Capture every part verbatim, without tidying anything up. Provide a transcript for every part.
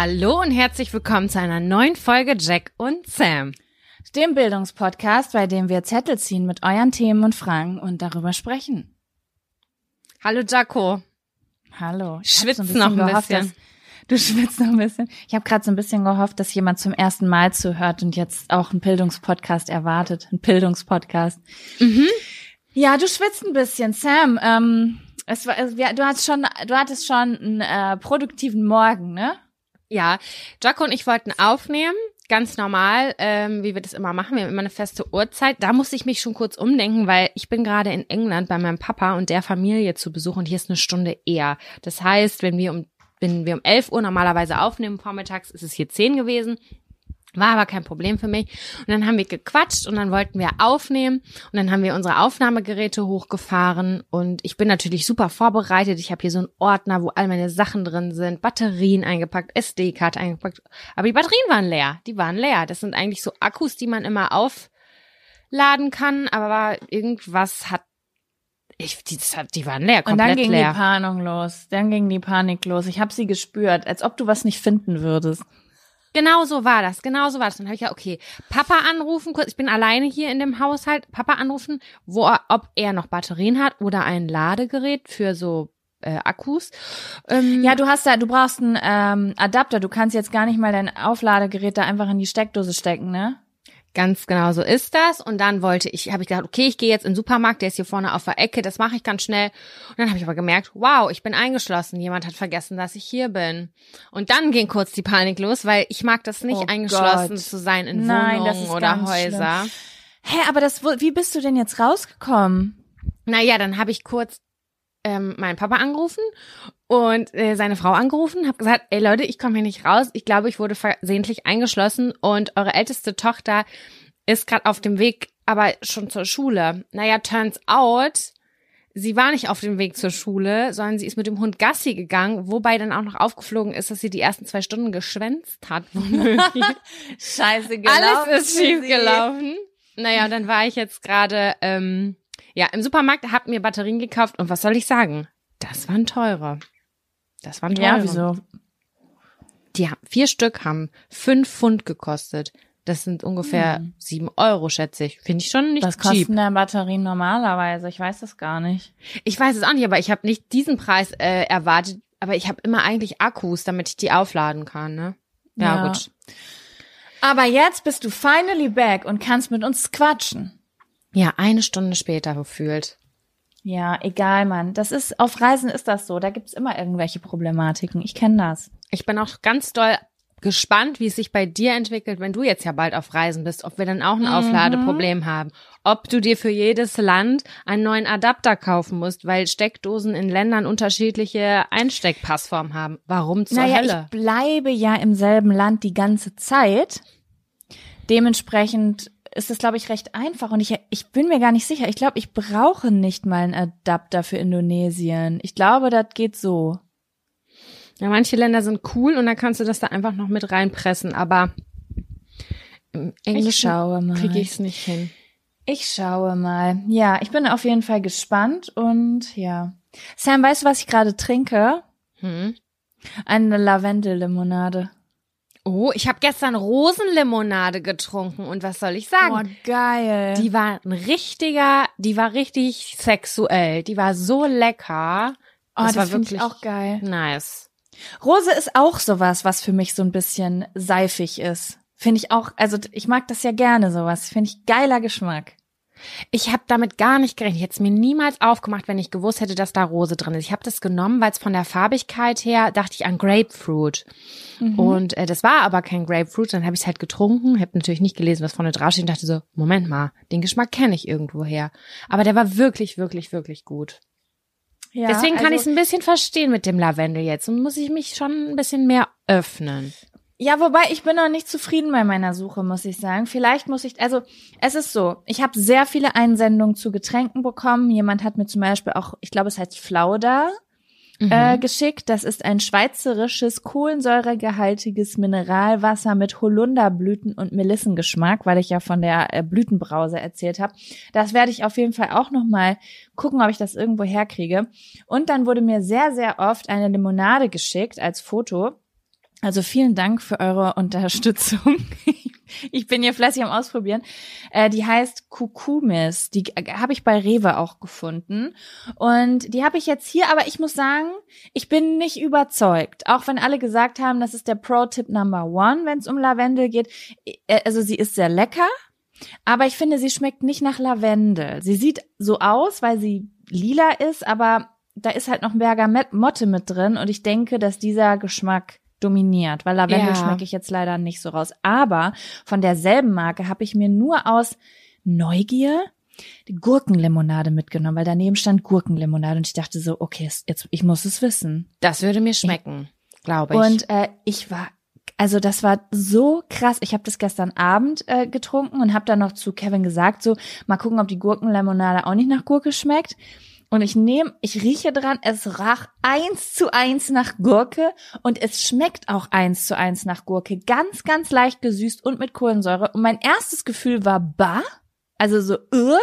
Hallo und herzlich willkommen zu einer neuen Folge Jack und Sam. Dem Bildungspodcast, bei dem wir Zettel ziehen mit euren Themen und Fragen und darüber sprechen. Hallo Jaco. Hallo. Ich schwitze so noch ein gehofft, bisschen. Dass, du schwitzt noch ein bisschen. Ich habe gerade so ein bisschen gehofft, dass jemand zum ersten Mal zuhört und jetzt auch einen Bildungspodcast erwartet. Ein Bildungspodcast. Mhm. Ja, du schwitzt ein bisschen. Sam, ähm, es war, es, du hattest schon, du hattest schon einen äh, produktiven Morgen, ne? Ja, Jaco und ich wollten aufnehmen, ganz normal, ähm, wie wir das immer machen. Wir haben immer eine feste Uhrzeit. Da musste ich mich schon kurz umdenken, weil ich bin gerade in England bei meinem Papa und der Familie zu Besuch und hier ist eine Stunde eher. Das heißt, wenn wir um, wenn wir um elf Uhr normalerweise aufnehmen vormittags, ist es hier zehn gewesen. War aber kein Problem für mich. Und dann haben wir gequatscht und dann wollten wir aufnehmen. Und dann haben wir unsere Aufnahmegeräte hochgefahren. Und ich bin natürlich super vorbereitet. Ich habe hier so einen Ordner, wo all meine Sachen drin sind. Batterien eingepackt, S D-Karte eingepackt. Aber die Batterien waren leer. Die waren leer. Das sind eigentlich so Akkus, die man immer aufladen kann. Aber irgendwas hat, ich, die, die waren leer, komplett leer. Und dann ging leer. die Panik los. Dann ging die Panik los. Ich habe sie gespürt, als ob du was nicht finden würdest. Genau so war das, genau so war das. Dann habe ich ja, okay, Papa anrufen, kurz, ich bin alleine hier in dem Haushalt, Papa anrufen, wo er, ob er noch Batterien hat oder ein Ladegerät für so äh, Akkus. Ähm, Ja, du hast da, du brauchst einen ähm, Adapter, du kannst jetzt gar nicht mal dein Aufladegerät da einfach in die Steckdose stecken, ne? Ganz genau so ist das. Und dann wollte ich, habe ich gedacht, okay, ich gehe jetzt in den Supermarkt, der ist hier vorne auf der Ecke, das mache ich ganz schnell. Und dann habe ich aber gemerkt, wow, ich bin eingeschlossen. Jemand hat vergessen, dass ich hier bin. Und dann ging kurz die Panik los, weil ich mag das nicht, Oh eingeschlossen Gott. zu sein in Nein, Wohnungen das ist oder ganz Häuser. schlimm. Hä, aber das, wie bist du denn jetzt rausgekommen? Naja, dann habe ich kurz ähm, meinen Papa angerufen und äh, seine Frau angerufen, habe gesagt, ey Leute, ich komme hier nicht raus. Ich glaube, ich wurde versehentlich eingeschlossen und eure älteste Tochter ist gerade auf dem Weg, aber schon zur Schule. Naja, turns out, sie war nicht auf dem Weg zur Schule, sondern sie ist mit dem Hund Gassi gegangen, wobei dann auch noch aufgeflogen ist, dass sie die ersten zwei Stunden geschwänzt hat. Scheiße gelaufen. Alles ist schief gelaufen. Naja, und dann war ich jetzt gerade ähm, ja im Supermarkt, hab mir Batterien gekauft und was soll ich sagen? Das waren teure. Das waren teure. Ja, wieso? Die haben, vier Stück haben fünf Pfund gekostet. Das sind ungefähr hm. sieben Euro, schätze ich. Finde ich schon nicht Was cheap. kosten denn Batterien normalerweise? Ich weiß das gar nicht. Ich weiß es auch nicht, aber ich habe nicht diesen Preis äh, erwartet. Aber ich habe immer eigentlich Akkus, damit ich die aufladen kann, ne? Ja, Ja. gut. Aber jetzt bist du finally back und kannst mit uns quatschen. Ja, eine Stunde später gefühlt. Ja, egal, Mann. Das ist, auf Reisen ist das so. Da gibt's immer irgendwelche Problematiken. Ich kenne das. Ich bin auch ganz doll gespannt, wie es sich bei dir entwickelt, wenn du jetzt ja bald auf Reisen bist, ob wir dann auch ein Mhm. Aufladeproblem haben. Ob du dir für jedes Land einen neuen Adapter kaufen musst, weil Steckdosen in Ländern unterschiedliche Einsteckpassformen haben. Warum zur naja, Hölle? ich bleibe ja im selben Land die ganze Zeit. Dementsprechend ist es, glaube ich, recht einfach. Und ich, ich bin mir gar nicht sicher. Ich glaube, ich brauche nicht mal einen Adapter für Indonesien. Ich glaube, das geht so. Ja, manche Länder sind cool und dann kannst du das da einfach noch mit reinpressen, aber im Englischen kriege ich es nicht hin. Ich schaue mal. Ja, ich bin auf jeden Fall gespannt und ja. Sam, weißt du, was ich gerade trinke? Hm? Eine Lavendellimonade. Oh, ich habe gestern Rosenlimonade getrunken und was soll ich sagen? Oh, geil. Die war ein richtiger, die war richtig sexuell. Die war so lecker. Oh, das, war das finde ich wirklich auch geil. Nice. Rose ist auch sowas, was für mich so ein bisschen seifig ist. Finde ich auch, also ich mag das ja gerne sowas. Finde ich geiler Geschmack. Ich habe damit gar nicht gerechnet. Ich hätte es mir niemals aufgemacht, wenn ich gewusst hätte, dass da Rose drin ist. Ich habe das genommen, weil es von der Farbigkeit her, dachte ich an Grapefruit. Mhm. Und äh, das war aber kein Grapefruit. Dann habe ich es halt getrunken, habe natürlich nicht gelesen, was vorne draufsteht und dachte so, Moment mal, den Geschmack kenne ich irgendwoher. Aber der war wirklich, wirklich, wirklich gut. Ja, deswegen kann also, ich es ein bisschen verstehen mit dem Lavendel jetzt und muss ich mich schon ein bisschen mehr öffnen. Ja, wobei ich bin noch nicht zufrieden bei meiner Suche, muss ich sagen. Vielleicht muss ich, also es ist so, ich habe sehr viele Einsendungen zu Getränken bekommen. Jemand hat mir zum Beispiel auch, ich glaube es heißt Flauda, mhm. äh, geschickt. Das ist ein schweizerisches, kohlensäuregehaltiges Mineralwasser mit Holunderblüten und Melissengeschmack, weil ich ja von der äh, Blütenbrause erzählt habe. Das werde ich auf jeden Fall auch nochmal gucken, ob ich das irgendwo herkriege. Und dann wurde mir sehr, sehr oft eine Limonade geschickt als Foto. Also vielen Dank für eure Unterstützung. Ich bin hier fleißig am Ausprobieren. Äh, die heißt Kukumis. Die äh, habe ich bei Rewe auch gefunden. Und die habe ich jetzt hier, aber ich muss sagen, ich bin nicht überzeugt. Auch wenn alle gesagt haben, das ist der Pro-Tipp Number One, wenn es um Lavendel geht. Äh, also sie ist sehr lecker, aber ich finde, sie schmeckt nicht nach Lavendel. Sie sieht so aus, weil sie lila ist, aber da ist halt noch Bergamotte mit drin. Und ich denke, dass dieser Geschmack dominiert, weil Lavendel Ja. schmecke ich jetzt leider nicht so raus. Aber von derselben Marke habe ich mir nur aus Neugier die Gurkenlimonade mitgenommen, weil daneben stand Gurkenlimonade und ich dachte so, okay, jetzt ich muss es wissen. Das würde mir schmecken, glaube ich. Und äh, ich war, also das war so krass. Ich habe das gestern Abend äh, getrunken und habe dann noch zu Kevin gesagt, so mal gucken, ob die Gurkenlimonade auch nicht nach Gurke schmeckt. Und ich nehme, ich rieche dran, es rach eins zu eins nach Gurke und es schmeckt auch eins zu eins nach Gurke. Ganz, ganz leicht gesüßt und mit Kohlensäure. Und mein erstes Gefühl war bah, also so äh.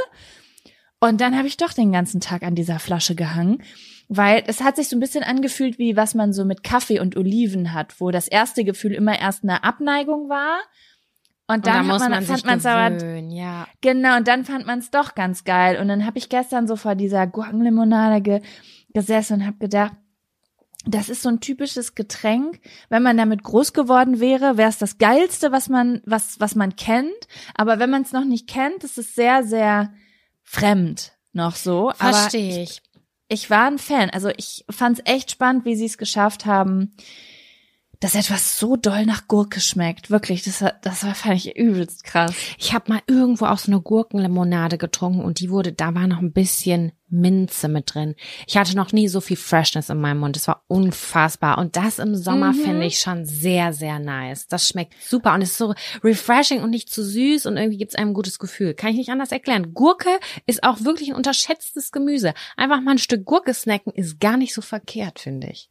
Und dann habe ich doch den ganzen Tag an dieser Flasche gehangen, weil es hat sich so ein bisschen angefühlt, wie was man so mit Kaffee und Oliven hat, wo das erste Gefühl immer erst eine Abneigung war. Und dann, und dann muss hat man, man fand sich man es aber, gewöhnen, ja. genau, und dann fand man es doch ganz geil. Und dann habe ich gestern so vor dieser Gurkenlimonade ge gesessen und habe gedacht, das ist so ein typisches Getränk. Wenn man damit groß geworden wäre, wäre es das Geilste, was man, was, was man kennt. Aber wenn man es noch nicht kennt, ist es sehr, sehr fremd noch so. Verstehe ich. ich. Ich war ein Fan. Also ich fand es echt spannend, wie sie es geschafft haben, dass etwas so doll nach Gurke schmeckt. Wirklich, das, das war, fand ich übelst krass. Ich habe mal irgendwo auch so eine Gurkenlimonade getrunken und die wurde, da war noch ein bisschen Minze mit drin. Ich hatte noch nie so viel Freshness in meinem Mund. Das war unfassbar. Und das im Sommer Mhm. finde ich schon sehr, sehr nice. Das schmeckt super und ist so refreshing und nicht zu süß und irgendwie gibt es einem ein gutes Gefühl. Kann ich nicht anders erklären. Gurke ist auch wirklich ein unterschätztes Gemüse. Einfach mal ein Stück Gurke snacken ist gar nicht so verkehrt, finde ich.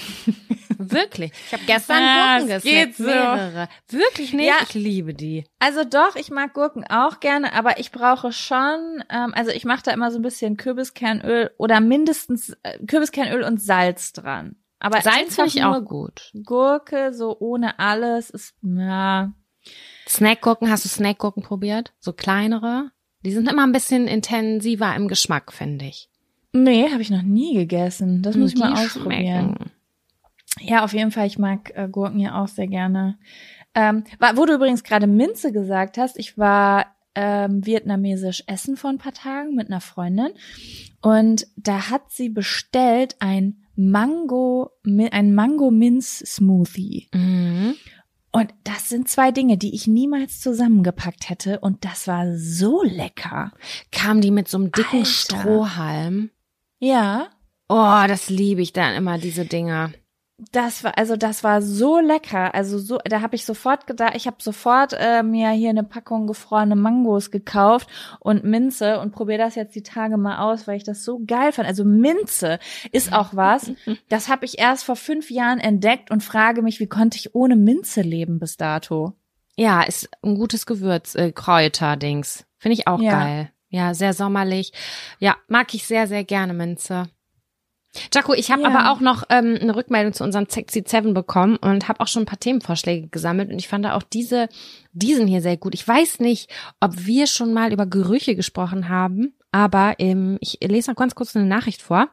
Wirklich. Ich habe gestern Ah, Gurken es gesnackt, geht so. mehrere. Wirklich nicht? Ja. Ich liebe die. Also doch, ich mag Gurken auch gerne, aber ich brauche schon, ähm, also ich mache da immer so ein bisschen Kürbiskernöl oder mindestens äh, Kürbiskernöl und Salz dran. Aber Salz einfach finde ich auch nur gut. Gurke, so ohne alles, ist, ja. Snackgurken, hast du Snackgurken probiert? So kleinere? Die sind immer ein bisschen intensiver im Geschmack, finde ich. Nee, habe ich noch nie gegessen. Das muss ich Die mal ausprobieren. schmecken. Ja, auf jeden Fall, ich mag äh, Gurken ja auch sehr gerne. Ähm, war, wo du übrigens gerade Minze gesagt hast, ich war ähm, vietnamesisch essen vor ein paar Tagen mit einer Freundin und da hat sie bestellt ein Mango, ein Mango-Minz-Smoothie. Mhm. Und das sind zwei Dinge, die ich niemals zusammengepackt hätte und das war so lecker. Kam die mit so einem dicken Alter. Strohhalm? Ja. Oh, das liebe ich dann immer, diese Dinger. Das war, also das war so lecker. Also so, da habe ich sofort gedacht, ich habe sofort äh, mir hier eine Packung gefrorene Mangos gekauft und Minze und probiere das jetzt die Tage mal aus, weil ich das so geil fand. Also Minze ist auch was, das habe ich erst vor fünf Jahren entdeckt und frage mich, wie konnte ich ohne Minze leben bis dato? Ja, ist ein gutes Gewürz, äh, Kräuter-Dings. Finde ich auch Ja. geil. Ja, sehr sommerlich. Ja, mag ich sehr, sehr gerne Minze. Jaco, ich habe Ja. aber auch noch ähm, eine Rückmeldung zu unserem Sexy Seven bekommen und habe auch schon ein paar Themenvorschläge gesammelt und ich fand da auch diese, diesen hier sehr gut. Ich weiß nicht, ob wir schon mal über Gerüche gesprochen haben, aber ähm, ich lese noch ganz kurz eine Nachricht vor.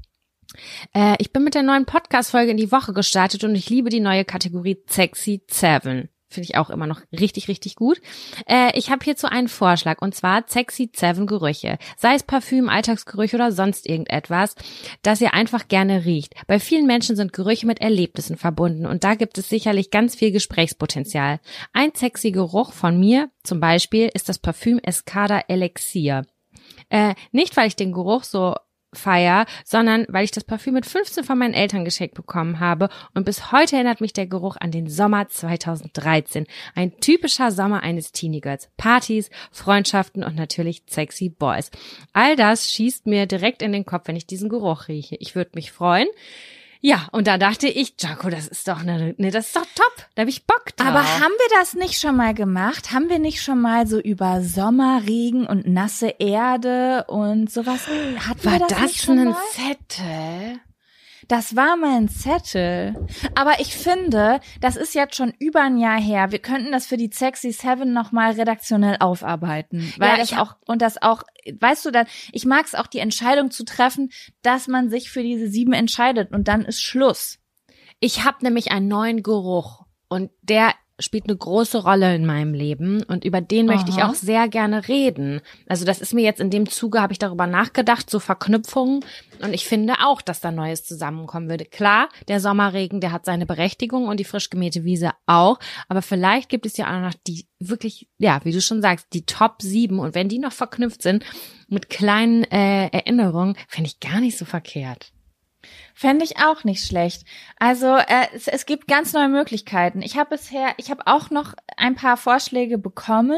Äh, ich bin mit der neuen Podcast-Folge in die Woche gestartet und ich liebe die neue Kategorie Sexy Seven. Finde ich auch immer noch richtig, richtig gut. Äh, ich habe hierzu einen Vorschlag und zwar Sexy Seven Gerüche. Sei es Parfüm, Alltagsgerüche oder sonst irgendetwas, das ihr einfach gerne riecht. Bei vielen Menschen sind Gerüche mit Erlebnissen verbunden und da gibt es sicherlich ganz viel Gesprächspotenzial. Ein sexy Geruch von mir zum Beispiel ist das Parfüm Escada Elixir. Äh, nicht, weil ich den Geruch so feier, sondern weil ich das Parfüm mit fünfzehn von meinen Eltern geschenkt bekommen habe und bis heute erinnert mich der Geruch an den Sommer zweitausenddreizehn. Ein typischer Sommer eines Teenie-Girls. Partys, Freundschaften und natürlich sexy Boys. All das schießt mir direkt in den Kopf, wenn ich diesen Geruch rieche. Ich würde mich freuen. Ja, und da dachte ich, Jaco, das ist doch ne, ne, das ist doch top. Da habe ich Bock drauf. Aber haben wir das nicht schon mal gemacht? Haben wir nicht schon mal so über Sommerregen und nasse Erde und sowas? Hatten War wir das, das nicht schon ein mal? Zettel? Das war mal ein Zettel. Aber ich finde, das ist jetzt schon über ein Jahr her. Wir könnten das für die Sexy Seven nochmal redaktionell aufarbeiten. Weil Ja, das ich auch, und das auch, weißt du, dann, ich mag es auch, die Entscheidung zu treffen, dass man sich für diese sieben entscheidet und dann ist Schluss. Ich habe nämlich einen neuen Geruch und der spielt eine große Rolle in meinem Leben und über den möchte ich Aha. auch sehr gerne reden. Also das ist mir jetzt in dem Zuge, habe ich darüber nachgedacht, so Verknüpfungen, und ich finde auch, dass da Neues zusammenkommen würde. Klar, der Sommerregen, der hat seine Berechtigung und die frisch gemähte Wiese auch, aber vielleicht gibt es ja auch noch die wirklich, ja, wie du schon sagst, die Top sieben, und wenn die noch verknüpft sind mit kleinen äh, Erinnerungen, fände ich gar nicht so verkehrt. Fände ich auch nicht schlecht. Also äh, es, es gibt ganz neue Möglichkeiten. Ich habe bisher, ich habe auch noch ein paar Vorschläge bekommen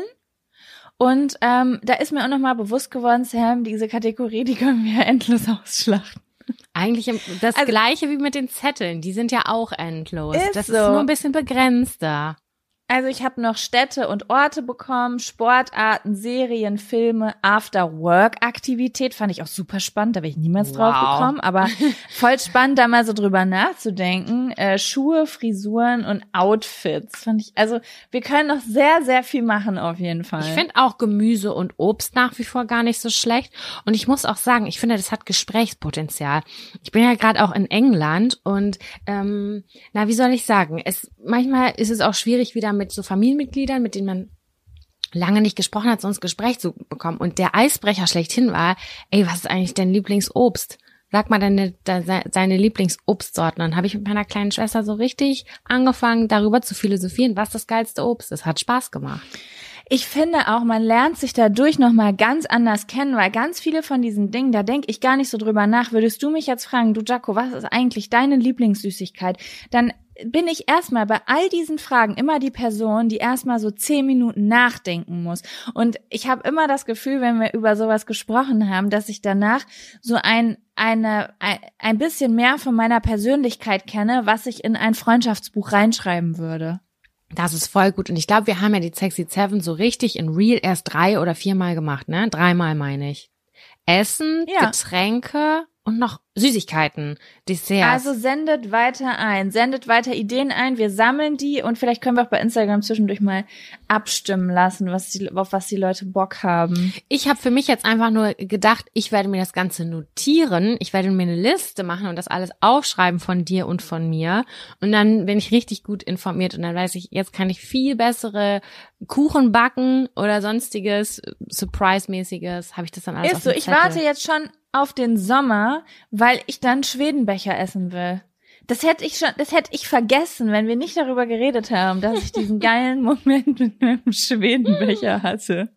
und ähm, da ist mir auch nochmal bewusst geworden, Sam, diese Kategorie, die können wir endlos ausschlachten. Eigentlich im- das Also- Gleiche wie mit den Zetteln, die sind ja auch endlos. Ist das so. ist nur ein bisschen begrenzter. Also ich habe noch Städte und Orte bekommen, Sportarten, Serien, Filme, After-Work-Aktivität, fand ich auch super spannend, da wäre ich niemals drauf Wow. gekommen, aber voll spannend, da mal so drüber nachzudenken. Äh, Schuhe, Frisuren und Outfits, fand ich, also wir können noch sehr, sehr viel machen auf jeden Fall. Ich finde auch Gemüse und Obst nach wie vor gar nicht so schlecht. Und ich muss auch sagen, ich finde, das hat Gesprächspotenzial. Ich bin ja gerade auch in England und ähm, na, wie soll ich sagen? Es manchmal ist es auch schwierig, wieder mit so Familienmitgliedern, mit denen man lange nicht gesprochen hat, so ins Gespräch zu bekommen. Und der Eisbrecher schlechthin war, ey, was ist eigentlich dein Lieblingsobst? Sag mal deine, deine, deine Lieblingsobstsorten. Dann habe ich mit meiner kleinen Schwester so richtig angefangen, darüber zu philosophieren, was das geilste Obst ist. Hat Spaß gemacht. Ich finde auch, man lernt sich dadurch nochmal ganz anders kennen, weil ganz viele von diesen Dingen, da denke ich gar nicht so drüber nach. Würdest du mich jetzt fragen, du Jaco, was ist eigentlich deine Lieblingssüßigkeit? Dann bin ich erstmal bei all diesen Fragen immer die Person, die erstmal so zehn Minuten nachdenken muss. Und ich habe immer das Gefühl, wenn wir über sowas gesprochen haben, dass ich danach so ein eine ein, ein bisschen mehr von meiner Persönlichkeit kenne, was ich in ein Freundschaftsbuch reinschreiben würde. Das ist voll gut. Und ich glaube, wir haben ja die Sexy Seven so richtig in Real erst drei oder viermal gemacht, ne? Dreimal meine ich. Essen, Ja. Getränke und noch Süßigkeiten, Desserts. Also sendet weiter ein, sendet weiter Ideen ein, wir sammeln die und vielleicht können wir auch bei Instagram zwischendurch mal abstimmen lassen, was die, auf was die Leute Bock haben. Ich habe für mich jetzt einfach nur gedacht, ich werde mir das Ganze notieren, ich werde mir eine Liste machen und das alles aufschreiben von dir und von mir, und dann bin ich richtig gut informiert und dann weiß ich, jetzt kann ich viel bessere Kuchen backen oder sonstiges Surprise-mäßiges, habe ich das dann alles auf Ist so, dem ich Zettel. warte jetzt schon auf den Sommer, weil ich dann Schwedenbecher essen will. Das hätte ich schon, das hätte ich vergessen, wenn wir nicht darüber geredet haben, dass ich diesen geilen Moment mit meinem Schwedenbecher hatte.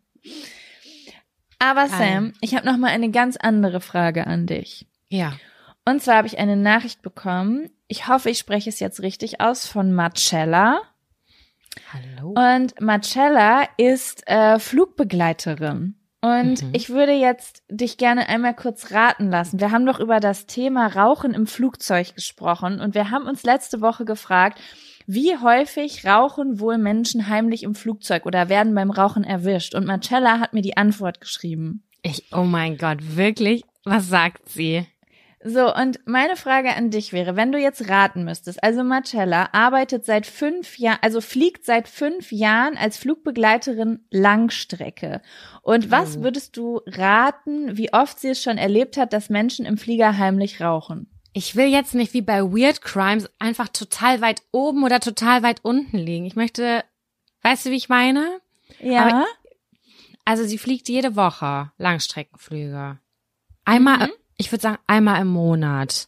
Aber Geil. Sam, ich habe noch mal eine ganz andere Frage an dich. Ja. Und zwar habe ich eine Nachricht bekommen. Ich hoffe, ich spreche es jetzt richtig aus, von Marcella. Hallo. Und Marcella ist äh, Flugbegleiterin. Und Mhm. ich würde jetzt dich gerne einmal kurz raten lassen. Wir haben doch über das Thema Rauchen im Flugzeug gesprochen und wir haben uns letzte Woche gefragt, wie häufig rauchen wohl Menschen heimlich im Flugzeug oder werden beim Rauchen erwischt? Und Marcella hat mir die Antwort geschrieben. Ich, oh mein Gott, wirklich? Was sagt sie? So, und meine Frage an dich wäre, wenn du jetzt raten müsstest, also Marcella arbeitet seit fünf Jahren, also fliegt seit fünf Jahren als Flugbegleiterin Langstrecke. Und was Oh. würdest du raten, wie oft sie es schon erlebt hat, dass Menschen im Flieger heimlich rauchen? Ich will jetzt nicht wie bei Weird Crimes einfach total weit oben oder total weit unten liegen. Ich möchte, weißt du, wie ich meine? Ja. Aber- Also sie fliegt jede Woche Langstreckenflüge. Einmal, Mhm. ich würde sagen, einmal im Monat.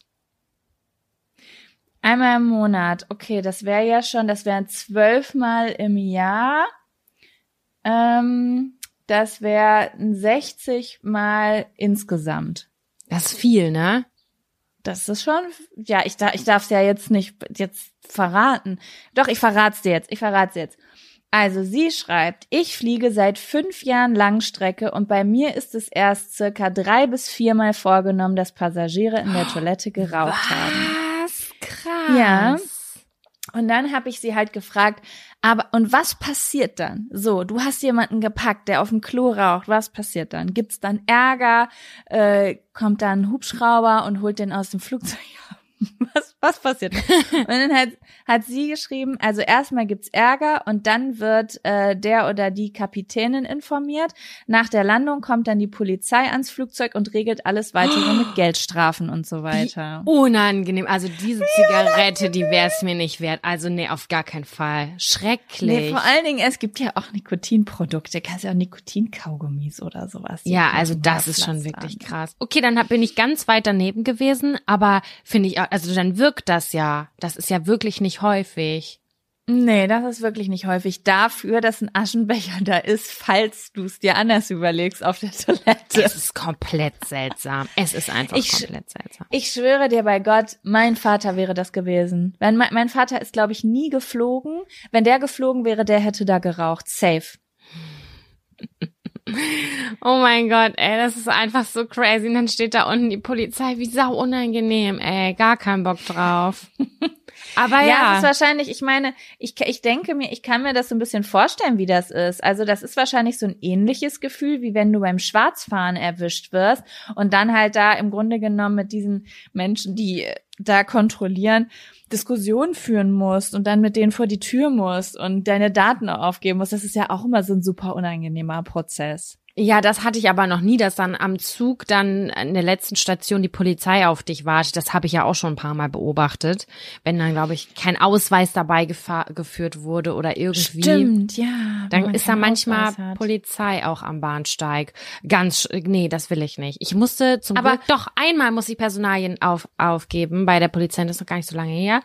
Einmal im Monat. Okay, das wäre ja schon, das wären zwölfmal im Jahr. Ähm, das wären sechzig Mal insgesamt. Das ist viel, ne? Das ist schon, ja, ich, darf, ich darf es ja jetzt nicht jetzt verraten. Doch, ich verrat's dir jetzt, ich verrat's dir jetzt. Also sie schreibt, ich fliege seit fünf Jahren Langstrecke und bei mir ist es erst circa drei bis viermal vorgenommen, dass Passagiere in der Toilette geraucht haben. Was? Krass. Ja. Und dann habe ich sie halt gefragt, aber und was passiert dann? So, du hast jemanden gepackt, der auf dem Klo raucht. Was passiert dann? Gibt's dann Ärger? Äh, kommt dann ein Hubschrauber und holt den aus dem Flugzeug? Was, was passiert? Und dann hat, hat sie geschrieben, also erstmal gibt's Ärger und dann wird äh, der oder die Kapitänin informiert. Nach der Landung kommt dann die Polizei ans Flugzeug und regelt alles weitere mit Geldstrafen und so weiter. Wie unangenehm. Also diese Zigarette, die wär's mir nicht wert. Also nee, auf gar keinen Fall. Schrecklich. Nee, vor allen Dingen, es gibt ja auch Nikotinprodukte. Kannst ja auch Nikotinkaugummis oder sowas. Ja, also das ist schon wirklich krass. Okay, dann hab, bin ich ganz weit daneben gewesen, aber finde ich, also dann wirkt das ja. Das ist ja wirklich nicht häufig. Nee, das ist wirklich nicht häufig. Dafür, dass ein Aschenbecher da ist, falls du es dir anders überlegst auf der Toilette. Es ist komplett seltsam. Es ist einfach ich, komplett seltsam. Ich schwöre dir bei Gott, mein Vater wäre das gewesen. Wenn mein, mein Vater ist, glaube ich, nie geflogen. Wenn der geflogen wäre, der hätte da geraucht. Safe. Oh mein Gott, ey, das ist einfach so crazy. Und dann steht da unten die Polizei, wie sau unangenehm, ey, gar keinen Bock drauf. Aber ja. Ja, es ist wahrscheinlich, ich meine, ich, ich denke mir, ich kann mir das so ein bisschen vorstellen, wie das ist. Also das ist wahrscheinlich so ein ähnliches Gefühl, wie wenn du beim Schwarzfahren erwischt wirst und dann halt da im Grunde genommen mit diesen Menschen, die da kontrollieren, Diskussionen führen musst und dann mit denen vor die Tür musst und deine Daten aufgeben musst. Das ist ja auch immer so ein super unangenehmer Prozess. Ja, das hatte ich aber noch nie, dass dann am Zug dann in der letzten Station die Polizei auf dich wartet. Das habe ich ja auch schon ein paar Mal beobachtet. Wenn dann, glaube ich, kein Ausweis dabei gefahr, geführt wurde oder irgendwie. Stimmt, ja. Dann ist da manchmal Polizei auch am Bahnsteig. Ganz, nee, das will ich nicht. Ich musste zum aber Glück, doch einmal muss ich Personalien auf, aufgeben bei der Polizei. Das ist noch gar nicht so lange her.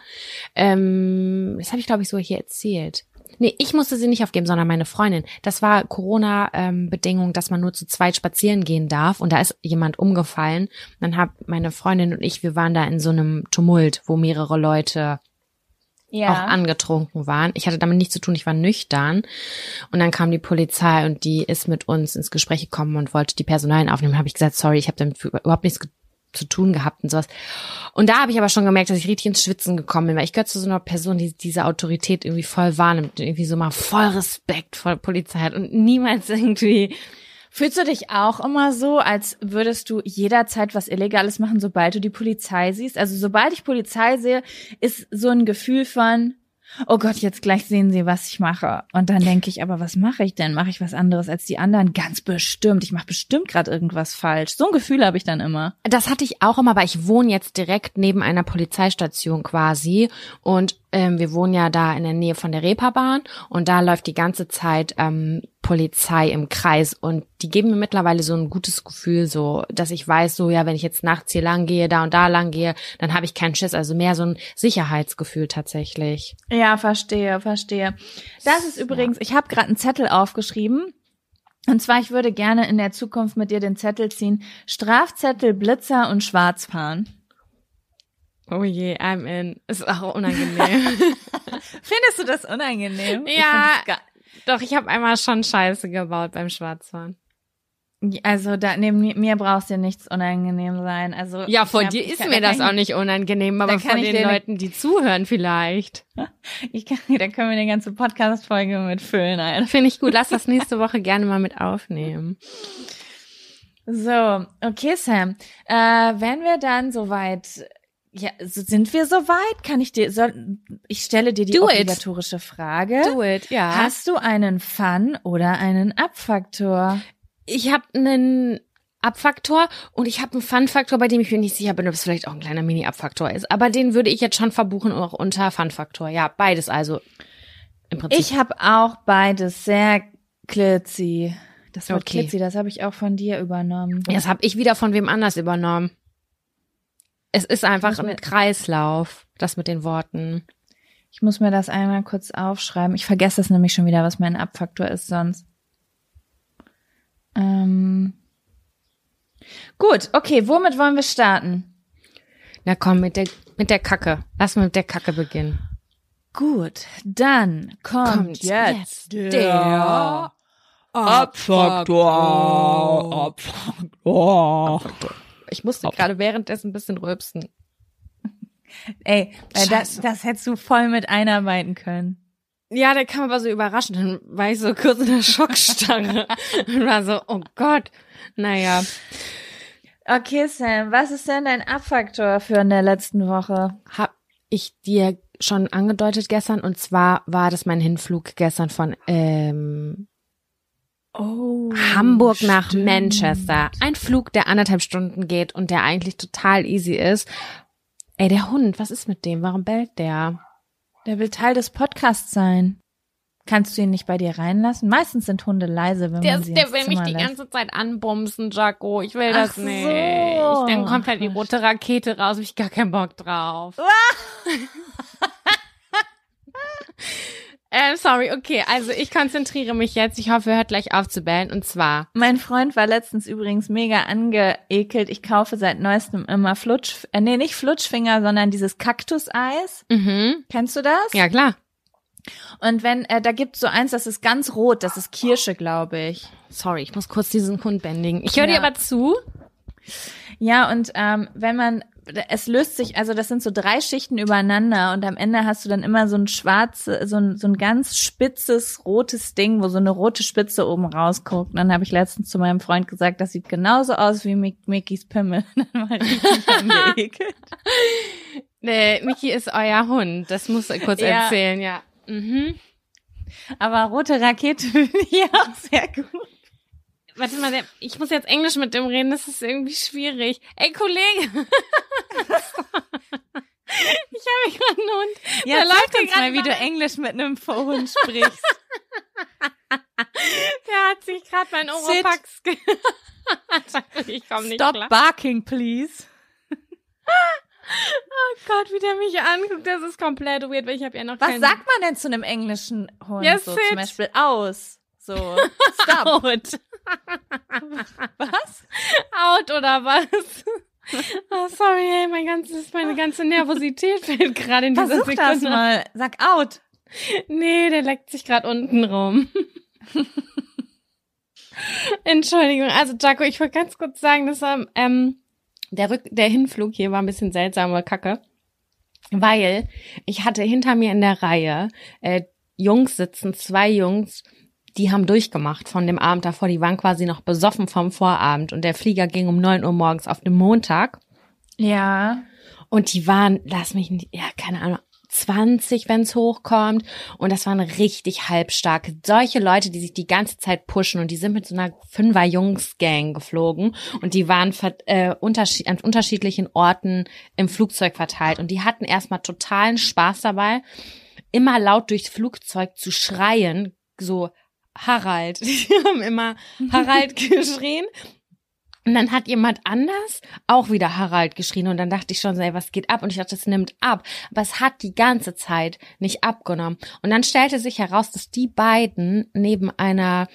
Ähm, das habe ich, glaube ich, so hier erzählt. Nee, ich musste sie nicht aufgeben, sondern meine Freundin. Das war Corona-Bedingung, dass man nur zu zweit spazieren gehen darf. Und da ist jemand umgefallen. Dann haben meine Freundin und ich, wir waren da in so einem Tumult, wo mehrere Leute ja. auch angetrunken waren. Ich hatte damit nichts zu tun, ich war nüchtern. Und dann kam die Polizei und die ist mit uns ins Gespräch gekommen und wollte die Personalien aufnehmen. Da habe ich gesagt, sorry, ich habe damit überhaupt nichts getan. zu tun gehabt und sowas. Und da habe ich aber schon gemerkt, dass ich richtig ins Schwitzen gekommen bin, weil ich gehöre zu so einer Person, die diese Autorität irgendwie voll wahrnimmt, irgendwie so mal voll Respekt vor Polizei hat und niemals irgendwie. Fühlst du dich auch immer so, als würdest du jederzeit was Illegales machen, sobald du die Polizei siehst? Also sobald ich Polizei sehe, ist so ein Gefühl von, oh Gott, jetzt gleich sehen sie, was ich mache. Und dann denke ich, aber was mache ich denn? Mache ich was anderes als die anderen? Ganz bestimmt. Ich mache bestimmt gerade irgendwas falsch. So ein Gefühl habe ich dann immer. Das hatte ich auch immer, aber ich wohne jetzt direkt neben einer Polizeistation quasi. Und ähm, wir wohnen ja da in der Nähe von der Reeperbahn. Und da läuft die ganze Zeit ähm, Polizei im Kreis. Und die geben mir mittlerweile so ein gutes Gefühl, so, dass ich weiß, so, ja, wenn ich jetzt nachts hier lang gehe, da und da lang gehe, dann habe ich keinen Schiss. Also mehr so ein Sicherheitsgefühl tatsächlich. Ja, verstehe, verstehe. Das ist übrigens, ja. Ich habe gerade einen Zettel aufgeschrieben. Und zwar, ich würde gerne in der Zukunft mit dir den Zettel ziehen. Strafzettel, Blitzer und Schwarzfahren. Oh je, I'm in. Ist auch unangenehm. Findest du das unangenehm? Ja, ich doch, ich habe einmal schon Scheiße gebaut beim Schwarzfahren. Also da neben mir brauchst dir nichts unangenehm sein. Also ja, vor hab, dir ist kann, mir das ich, auch nicht unangenehm, aber von den Leuten, die zuhören vielleicht. Ich kann, da können wir eine ganze Podcast-Folge mit füllen. Alter. Finde ich gut, lass das nächste Woche gerne mal mit aufnehmen. So, okay, Sam. Äh, wenn wir dann soweit, ja, sind wir soweit? Kann ich dir, soll, ich stelle dir die Do obligatorische it. Frage. Do it, ja. Hast du einen Fun- oder einen Up-Faktor? Ich habe einen Abfaktor und ich habe einen Fun-Faktor, bei dem ich mir nicht sicher bin, ob es vielleicht auch ein kleiner Mini-Abfaktor ist. Aber den würde ich jetzt schon verbuchen, auch unter Fun-Faktor. Ja, beides also im Prinzip. Ich habe auch beides sehr klitzy. Das Wort okay. klitzy, das habe ich auch von dir übernommen. Das habe ich wieder von wem anders übernommen. Es ist einfach ein Kreislauf, das mit den Worten. Ich muss mir das einmal kurz aufschreiben. Ich vergesse das nämlich schon wieder, was mein Abfaktor ist sonst. Ähm. Gut, okay, womit wollen wir starten? Na komm, mit der mit der Kacke. Lass mal mit der Kacke beginnen. Gut, dann kommt, kommt jetzt, jetzt der Abfaktor. Abfaktor. Ich musste gerade währenddessen ein bisschen rülpsen. Ey, weil das, das hättest du voll mit einarbeiten können. Ja, der kam aber so überraschend. Dann war ich so kurz in der Schockstarre und war so, oh Gott. Naja. Okay, Sam, was ist denn dein Abfaktor für in der letzten Woche? Hab ich dir schon angedeutet gestern, und zwar war das mein Hinflug gestern von ähm, oh, Hamburg nach stimmt. Manchester. Ein Flug, der anderthalb Stunden geht und der eigentlich total easy ist. Ey, der Hund, was ist mit dem? Warum bellt der? Der will Teil des Podcasts sein. Kannst du ihn nicht bei dir reinlassen? Meistens sind Hunde leise, wenn Der, man sie der ins will mich Zimmer die lässt. ganze Zeit anbumsen, Jaco. Ich will Ach das nicht. so. Dann kommt halt die rote Rakete raus. Hab ich gar keinen Bock drauf. ähm, sorry, okay. Also ich konzentriere mich jetzt. Ich hoffe, ihr hört gleich auf zu bellen. Und zwar. Mein Freund war letztens übrigens mega angeekelt. Ich kaufe seit neuestem immer Flutsch, äh, nee, nicht Flutschfinger, sondern dieses Kaktuseis. Mhm. Kennst du das? Ja, klar. Und wenn, äh, da gibt's so eins, das ist ganz rot, das ist Kirsche, glaube ich. Sorry, ich muss kurz diesen Hund bändigen. Ich höre Ja. dir aber zu. Ja, und ähm, wenn man, es löst sich, also das sind so drei Schichten übereinander und am Ende hast du dann immer so ein schwarzes, so ein, so ein ganz spitzes, rotes Ding, wo so eine rote Spitze oben rausguckt. Und dann habe ich letztens zu meinem Freund gesagt, das sieht genauso aus wie Mick, Mickys Pimmel. Dann war ich richtig angeekelt. Nee, Miki ist euer Hund. Das musst du kurz Ja. erzählen, ja. Mhm. Aber rote Rakete finde ich auch sehr gut. Warte mal, der, ich muss jetzt Englisch mit dem reden, das ist irgendwie schwierig. Ey, Kollege! Ich habe hier gerade einen Hund. Ja, Der zeig läuft hier uns mal, gerade wie du mal- Englisch mit einem Vorhund sprichst. Der hat sich gerade mein Sit. Oropax ge... Ich komme nicht Stop klar. barking, please. Oh Gott, wie der mich anguckt, das ist komplett weird, weil ich habe ja noch Was keinen... sagt man denn zu einem englischen Hund? Ja, so sit. zum Beispiel aus. So, stop. Out. Was? Out oder was? Oh, sorry, ey, mein ganzes, meine ganze Nervosität fällt gerade in dieser Versuch Sekunde. das mal. Sag out. Nee, der leckt sich gerade unten rum. Entschuldigung, also Jaco, ich wollte ganz kurz sagen, dass ähm, der Rück der Hinflug hier war ein bisschen seltsame Kacke, weil ich hatte hinter mir in der Reihe äh, Jungs sitzen, zwei Jungs, die haben durchgemacht von dem Abend davor, die waren quasi noch besoffen vom Vorabend und der Flieger ging um neun Uhr morgens auf dem Montag Ja. und die waren, lass mich nicht, ja, keine Ahnung, zwanzig, wenn es hochkommt. Und das waren richtig halbstarke. Solche Leute, die sich die ganze Zeit pushen. Und die sind mit so einer Fünfer-Jungs-Gang geflogen. Und die waren äh, unterschied- an unterschiedlichen Orten im Flugzeug verteilt. Und die hatten erstmal totalen Spaß dabei, immer laut durchs Flugzeug zu schreien. So, Harald. Die haben immer Harald geschrien. Und dann hat jemand anders auch wieder Harald geschrien und dann dachte ich schon so, ey, was geht ab? Und ich dachte, das nimmt ab. Aber es hat die ganze Zeit nicht abgenommen. Und dann stellte sich heraus, dass die beiden neben einer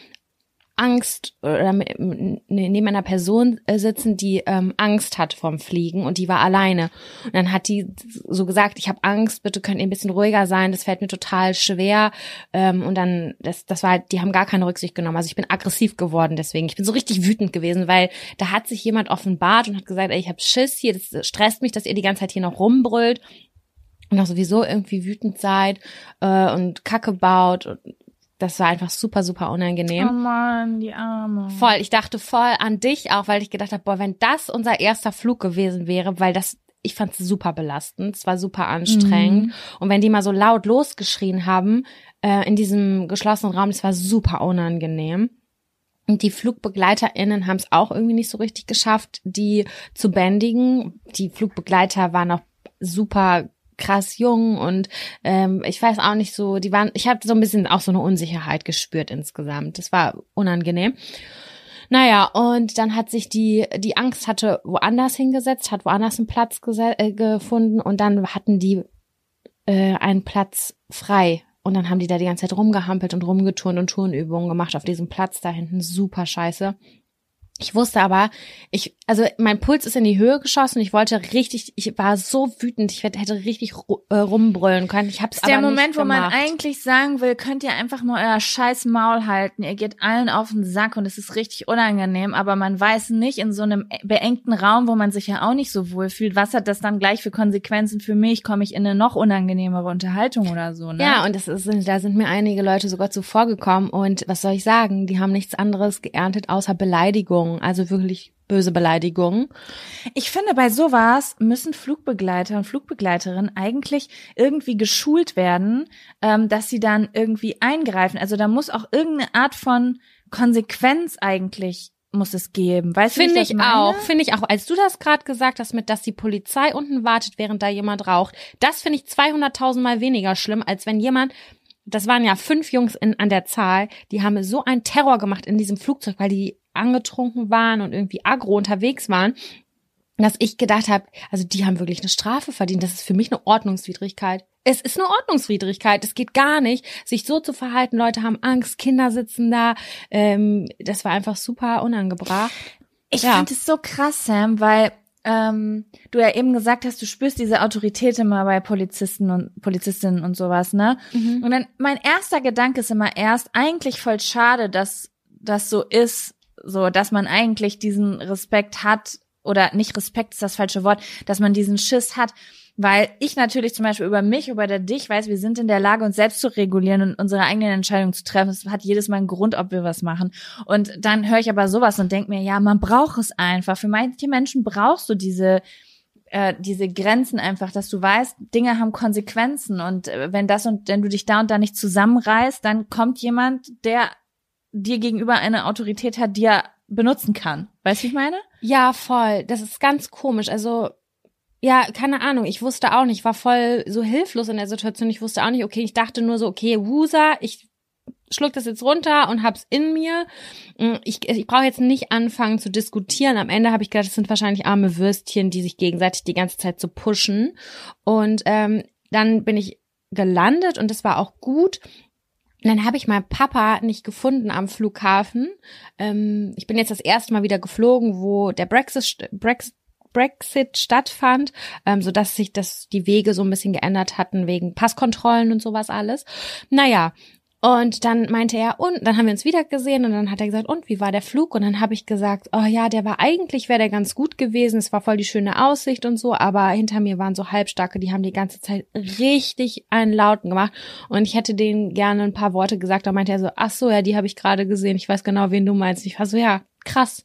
Angst oder neben einer Person sitzen, die ähm, Angst hat vom Fliegen und die war alleine. Und dann hat die so gesagt, ich habe Angst, bitte könnt ihr ein bisschen ruhiger sein, das fällt mir total schwer. Ähm, und dann, das, das war halt, die haben gar keine Rücksicht genommen. Also ich bin aggressiv geworden deswegen. Ich bin so richtig wütend gewesen, weil da hat sich jemand offenbart und hat gesagt, ey, ich habe Schiss hier, das stresst mich, dass ihr die ganze Zeit hier noch rumbrüllt und auch sowieso irgendwie wütend seid äh, und Kacke baut. Und das war einfach super, super unangenehm. Oh Mann, die Arme. Voll, ich dachte voll an dich auch, weil ich gedacht habe, boah, wenn das unser erster Flug gewesen wäre, weil das, ich fand es super belastend, es war super anstrengend. Mhm. Und wenn die mal so laut losgeschrien haben äh, in diesem geschlossenen Raum, das war super unangenehm. Und die FlugbegleiterInnen haben es auch irgendwie nicht so richtig geschafft, die zu bändigen. Die Flugbegleiter waren auch super krass jung und ähm, ich weiß auch nicht so, die waren, ich habe so ein bisschen auch so eine Unsicherheit gespürt insgesamt. Das war unangenehm. Naja, und dann hat sich die, die Angst hatte woanders hingesetzt, hat woanders einen Platz gese- äh, gefunden und dann hatten die äh, einen Platz frei. Und dann haben die da die ganze Zeit rumgehampelt und rumgeturnt und Turnübungen gemacht auf diesem Platz da hinten. Super scheiße. Ich wusste aber, ich, also mein Puls ist in die Höhe geschossen. Ich wollte richtig, ich war so wütend, ich hätte richtig äh, rumbrüllen können. Ich hab's das ist der aber Moment, nicht wo man gemacht. eigentlich sagen will, könnt ihr einfach mal euer scheiß Maul halten. Ihr geht allen auf den Sack und es ist richtig unangenehm, aber man weiß nicht in so einem beengten Raum, wo man sich ja auch nicht so wohl fühlt, was hat das dann gleich für Konsequenzen für mich? Komme ich in eine noch unangenehmere Unterhaltung oder so, ne? Ja, und das ist, da sind mir einige Leute sogar zuvor gekommen und was soll ich sagen? Die haben nichts anderes geerntet außer Beleidigungen. Also wirklich böse Beleidigungen. Ich finde, bei sowas müssen Flugbegleiter und Flugbegleiterinnen eigentlich irgendwie geschult werden, ähm, dass sie dann irgendwie eingreifen. Also da muss auch irgendeine Art von Konsequenz eigentlich muss es geben. Weißt du, wie ich das meine? Finde ich auch, finde ich auch. Als du das gerade gesagt hast, mit, dass die Polizei unten wartet, während da jemand raucht, das finde ich zweihunderttausend Mal weniger schlimm, als wenn jemand, das waren ja fünf Jungs in, an der Zahl, die haben so einen Terror gemacht in diesem Flugzeug, weil die angetrunken waren und irgendwie aggro unterwegs waren, dass ich gedacht habe, also die haben wirklich eine Strafe verdient. Das ist für mich eine Ordnungswidrigkeit. Es ist eine Ordnungswidrigkeit. Es geht gar nicht, sich so zu verhalten. Leute haben Angst, Kinder sitzen da. Ähm, das war einfach super unangebracht. Ich ja. fand es so krass, Sam, weil ähm, du ja eben gesagt hast, du spürst diese Autorität immer bei Polizisten und Polizistinnen und sowas, ne? Mhm. Und dann mein erster Gedanke ist immer erst, eigentlich voll schade, dass das so ist, so, dass man eigentlich diesen Respekt hat, oder nicht Respekt ist das falsche Wort, dass man diesen Schiss hat, weil ich natürlich zum Beispiel über mich, über dich weiß, wir sind in der Lage, uns selbst zu regulieren und unsere eigenen Entscheidungen zu treffen. Es hat jedes Mal einen Grund, ob wir was machen. Und dann höre ich aber sowas und denke mir, ja, man braucht es einfach. Für manche Menschen brauchst du diese äh, diese Grenzen einfach, dass du weißt, Dinge haben Konsequenzen und äh, wenn das und wenn du dich da und da nicht zusammenreißt, dann kommt jemand, der dir gegenüber eine Autorität hat, die er benutzen kann. Weißt du, wie ich meine? Ja, voll. Das ist ganz komisch. Also, ja, keine Ahnung. Ich wusste auch nicht. Ich war voll so hilflos in der Situation. Ich wusste auch nicht, okay, ich dachte nur so, okay, Wusa, ich schluck das jetzt runter und hab's in mir. Ich, ich brauche jetzt nicht anfangen zu diskutieren. Am Ende habe ich gedacht, das sind wahrscheinlich arme Würstchen, die sich gegenseitig die ganze Zeit so pushen. Und ähm, dann bin ich gelandet und das war auch gut. Und dann habe ich meinen Papa nicht gefunden am Flughafen. Ähm, ich bin jetzt das erste Mal wieder geflogen, wo der Brexit, Brexit, Brexit stattfand, ähm, sodass sich das die Wege so ein bisschen geändert hatten wegen Passkontrollen und sowas alles. Naja, und dann meinte er, und dann haben wir uns wieder gesehen und dann hat er gesagt, und wie war der Flug? Und dann habe ich gesagt, oh ja, der war eigentlich, wäre der ganz gut gewesen, es war voll die schöne Aussicht und so, aber hinter mir waren so Halbstarke, die haben die ganze Zeit richtig einen Lauten gemacht und ich hätte denen gerne ein paar Worte gesagt, da meinte er so, ach so, ja, die habe ich gerade gesehen, ich weiß genau, wen du meinst. Ich war so, ja, krass.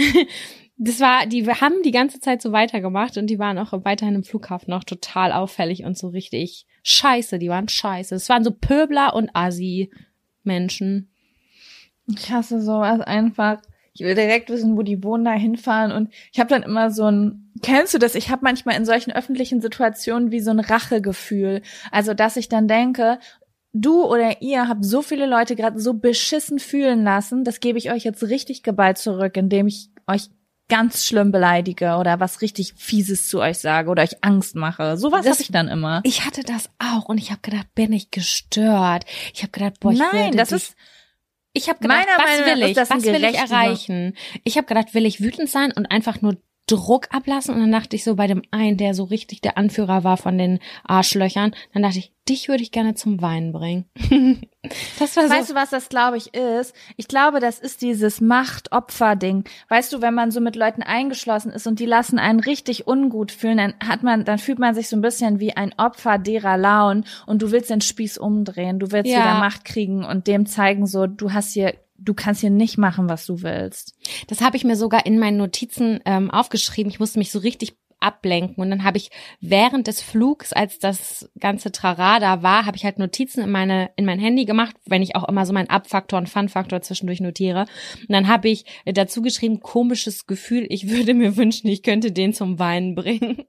Das war, die haben die ganze Zeit so weitergemacht und die waren auch weiterhin im Flughafen noch total auffällig und so richtig scheiße, die waren scheiße. Es waren so Pöbler und Assi-Menschen. Ich hasse sowas einfach. Ich will direkt wissen, wo die wohnen, da hinfahren und ich habe dann immer so ein, kennst du das? Ich habe manchmal in solchen öffentlichen Situationen wie so ein Rachegefühl. Also, dass ich dann denke, du oder ihr habt so viele Leute gerade so beschissen fühlen lassen, das gebe ich euch jetzt richtig geballt zurück, indem ich euch ganz schlimm beleidige oder was richtig Fieses zu euch sage oder euch Angst mache. Sowas habe ich dann immer. Ich hatte das auch und ich habe gedacht, bin ich gestört? Ich habe gedacht, boah, ich Nein, werde das dich, ist ich habe gedacht, meiner was Meinung will nach ich? ist das Was ein will ich gerechtes- erreichen? Ich habe gedacht, will ich wütend sein und einfach nur Druck ablassen und dann dachte ich so bei dem einen, der so richtig der Anführer war von den Arschlöchern, dann dachte ich, dich würde ich gerne zum Weinen bringen. Das war so. Weißt du, was das, glaube ich, ist? Ich glaube, das ist dieses Macht-Opfer-Ding. Weißt du, wenn man so mit Leuten eingeschlossen ist und die lassen einen richtig ungut fühlen, dann hat man, dann fühlt man sich so ein bisschen wie ein Opfer derer Launen und du willst den Spieß umdrehen, du willst Ja. wieder Macht kriegen und dem zeigen so, du hast hier, du kannst hier nicht machen, was du willst. Das habe ich mir sogar in meinen Notizen ähm, aufgeschrieben. Ich musste mich so richtig ablenken und dann habe ich während des Flugs, als das ganze Trara da war, habe ich halt Notizen in meine in mein Handy gemacht, wenn ich auch immer so meinen Up-Faktor und Fun-Faktor zwischendurch notiere. Und dann habe ich dazu geschrieben, komisches Gefühl, ich würde mir wünschen, ich könnte den zum Weinen bringen.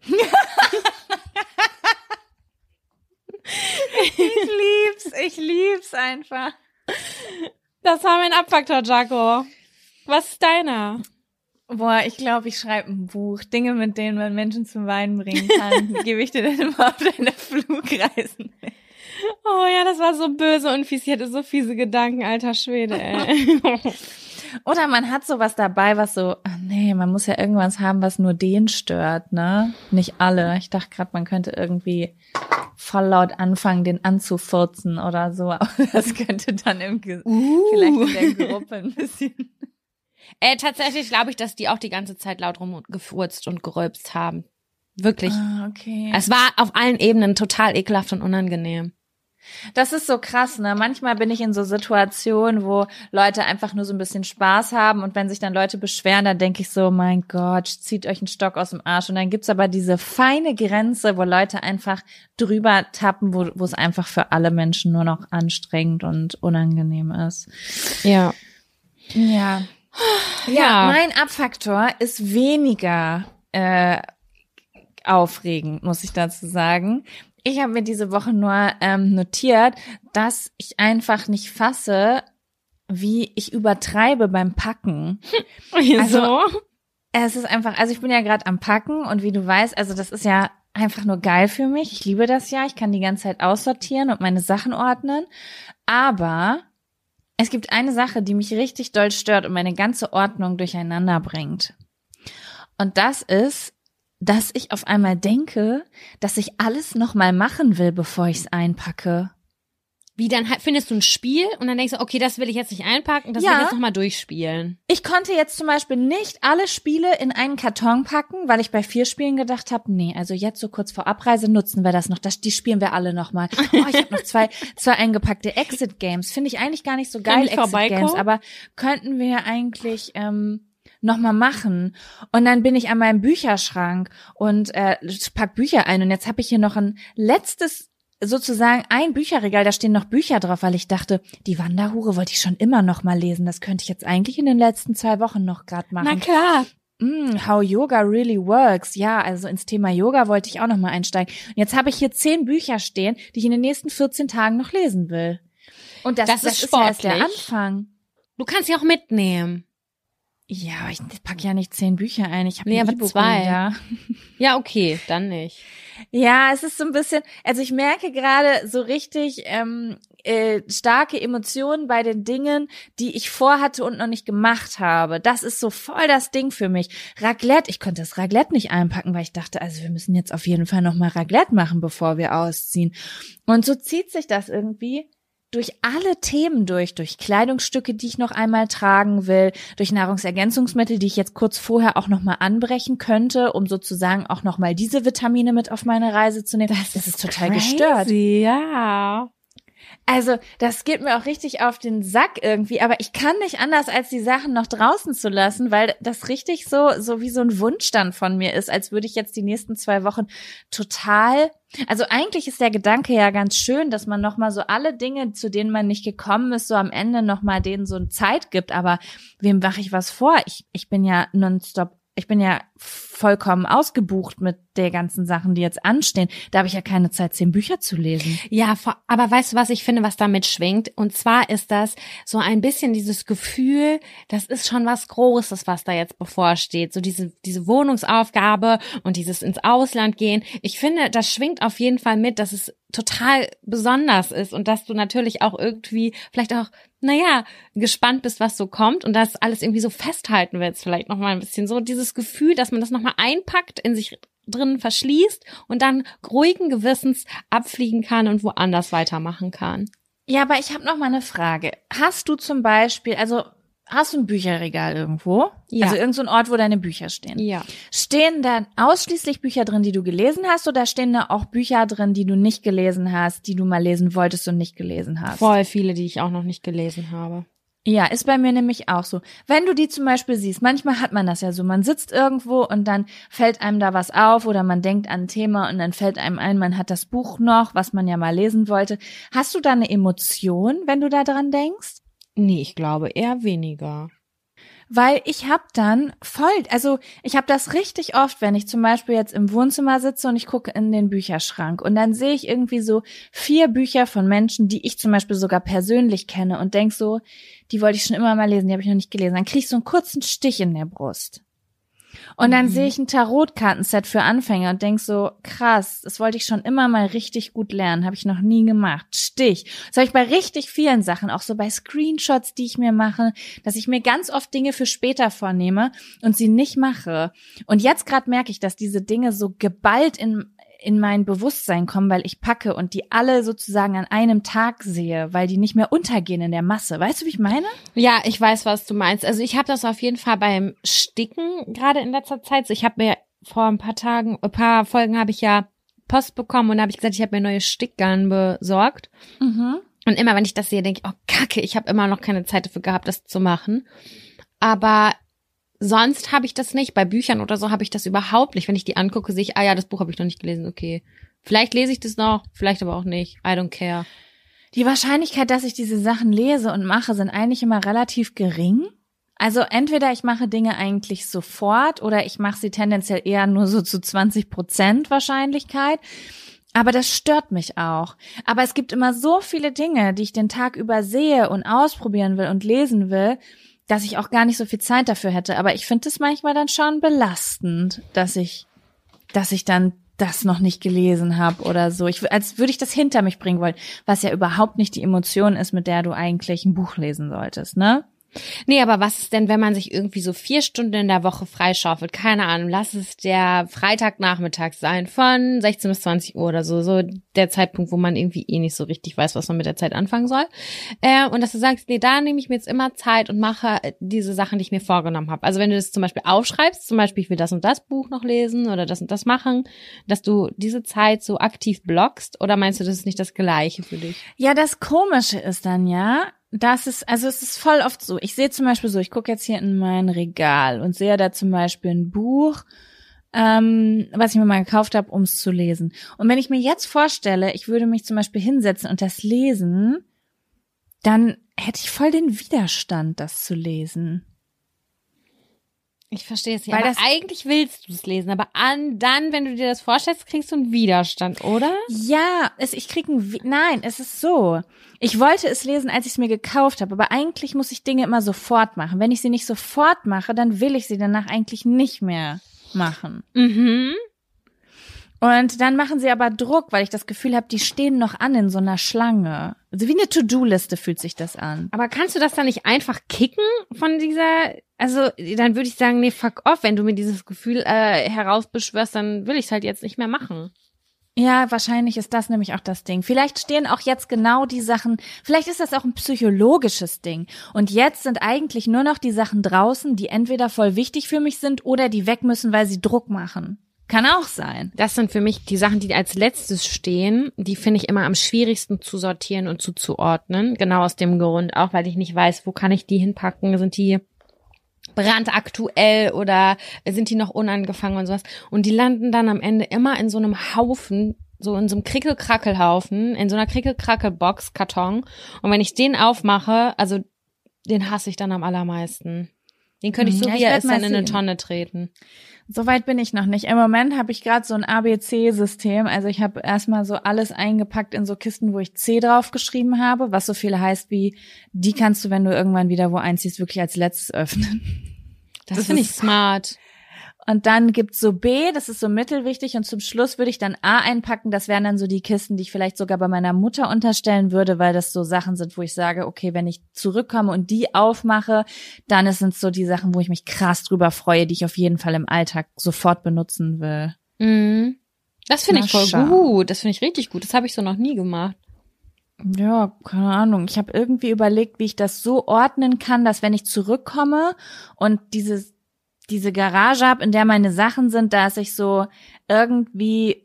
Ich lieb's, ich lieb's einfach. Das war mein Up-Faktor, Jaco. Was ist deiner? Boah, ich glaube, ich schreibe ein Buch. Dinge, mit denen man Menschen zum Weinen bringen kann. Gebe ich dir denn immer auf deine Flugreisen? Oh ja, das war so böse und fies. Ich hatte so fiese Gedanken, alter Schwede, ey. Oder man hat sowas dabei, was so, ach nee, man muss ja irgendwas haben, was nur den stört, ne? Nicht alle. Ich dachte gerade, man könnte irgendwie voll laut anfangen, den anzufurzen oder so. Aber das könnte dann im Ge- Uh. vielleicht in der Gruppe ein bisschen. Äh, tatsächlich glaube ich, dass die auch die ganze Zeit laut rumgefurzt und gerülpst haben. Wirklich. Ah, okay. Es war auf allen Ebenen total ekelhaft und unangenehm. Das ist so krass, ne? Manchmal bin ich in so Situationen, wo Leute einfach nur so ein bisschen Spaß haben und wenn sich dann Leute beschweren, dann denke ich so, mein Gott, zieht euch einen Stock aus dem Arsch. Und dann gibt's aber diese feine Grenze, wo Leute einfach drüber tappen, wo wo es einfach für alle Menschen nur noch anstrengend und unangenehm ist. Ja. Ja. Ja, ja. Mein Abfaktor ist weniger äh, aufregend, muss ich dazu sagen. Ich habe mir diese Woche nur ähm, notiert, dass ich einfach nicht fasse, wie ich übertreibe beim Packen. Also, es ist einfach, also ich bin ja gerade am Packen und wie du weißt, also das ist ja einfach nur geil für mich. Ich liebe das ja. Ich kann die ganze Zeit aussortieren und meine Sachen ordnen. Aber es gibt eine Sache, die mich richtig doll stört und meine ganze Ordnung durcheinander bringt. Und das ist, dass ich auf einmal denke, dass ich alles nochmal machen will, bevor ich es einpacke. Wie, dann findest du ein Spiel und dann denkst du, okay, das will ich jetzt nicht einpacken, das ja. will ich jetzt nochmal durchspielen. Ich konnte jetzt zum Beispiel nicht alle Spiele in einen Karton packen, weil ich bei vier Spielen gedacht habe, nee, also jetzt so kurz vor Abreise nutzen wir das noch, das, die spielen wir alle nochmal. Oh, ich habe noch zwei zwei eingepackte Exit-Games, finde ich eigentlich gar nicht so geil, Exit-Games, aber könnten wir eigentlich ähm, nochmal machen. Und dann bin ich an meinem Bücherschrank und äh, pack Bücher ein und jetzt habe ich hier noch ein letztes, sozusagen ein Bücherregal, da stehen noch Bücher drauf, weil ich dachte, die Wanderhure wollte ich schon immer noch mal lesen. Das könnte ich jetzt eigentlich in den letzten zwei Wochen noch gerade machen. Na klar. Mm, how Yoga really works. Ja, also ins Thema Yoga wollte ich auch noch mal einsteigen. Und jetzt habe ich hier zehn Bücher stehen, die ich in den nächsten vierzehn Tagen noch lesen will. Und das, das, das ist, ist ja erst der Anfang. Du kannst sie auch mitnehmen. Ja, aber ich packe ja nicht zehn Bücher ein. Ich habe nee, ein aber E-Book zwei. Ja. ja, okay, dann nicht. Ja, es ist so ein bisschen, also ich merke gerade so richtig ähm, äh, starke Emotionen bei den Dingen, die ich vorhatte und noch nicht gemacht habe. Das ist so voll das Ding für mich. Raclette, ich konnte das Raclette nicht einpacken, weil ich dachte, also wir müssen jetzt auf jeden Fall nochmal Raclette machen, bevor wir ausziehen. Und so zieht sich das irgendwie durch alle Themen durch, durch Kleidungsstücke, die ich noch einmal tragen will, durch Nahrungsergänzungsmittel, die ich jetzt kurz vorher auch noch mal anbrechen könnte, um sozusagen auch noch mal diese Vitamine mit auf meine Reise zu nehmen. Das, das ist, ist total crazy, gestört. Ja. Also, das geht mir auch richtig auf den Sack irgendwie, aber ich kann nicht anders, als die Sachen noch draußen zu lassen, weil das richtig so, so wie so ein Wunsch dann von mir ist, als würde ich jetzt die nächsten zwei Wochen total, also eigentlich ist der Gedanke ja ganz schön, dass man nochmal so alle Dinge, zu denen man nicht gekommen ist, so am Ende nochmal denen so eine Zeit gibt, aber wem mache ich was vor? Ich, ich bin ja nonstop, ich bin ja vollkommen ausgebucht mit der ganzen Sachen, die jetzt anstehen. Da habe ich ja keine Zeit, zehn Bücher zu lesen. Ja, aber weißt du, was ich finde, was damit schwingt? Und zwar ist das so ein bisschen dieses Gefühl, das ist schon was Großes, was da jetzt bevorsteht. So diese diese Wohnungsaufgabe und dieses ins Ausland gehen. Ich finde, das schwingt auf jeden Fall mit, dass es total besonders ist und dass du natürlich auch irgendwie vielleicht auch, naja, gespannt bist, was so kommt und das alles irgendwie so festhalten willst. Vielleicht nochmal ein bisschen so dieses Gefühl, dass man das nochmal einpackt, in sich drin verschließt und dann ruhigen Gewissens abfliegen kann und woanders weitermachen kann. Ja, aber ich habe noch mal eine Frage. Hast du zum Beispiel, also hast du ein Bücherregal irgendwo? Ja. Also irgend so ein Ort, wo deine Bücher stehen? Ja. Stehen da ausschließlich Bücher drin, die du gelesen hast, oder stehen da auch Bücher drin, die du nicht gelesen hast, die du mal lesen wolltest und nicht gelesen hast? Voll viele, die ich auch noch nicht gelesen habe. Ja, ist bei mir nämlich auch so. Wenn du die zum Beispiel siehst, manchmal hat man das ja so, man sitzt irgendwo und dann fällt einem da was auf oder man denkt an ein Thema und dann fällt einem ein, man hat das Buch noch, was man ja mal lesen wollte. Hast du da eine Emotion, wenn du da dran denkst? Nee, ich glaube eher weniger. Weil ich hab dann voll, also ich habe das richtig oft, wenn ich zum Beispiel jetzt im Wohnzimmer sitze und ich gucke in den Bücherschrank und dann sehe ich irgendwie so vier Bücher von Menschen, die ich zum Beispiel sogar persönlich kenne und denk so, die wollte ich schon immer mal lesen, die habe ich noch nicht gelesen. Dann krieg ich so einen kurzen Stich in der Brust. Und dann mhm. sehe ich ein Tarotkartenset für Anfänger und denk so, krass, das wollte ich schon immer mal richtig gut lernen, habe ich noch nie gemacht. Stich. Das habe ich bei richtig vielen Sachen, auch so bei Screenshots, die ich mir mache, dass ich mir ganz oft Dinge für später vornehme und sie nicht mache. Und jetzt gerade merke ich, dass diese Dinge so geballt in in mein Bewusstsein kommen, weil ich packe und die alle sozusagen an einem Tag sehe, weil die nicht mehr untergehen in der Masse. Weißt du, wie ich meine? Ja, ich weiß, was du meinst. Also ich habe das auf jeden Fall beim Sticken gerade in letzter Zeit. Ich habe mir vor ein paar Tagen, ein paar Folgen habe ich ja Post bekommen und da habe ich gesagt, ich habe mir neue Stickgarn besorgt. Mhm. Und immer, wenn ich das sehe, denke ich, oh Kacke, ich habe immer noch keine Zeit dafür gehabt, das zu machen. Aber sonst habe ich das nicht. Bei Büchern oder so habe ich das überhaupt nicht. Wenn ich die angucke, sehe ich, ah ja, das Buch habe ich noch nicht gelesen, okay. Vielleicht lese ich das noch, vielleicht aber auch nicht. I don't care. Die Wahrscheinlichkeit, dass ich diese Sachen lese und mache, sind eigentlich immer relativ gering. Also entweder ich mache Dinge eigentlich sofort oder ich mache sie tendenziell eher nur so zu zwanzig Prozent Wahrscheinlichkeit. Aber das stört mich auch. Aber es gibt immer so viele Dinge, die ich den Tag über sehe und ausprobieren will und lesen will, dass ich auch gar nicht so viel Zeit dafür hätte. Aber ich finde es manchmal dann schon belastend, dass ich, dass ich dann das noch nicht gelesen habe oder so. Ich, als würde ich das hinter mich bringen wollen, was ja überhaupt nicht die Emotion ist, mit der du eigentlich ein Buch lesen solltest, ne? Nee, aber was ist denn, wenn man sich irgendwie so vier Stunden in der Woche freischaufelt? Keine Ahnung, lass es der Freitagnachmittag sein von sechzehn bis zwanzig Uhr oder so. So der Zeitpunkt, wo man irgendwie eh nicht so richtig weiß, was man mit der Zeit anfangen soll. Äh, und dass du sagst, nee, da nehme ich mir jetzt immer Zeit und mache diese Sachen, die ich mir vorgenommen habe. Also wenn du das zum Beispiel aufschreibst, zum Beispiel ich will das und das Buch noch lesen oder das und das machen, dass du diese Zeit so aktiv blockst, oder meinst du, das ist nicht das Gleiche für dich? Ja, das Komische ist dann ja, das ist, also es ist voll oft so. Ich sehe zum Beispiel so, ich gucke jetzt hier in mein Regal und sehe da zum Beispiel ein Buch, ähm, was ich mir mal gekauft habe, um es zu lesen. Und wenn ich mir jetzt vorstelle, ich würde mich zum Beispiel hinsetzen und das lesen, dann hätte ich voll den Widerstand, das zu lesen. Ich verstehe es ja, Weil aber das, eigentlich willst du es lesen, aber an, dann, wenn du dir das vorstellst, kriegst du einen Widerstand, oder? Ja, es, ich krieg einen, nein, es ist so. Ich wollte es lesen, als ich es mir gekauft habe, aber eigentlich muss ich Dinge immer sofort machen. Wenn ich sie nicht sofort mache, dann will ich sie danach eigentlich nicht mehr machen. Mhm. Und dann machen sie aber Druck, weil ich das Gefühl habe, die stehen noch an in so einer Schlange. Also wie eine To-Do-Liste fühlt sich das an. Aber kannst du das dann nicht einfach kicken von dieser, also dann würde ich sagen, nee, fuck off, wenn du mir dieses Gefühl äh, herausbeschwörst, dann will ich es halt jetzt nicht mehr machen. Ja, wahrscheinlich ist das nämlich auch das Ding. Vielleicht stehen auch jetzt genau die Sachen, vielleicht ist das auch ein psychologisches Ding. Und jetzt sind eigentlich nur noch die Sachen draußen, die entweder voll wichtig für mich sind oder die weg müssen, weil sie Druck machen. Kann auch sein. Das sind für mich die Sachen, die als letztes stehen, die finde ich immer am schwierigsten zu sortieren und zuzuordnen. Genau aus dem Grund auch, weil ich nicht weiß, wo kann ich die hinpacken, sind die brandaktuell oder sind die noch unangefangen und sowas. Und die landen dann am Ende immer in so einem Haufen, so in so einem Krickel-Krackel-Haufen, in so einer Krickel-Krackel-Box, Karton. Und wenn ich den aufmache, also den hasse ich dann am allermeisten. Den könnte ich so, ja, wie ich er ist, dann in sehen. eine Tonne treten. Soweit bin ich noch nicht. Im Moment habe ich gerade so ein A B C-System. Also ich habe erstmal so alles eingepackt in so Kisten, wo ich C draufgeschrieben habe, was so viel heißt wie, die kannst du, wenn du irgendwann wieder wo einziehst, wirklich als letztes öffnen. Das, das finde ich smart. Und dann gibt's so B, das ist so mittelwichtig, und zum Schluss würde ich dann A einpacken. Das wären dann so die Kisten, die ich vielleicht sogar bei meiner Mutter unterstellen würde, weil das so Sachen sind, wo ich sage, okay, wenn ich zurückkomme und die aufmache, dann sind es so die Sachen, wo ich mich krass drüber freue, die ich auf jeden Fall im Alltag sofort benutzen will. Mhm. Das finde ich voll schau. gut. Das finde ich richtig gut. Das habe ich so noch nie gemacht. Ja, keine Ahnung. Ich habe irgendwie überlegt, wie ich das so ordnen kann, dass wenn ich zurückkomme und dieses diese Garage habe, in der meine Sachen sind, dass ich so irgendwie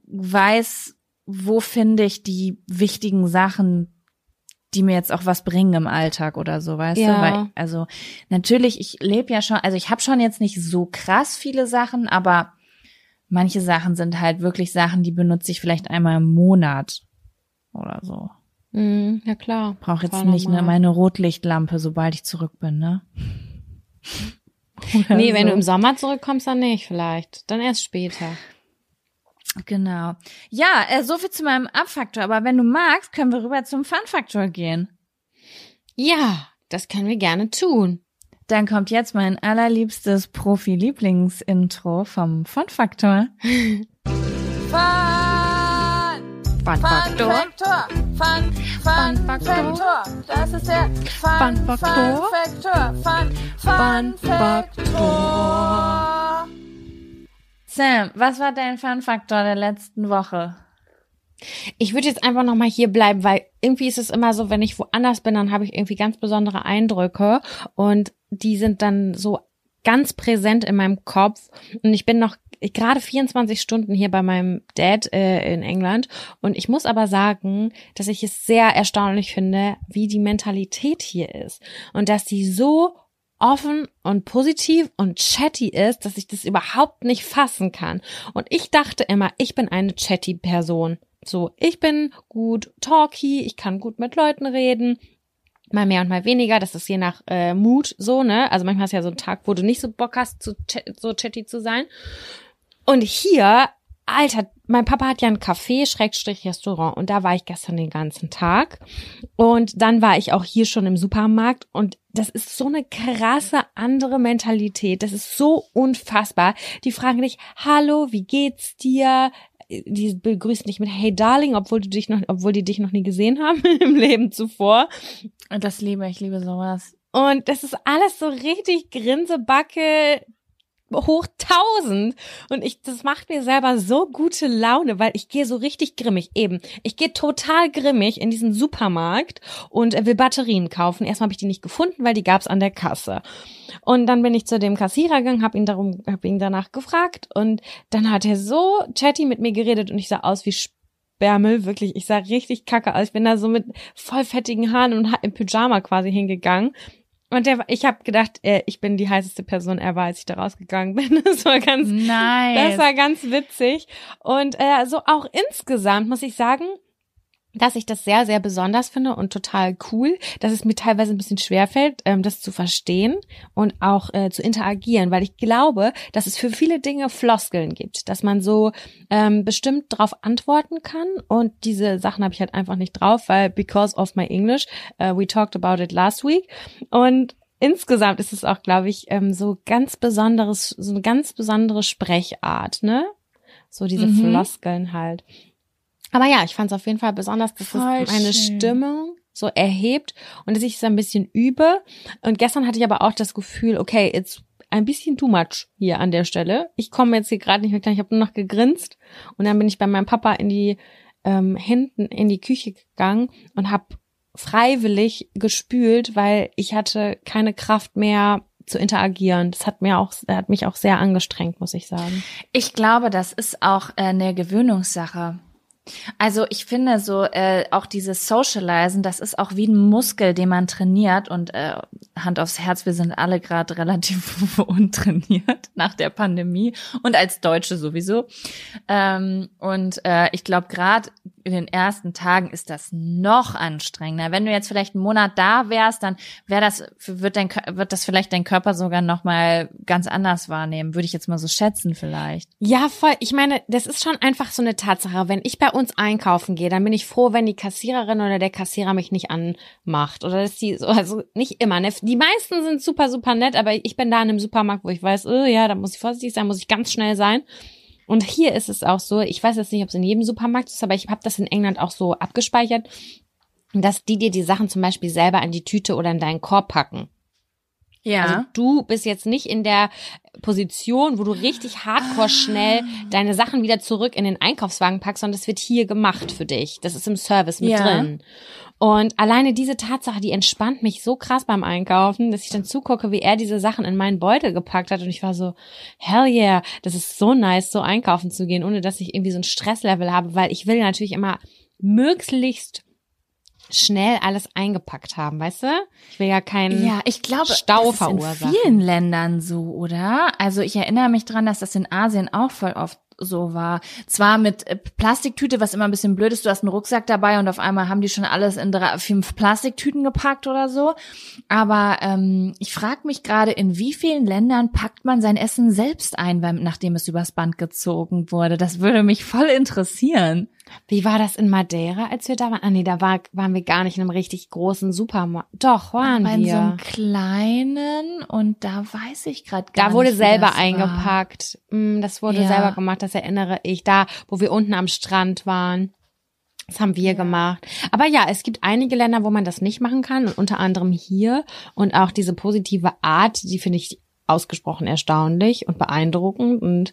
weiß, wo finde ich die wichtigen Sachen, die mir jetzt auch was bringen im Alltag oder so, weißt ja. du? Weil, also natürlich, ich lebe ja schon, also ich habe schon jetzt nicht so krass viele Sachen, aber manche Sachen sind halt wirklich Sachen, die benutze ich vielleicht einmal im Monat oder so. Mm, ja klar. Brauche jetzt nicht ne, meine Rotlichtlampe, sobald ich zurück bin, ne? Oder nee, so. Wenn du im Sommer zurückkommst, dann nicht vielleicht. Dann erst später. Genau. Ja, äh, so viel zu meinem Up-Faktor. Aber wenn du magst, können wir rüber zum Fun-Faktor gehen. Ja, das können wir gerne tun. Dann kommt jetzt mein allerliebstes Profi-Lieblings-Intro vom Fun-Faktor. Fun! Fun-Faktor. Fun, Fun, Faktor. Das ist der Fun, Fun Faktor. Fun, Fun Faktor. Sam, was war dein Fun Faktor der letzten Woche? Ich würde jetzt einfach nochmal hier bleiben, weil irgendwie ist es immer so, wenn ich woanders bin, dann habe ich irgendwie ganz besondere Eindrücke und die sind dann so ganz präsent in meinem Kopf und ich bin noch gerade vierundzwanzig Stunden hier bei meinem Dad äh, in England und ich muss aber sagen, dass ich es sehr erstaunlich finde, wie die Mentalität hier ist und dass die so offen und positiv und chatty ist, dass ich das überhaupt nicht fassen kann. Und ich dachte immer, ich bin eine chatty Person. So, ich bin gut talky, ich kann gut mit Leuten reden, mal mehr und mal weniger, das ist je nach äh, Mood so, ne? Also manchmal ist ja so ein Tag, wo du nicht so Bock hast, zu ch- so chatty zu sein. Und hier, Alter, mein Papa hat ja ein Café, Schrägstrich Restaurant und da war ich gestern den ganzen Tag und dann war ich auch hier schon im Supermarkt und das ist so eine krasse andere Mentalität, das ist so unfassbar. Die fragen dich, hallo, wie geht's dir? Die begrüßen dich mit Hey Darling, obwohl du dich noch, obwohl die dich noch nie gesehen haben im Leben zuvor. Das liebe ich, liebe sowas. Und das ist alles so richtig Grinsebacke hoch tausend und ich, das macht mir selber so gute Laune, weil ich gehe so richtig grimmig eben. Ich gehe total grimmig in diesen Supermarkt und will Batterien kaufen. Erstmal habe ich die nicht gefunden, weil die gab's an der Kasse. Und dann bin ich zu dem Kassierer gegangen, habe ihn darum, habe ihn danach gefragt und dann hat er so chatty mit mir geredet und ich sah aus wie Spermel, wirklich. Ich sah richtig kacke aus. Ich bin da so mit voll fettigen Haaren und im Pyjama quasi hingegangen. Und der, ich habe gedacht, äh, ich bin die heißeste Person ever, als ich da rausgegangen bin. Das war ganz, nice. Das war ganz witzig. Und äh, so auch insgesamt muss ich sagen, dass ich das sehr, sehr besonders finde und total cool, dass es mir teilweise ein bisschen schwerfällt, ähm, das zu verstehen und auch äh, zu interagieren, weil ich glaube, dass es für viele Dinge Floskeln gibt, dass man so ähm, bestimmt drauf antworten kann und diese Sachen habe ich halt einfach nicht drauf, weil because of my English, uh, we talked about it last week und insgesamt ist es auch, glaube ich, ähm, so ganz besonderes, so eine ganz besondere Sprechart, ne? So diese mhm. Floskeln halt. Aber ja, ich fand es auf jeden Fall besonders, dass es meine Stimmung so erhebt und dass ich es ein bisschen übe. Und gestern hatte ich aber auch das Gefühl, okay, it's ein bisschen too much hier an der Stelle. Ich komme jetzt hier gerade nicht mehr klar, ich habe nur noch gegrinst. Und dann bin ich bei meinem Papa in die ähm, hinten in die Küche gegangen und habe freiwillig gespült, weil ich hatte keine Kraft mehr zu interagieren. Das hat mir auch, hat mich auch sehr angestrengt, muss ich sagen. Ich glaube, das ist auch äh, eine Gewöhnungssache. Also ich finde so äh, auch dieses Socializen, das ist auch wie ein Muskel, den man trainiert und äh, Hand aufs Herz, wir sind alle gerade relativ untrainiert nach der Pandemie und als Deutsche sowieso. Ähm, und äh, ich glaube gerade in den ersten Tagen ist das noch anstrengender. Wenn du jetzt vielleicht einen Monat da wärst, dann wäre das wird dein wird das vielleicht dein Körper sogar noch mal ganz anders wahrnehmen, würde ich jetzt mal so schätzen vielleicht. Ja, voll. Ich meine, das ist schon einfach so eine Tatsache. Wenn ich bei uns einkaufen gehe, dann bin ich froh, wenn die Kassiererin oder der Kassierer mich nicht anmacht oder dass die so, also nicht immer, ne? Die meisten sind super super nett, aber ich bin da in einem Supermarkt, wo ich weiß, oh, ja, da muss ich vorsichtig sein, muss ich ganz schnell sein. Und hier ist es auch so, ich weiß jetzt nicht, ob es in jedem Supermarkt ist, aber ich habe das in England auch so abgespeichert, dass die dir die Sachen zum Beispiel selber in die Tüte oder in deinen Korb packen. Ja. Also du bist jetzt nicht in der Position, wo du richtig hardcore ah. schnell deine Sachen wieder zurück in den Einkaufswagen packst, sondern das wird hier gemacht für dich. Das ist im Service mit ja. drin. Und alleine diese Tatsache, die entspannt mich so krass beim Einkaufen, dass ich dann zugucke, wie er diese Sachen in meinen Beutel gepackt hat und ich war so, hell yeah, das ist so nice, so einkaufen zu gehen, ohne dass ich irgendwie so ein Stresslevel habe, weil ich will natürlich immer möglichst schnell alles eingepackt haben, weißt du? Ich will ja keinen ja, ich glaube, Stau das verursachen. Ist in vielen Ländern so, oder? Also ich erinnere mich dran, dass das in Asien auch voll oft so war. Zwar mit äh, Plastiktüte, was immer ein bisschen blöd ist, du hast einen Rucksack dabei und auf einmal haben die schon alles in drei, fünf Plastiktüten gepackt oder so. Aber ähm, ich frage mich gerade, in wie vielen Ländern packt man sein Essen selbst ein, weil, nachdem es übers Band gezogen wurde? Das würde mich voll interessieren. Wie war das in Madeira, als wir da waren? Ah nee, da war, waren wir gar nicht in einem richtig großen Supermarkt. Doch, waren Aber wir. In so einem kleinen und da weiß ich gerade gar nicht. Da wurde nicht, selber das eingepackt. War. Das wurde ja. selber gemacht, das erinnere ich. Da, wo wir unten am Strand waren. Das haben wir ja. gemacht. Aber ja, es gibt einige Länder, wo man das nicht machen kann. Und unter anderem hier. Und auch diese positive Art, die finde ich ausgesprochen erstaunlich und beeindruckend. Und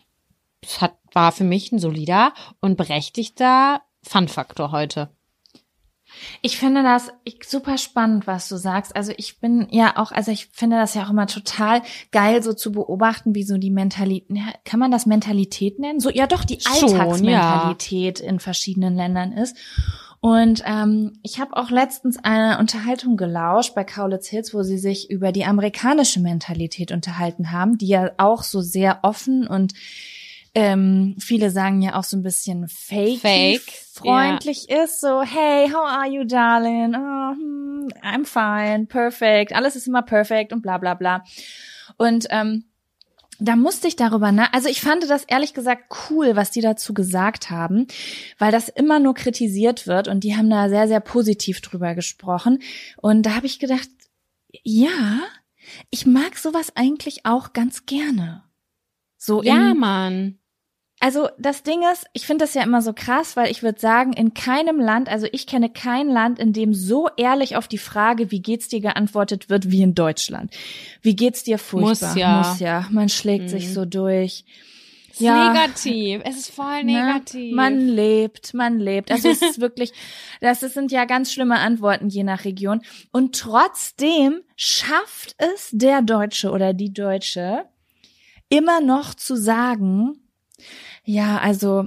es hat war für mich ein solider und berechtigter Fun-Faktor heute. Ich finde das super spannend, was du sagst. Also ich bin ja auch, also ich finde das ja auch immer total geil, so zu beobachten, wie so die Mentalität, kann man das Mentalität nennen? So, ja doch, die Schon, Alltagsmentalität ja. in verschiedenen Ländern ist. Und ähm, ich habe auch letztens eine Unterhaltung gelauscht bei Kaulitz Hills, wo sie sich über die amerikanische Mentalität unterhalten haben, die ja auch so sehr offen und ähm, viele sagen ja auch so ein bisschen fake, Fake freundlich ja. ist. So, hey, how are you, darling? Oh, hmm, I'm fine, perfect. Alles ist immer perfekt und bla bla bla. Und ähm, da musste ich darüber nach, also ich fand das ehrlich gesagt cool, was die dazu gesagt haben, weil das immer nur kritisiert wird und die haben da sehr, sehr positiv drüber gesprochen. Und da habe ich gedacht, ja, ich mag sowas eigentlich auch ganz gerne. So ja, in, Mann. Also das Ding ist, ich finde das ja immer so krass, weil ich würde sagen, in keinem Land, also ich kenne kein Land, in dem so ehrlich auf die Frage, wie geht's dir, geantwortet wird, wie in Deutschland. Wie geht's dir? Furchtbar. Muss ja. Muss ja. Man schlägt mhm. sich so durch. Es ist ja, negativ. Es ist voll negativ. Ne? Man lebt, man lebt. Also es ist wirklich, das sind ja ganz schlimme Antworten je nach Region. Und trotzdem schafft es der Deutsche oder die Deutsche immer noch zu sagen, ja, also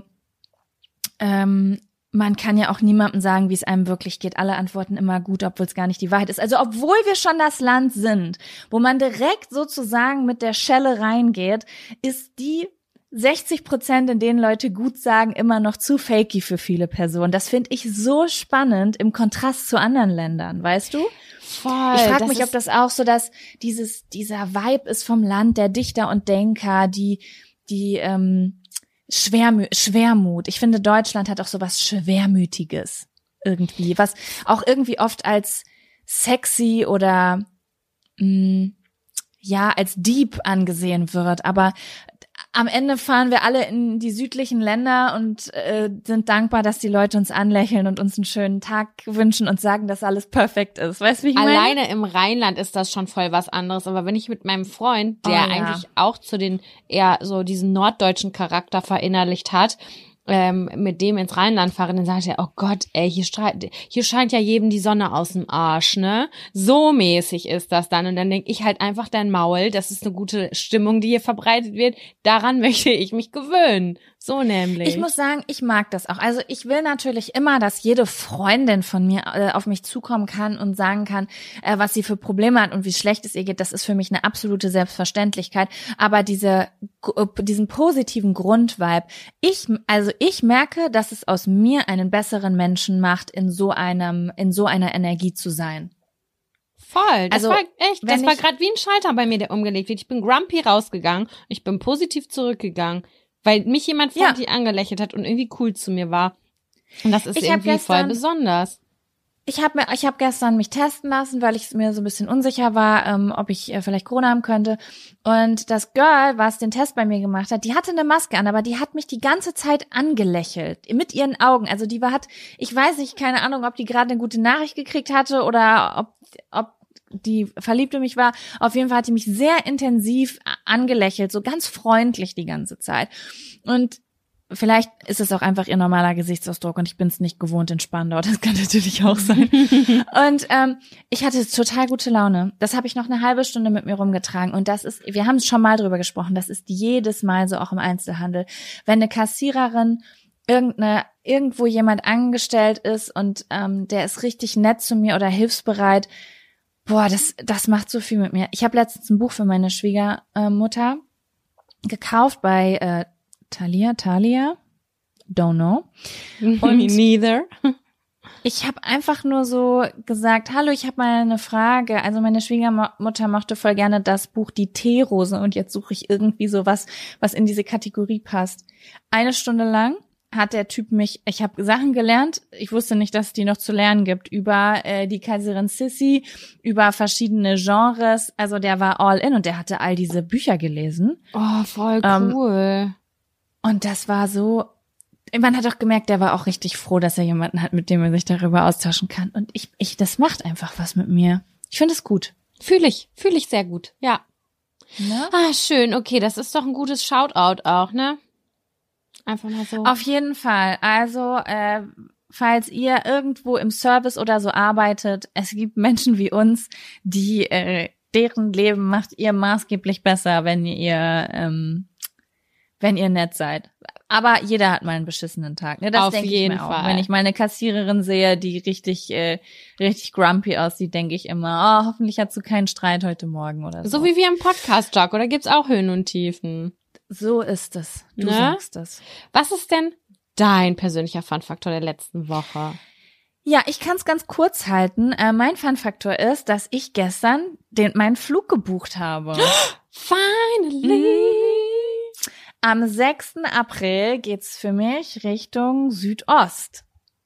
ähm, man kann ja auch niemandem sagen, wie es einem wirklich geht. Alle antworten immer gut, obwohl es gar nicht die Wahrheit ist. Also obwohl wir schon das Land sind, wo man direkt sozusagen mit der Schelle reingeht, ist die sechzig Prozent, in denen Leute gut sagen, immer noch zu fakey für viele Personen. Das finde ich so spannend im Kontrast zu anderen Ländern, weißt du? Voll. Ich frage mich, ob das auch so, dass dieses dieser Vibe ist vom Land der Dichter und Denker, die die ähm, Schwermü- Schwermut. Ich finde, Deutschland hat auch so was Schwermütiges irgendwie, was auch irgendwie oft als sexy oder mh, ja als deep angesehen wird. Aber am Ende fahren wir alle in die südlichen Länder und äh, sind dankbar, dass die Leute uns anlächeln und uns einen schönen Tag wünschen und sagen, dass alles perfekt ist. Weißt du, wie ich meine? Alleine im Rheinland ist das schon voll was anderes. Aber wenn ich mit meinem Freund, der oh, ja. eigentlich auch zu den eher so diesen norddeutschen Charakter verinnerlicht hat, ähm, mit dem ins Rheinland fahre, dann sagt er, oh Gott, ey, hier, streit, hier scheint ja jedem die Sonne aus dem Arsch, ne? So mäßig ist das dann. Und dann denke ich halt einfach dein Maul, das ist eine gute Stimmung, die hier verbreitet wird. Daran möchte ich mich gewöhnen. So nämlich. Ich muss sagen, ich mag das auch. Also ich will natürlich immer, dass jede Freundin von mir äh, auf mich zukommen kann und sagen kann, äh, was sie für Probleme hat und wie schlecht es ihr geht. Das ist für mich eine absolute Selbstverständlichkeit. Aber diese diesen positiven Grundvibe, ich also ich merke, dass es aus mir einen besseren Menschen macht, in so einem in so einer Energie zu sein. Voll, das also, war echt, das war ich, gerade wie ein Schalter bei mir, der umgelegt wird. Ich bin grumpy rausgegangen, ich bin positiv zurückgegangen, weil mich jemand freundlich ja. angelächelt hat und irgendwie cool zu mir war. Und das ist ich irgendwie gestern, voll besonders. Ich habe mir, ich habe gestern mich testen lassen, weil ich mir so ein bisschen unsicher war, ähm, ob ich äh, vielleicht Corona haben könnte. Und das Girl, was den Test bei mir gemacht hat, die hatte eine Maske an, aber die hat mich die ganze Zeit angelächelt mit ihren Augen. Also die war hat, ich weiß nicht, keine Ahnung, ob die gerade eine gute Nachricht gekriegt hatte oder ob ob die verliebt in mich war. Auf jeden Fall hat die mich sehr intensiv angelächelt, so ganz freundlich die ganze Zeit. Und vielleicht ist es auch einfach ihr normaler Gesichtsausdruck und ich bin es nicht gewohnt in Spandau. Das kann natürlich auch sein. Und ähm, ich hatte total gute Laune. Das habe ich noch eine halbe Stunde mit mir rumgetragen. Und das ist, wir haben schon mal drüber gesprochen, das ist jedes Mal so auch im Einzelhandel. Wenn eine Kassiererin irgendeine irgendwo jemand angestellt ist und ähm, der ist richtig nett zu mir oder hilfsbereit, boah, das das macht so viel mit mir. Ich habe letztens ein Buch für meine Schwiegermutter gekauft bei äh, Thalia, Thalia, don't know. Und neither. Ich habe einfach nur so gesagt, hallo, ich habe mal eine Frage. Also meine Schwiegermutter mochte voll gerne das Buch Die Teerose und jetzt suche ich irgendwie so was, was in diese Kategorie passt. Eine Stunde lang hat der Typ mich, ich habe Sachen gelernt, ich wusste nicht, dass es die noch zu lernen gibt, über äh, die Kaiserin Sissi, über verschiedene Genres. Also der war all in und der hatte all diese Bücher gelesen. Oh, voll cool. Ähm, Und das war so, man hat auch gemerkt, der war auch richtig froh, dass er jemanden hat, mit dem er sich darüber austauschen kann. Und ich, ich, das macht einfach was mit mir. Ich finde es gut. Fühle ich, fühle ich sehr gut, ja. Ne? Ah, schön, okay, das ist doch ein gutes Shoutout auch, ne? Einfach mal so. Auf jeden Fall. Also, äh, falls ihr irgendwo im Service oder so arbeitet, es gibt Menschen wie uns, die äh, deren Leben macht ihr maßgeblich besser, wenn ihr ähm, wenn ihr nett seid. Aber jeder hat mal einen beschissenen Tag, ne? Das denke ich mir auch. Fall. Wenn ich mal eine Kassiererin sehe, die richtig äh, richtig grumpy aussieht, denke ich immer, oh, hoffentlich hast du keinen Streit heute Morgen oder so. So wie wir im Podcast, Jaco, da gibt's auch Höhen und Tiefen. So ist es. Du Ne? sagst es. Was ist denn dein persönlicher Fun-Faktor der letzten Woche? Ja, ich kann es ganz kurz halten. Äh, mein Fun-Faktor ist, dass ich gestern den meinen Flug gebucht habe. Finally! Am sechsten April geht's für mich Richtung Südost.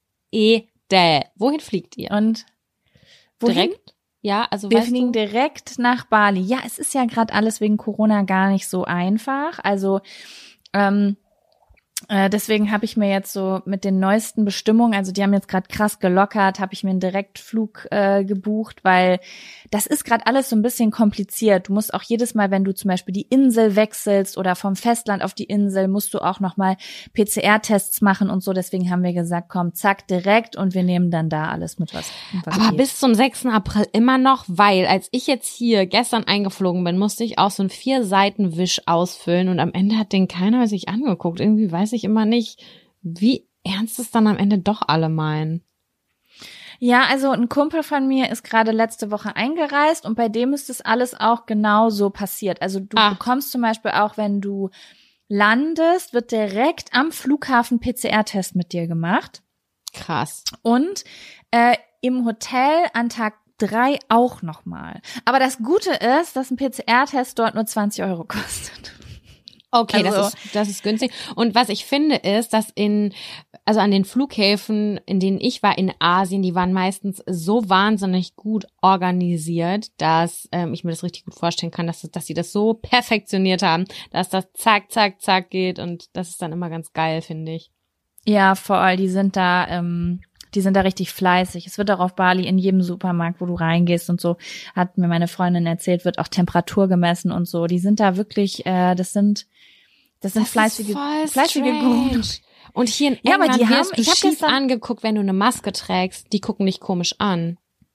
Edel. Wohin fliegt ihr? Und wohin? Direkt? Ja, also Wir weißt fliegen du? direkt nach Bali. Ja, es ist ja gerade alles wegen Corona gar nicht so einfach. Also ähm, äh, deswegen habe ich mir jetzt so mit den neuesten Bestimmungen, also die haben jetzt gerade krass gelockert, habe ich mir einen Direktflug äh, gebucht, weil das ist gerade alles so ein bisschen kompliziert. Du musst auch jedes Mal, wenn du zum Beispiel die Insel wechselst oder vom Festland auf die Insel, musst du auch nochmal P C R-Tests machen und so. Deswegen haben wir gesagt, komm, zack, direkt und wir nehmen dann da alles mit, was, was Aber geht. bis zum sechsten April immer noch, weil als ich jetzt hier gestern eingeflogen bin, musste ich auch so einen Vier-Seiten-Wisch ausfüllen und am Ende hat den keiner sich angeguckt. Irgendwie weiß ich immer nicht, wie ernst es dann am Ende doch alle meinen. Ja, also ein Kumpel von mir ist gerade letzte Woche eingereist und bei dem ist das alles auch genau so passiert. Also du Ah. bekommst zum Beispiel auch, wenn du landest, wird direkt am Flughafen P C R-Test mit dir gemacht Krass. und äh, im Hotel an Tag drei auch nochmal. Aber das Gute ist, dass ein P C R-Test dort nur zwanzig Euro kostet. Okay, Also- das ist, das ist günstig. Und was ich finde ist, dass in, also an den Flughäfen, in denen ich war in Asien, die waren meistens so wahnsinnig gut organisiert, dass ähm, ich mir das richtig gut vorstellen kann, dass, dass sie das so perfektioniert haben, dass das zack, zack, zack geht und das ist dann immer ganz geil, finde ich. Ja, voll, die sind da, ähm, die sind da richtig fleißig. Es wird auch auf Bali in jedem Supermarkt, wo du reingehst und so, hat mir meine Freundin erzählt, wird auch Temperatur gemessen und so. Die sind da wirklich, äh, das sind, das sind Das fleißige, ist voll fleißige strange. Gruppen. Und hier in Ja, aber England die wirst haben- du ich hab schief gestern- angeguckt, wenn du eine Maske trägst. Die gucken dich komisch an.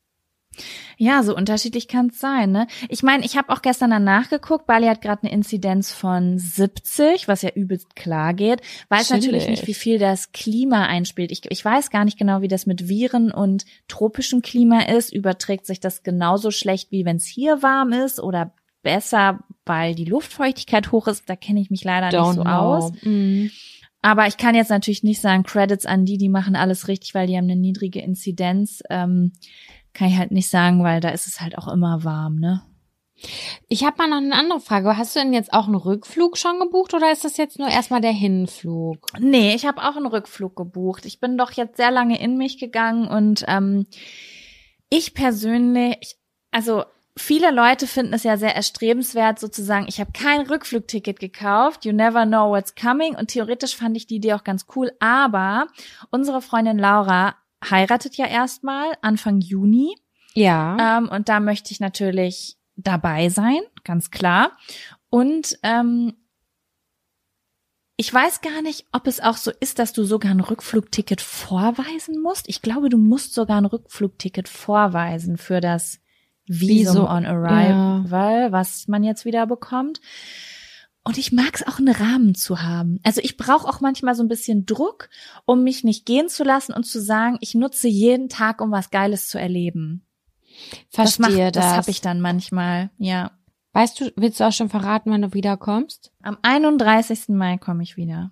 Ja, so unterschiedlich kann es sein, ne? Ich meine, ich habe auch gestern dann nachgeguckt, Bali hat gerade eine Inzidenz von siebzig, was ja übelst klar geht. Weiß Chillig. natürlich nicht, wie viel das Klima einspielt. Ich, ich weiß gar nicht genau, wie das mit Viren und tropischem Klima ist. Überträgt sich das genauso schlecht, wie wenn es hier warm ist oder besser, weil die Luftfeuchtigkeit hoch ist? Da kenne ich mich leider nicht so aus. Mhm. Aber ich kann jetzt natürlich nicht sagen, Credits an die, die machen alles richtig, weil die haben eine niedrige Inzidenz. Ähm, kann ich halt nicht sagen, weil da ist es halt auch immer warm, ne? Ich habe mal noch eine andere Frage. Hast du denn jetzt auch einen Rückflug schon gebucht oder ist das jetzt nur erstmal der Hinflug? Nee, ich habe auch einen Rückflug gebucht. Ich bin doch jetzt sehr lange in mich gegangen und ähm, ich persönlich, also viele Leute finden es ja sehr erstrebenswert, sozusagen, ich habe kein Rückflugticket gekauft, you never know what's coming und theoretisch fand ich die Idee auch ganz cool, aber unsere Freundin Laura heiratet ja erstmal Anfang Juni Ja. ähm, und da möchte ich natürlich dabei sein, ganz klar. Und ähm, ich weiß gar nicht, ob es auch so ist, dass du sogar ein Rückflugticket vorweisen musst. Ich glaube, du musst sogar ein Rückflugticket vorweisen für das Visum Visum, on Arrival, was man jetzt wieder bekommt. Und ich mag es auch, einen Rahmen zu haben. Also ich brauche auch manchmal so ein bisschen Druck, um mich nicht gehen zu lassen und zu sagen, ich nutze jeden Tag, um was Geiles zu erleben. Verstehe das. das. Das habe ich dann manchmal, ja. Weißt du, willst du auch schon verraten, wann du wiederkommst? Am einunddreißigsten Mai komme ich wieder.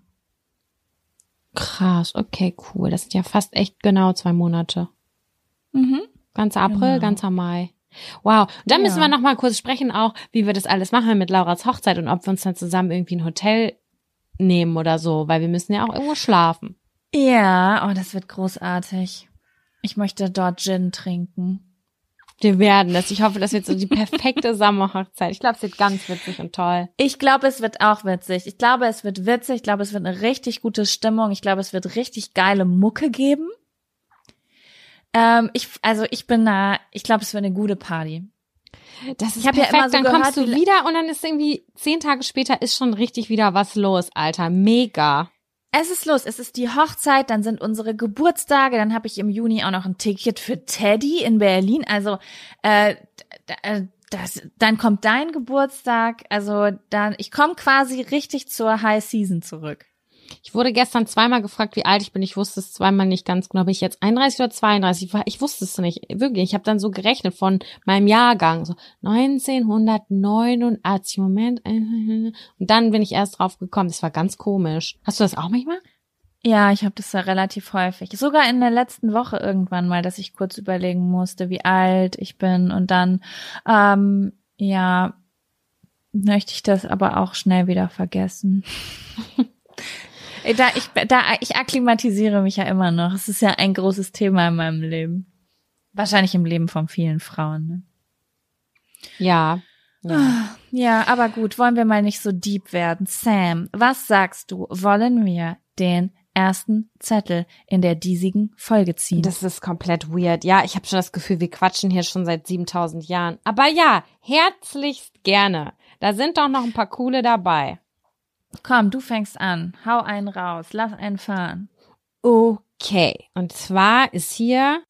Krass, okay, cool. Das sind ja fast echt genau zwei Monate. Mhm. Ganzer April, Genau. ganzer Mai. Wow. Und dann Ja. müssen wir noch mal kurz sprechen auch, wie wir das alles machen mit Lauras Hochzeit und ob wir uns dann zusammen irgendwie ein Hotel nehmen oder so, weil wir müssen ja auch irgendwo schlafen. Ja, oh, das wird großartig. Ich möchte dort Gin trinken. Wir werden das. Ich hoffe, das wird so die perfekte Sommerhochzeit. Ich glaube, es wird ganz witzig und toll. Ich glaube, es wird auch witzig. Ich glaube, es wird witzig. Ich glaube, es wird eine richtig gute Stimmung. Ich glaube, es wird richtig geile Mucke geben. Ähm, ich, also ich bin da, ich glaube, es wird eine gute Party. Das ist Ich hab ja perfekt. immer so dann gehört, kommst du wie- wieder und dann ist irgendwie zehn Tage später ist schon richtig wieder was los, Alter. Mega. Es ist los, es ist die Hochzeit, dann sind unsere Geburtstage, dann habe ich im Juni auch noch ein Ticket für Teddy in Berlin, also äh, das, dann kommt dein Geburtstag, also dann, ich komme quasi richtig zur High Season zurück. Ich wurde gestern zweimal gefragt, wie alt ich bin. Ich wusste es zweimal nicht ganz genau. Bin ich jetzt einunddreißig oder zweiunddreißig? Ich, war, ich wusste es nicht. Wirklich. Ich habe dann so gerechnet von meinem Jahrgang. So neunzehnhundertneunundachtzig. Moment. Und dann bin ich erst drauf gekommen. Das war ganz komisch. Hast du das auch manchmal? Ja, ich habe das ja relativ häufig. Sogar in der letzten Woche irgendwann mal, dass ich kurz überlegen musste, wie alt ich bin. Und dann, ähm, ja, möchte ich das aber auch schnell wieder vergessen. Da ich, da ich akklimatisiere mich ja immer noch. Es ist ja ein großes Thema in meinem Leben. Wahrscheinlich im Leben von vielen Frauen. Ne? Ja. Ja. Ja, aber gut, wollen wir mal nicht so deep werden. Sam, was sagst du? Wollen wir den ersten Zettel in der diesigen Folge ziehen? Das ist komplett weird. Ja, ich habe schon das Gefühl, wir quatschen hier schon seit siebentausend Jahren. Aber ja, herzlichst gerne. Da sind doch noch ein paar coole dabei. Komm, du fängst an. Hau einen raus. Lass einen fahren. Okay. Und zwar ist hier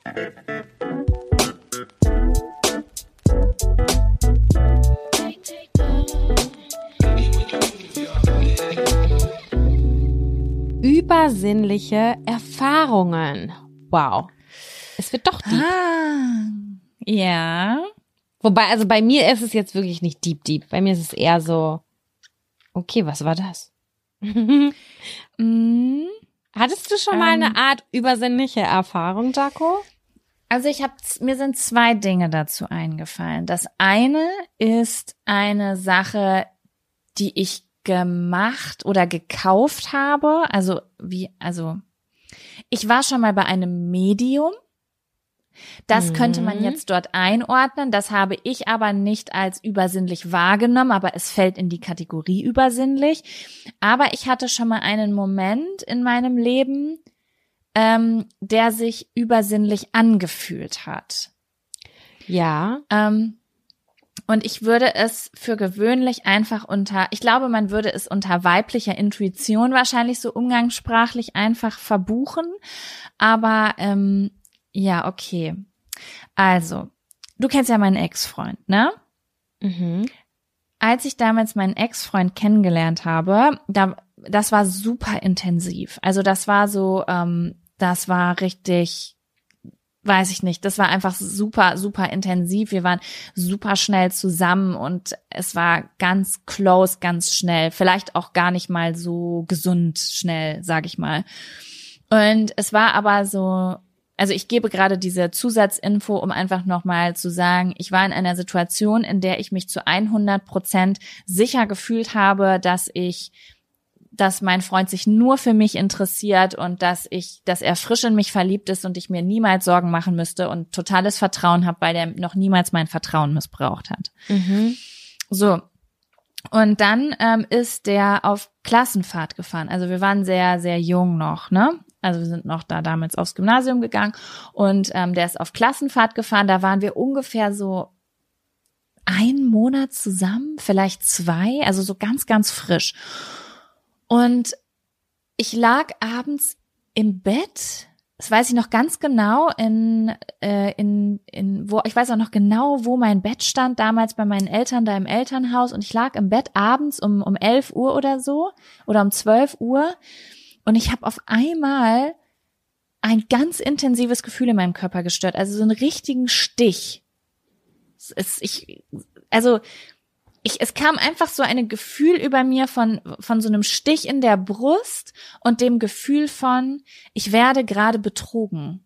übersinnliche Erfahrungen. Wow. Es wird doch deep. Ah, ja. Wobei, also bei mir ist es jetzt wirklich nicht deep, deep. Bei mir ist es eher so, okay, was war das? mm, Hattest du schon mal ähm, eine Art übersinnliche Erfahrung, Jaco? Also ich habe, mir sind zwei Dinge dazu eingefallen. Das eine ist eine Sache, die ich gemacht oder gekauft habe. Also wie, also ich war schon mal bei einem Medium. Das Mhm. könnte man jetzt dort einordnen. Das habe ich aber nicht als übersinnlich wahrgenommen, aber es fällt in die Kategorie übersinnlich. Aber ich hatte schon mal einen Moment in meinem Leben, ähm, der sich übersinnlich angefühlt hat. Ja. Ähm, und ich würde es für gewöhnlich einfach unter, ich glaube, man würde es unter weiblicher Intuition wahrscheinlich so umgangssprachlich einfach verbuchen. Aber ähm, ja, okay. Also, du kennst ja meinen Ex-Freund, ne? Mhm. Als ich damals meinen Ex-Freund kennengelernt habe, da, das war super intensiv. Also das war so, ähm, das war richtig, weiß ich nicht, das war einfach super, super intensiv. Wir waren super schnell zusammen und es war ganz close, ganz schnell. Vielleicht auch gar nicht mal so gesund schnell, sag ich mal. Und es war aber so, also ich gebe gerade diese Zusatzinfo, um einfach nochmal zu sagen, ich war in einer Situation, in der ich mich zu hundert Prozent sicher gefühlt habe, dass ich, dass mein Freund sich nur für mich interessiert und dass ich, dass er frisch in mich verliebt ist und ich mir niemals Sorgen machen müsste und totales Vertrauen habe, weil der noch niemals mein Vertrauen missbraucht hat. Mhm. So. Und dann ähm, ist der auf Klassenfahrt gefahren. Also wir waren sehr, sehr jung noch, ne? Also wir sind noch da damals aufs Gymnasium gegangen und ähm, der ist auf Klassenfahrt gefahren. Da waren wir ungefähr so einen Monat zusammen, vielleicht zwei, also so ganz, ganz frisch. Und ich lag abends im Bett, das weiß ich noch ganz genau, in, äh, in, in, wo, ich weiß auch noch genau, wo mein Bett stand, damals bei meinen Eltern da im Elternhaus. Und ich lag im Bett abends um, um elf Uhr oder so oder um zwölf Uhr. Und ich habe auf einmal ein ganz intensives Gefühl in meinem Körper gestört, also so einen richtigen Stich. Es, es, ich, also ich, es kam einfach so ein Gefühl über mir von von so einem Stich in der Brust und dem Gefühl von, ich werde gerade betrogen.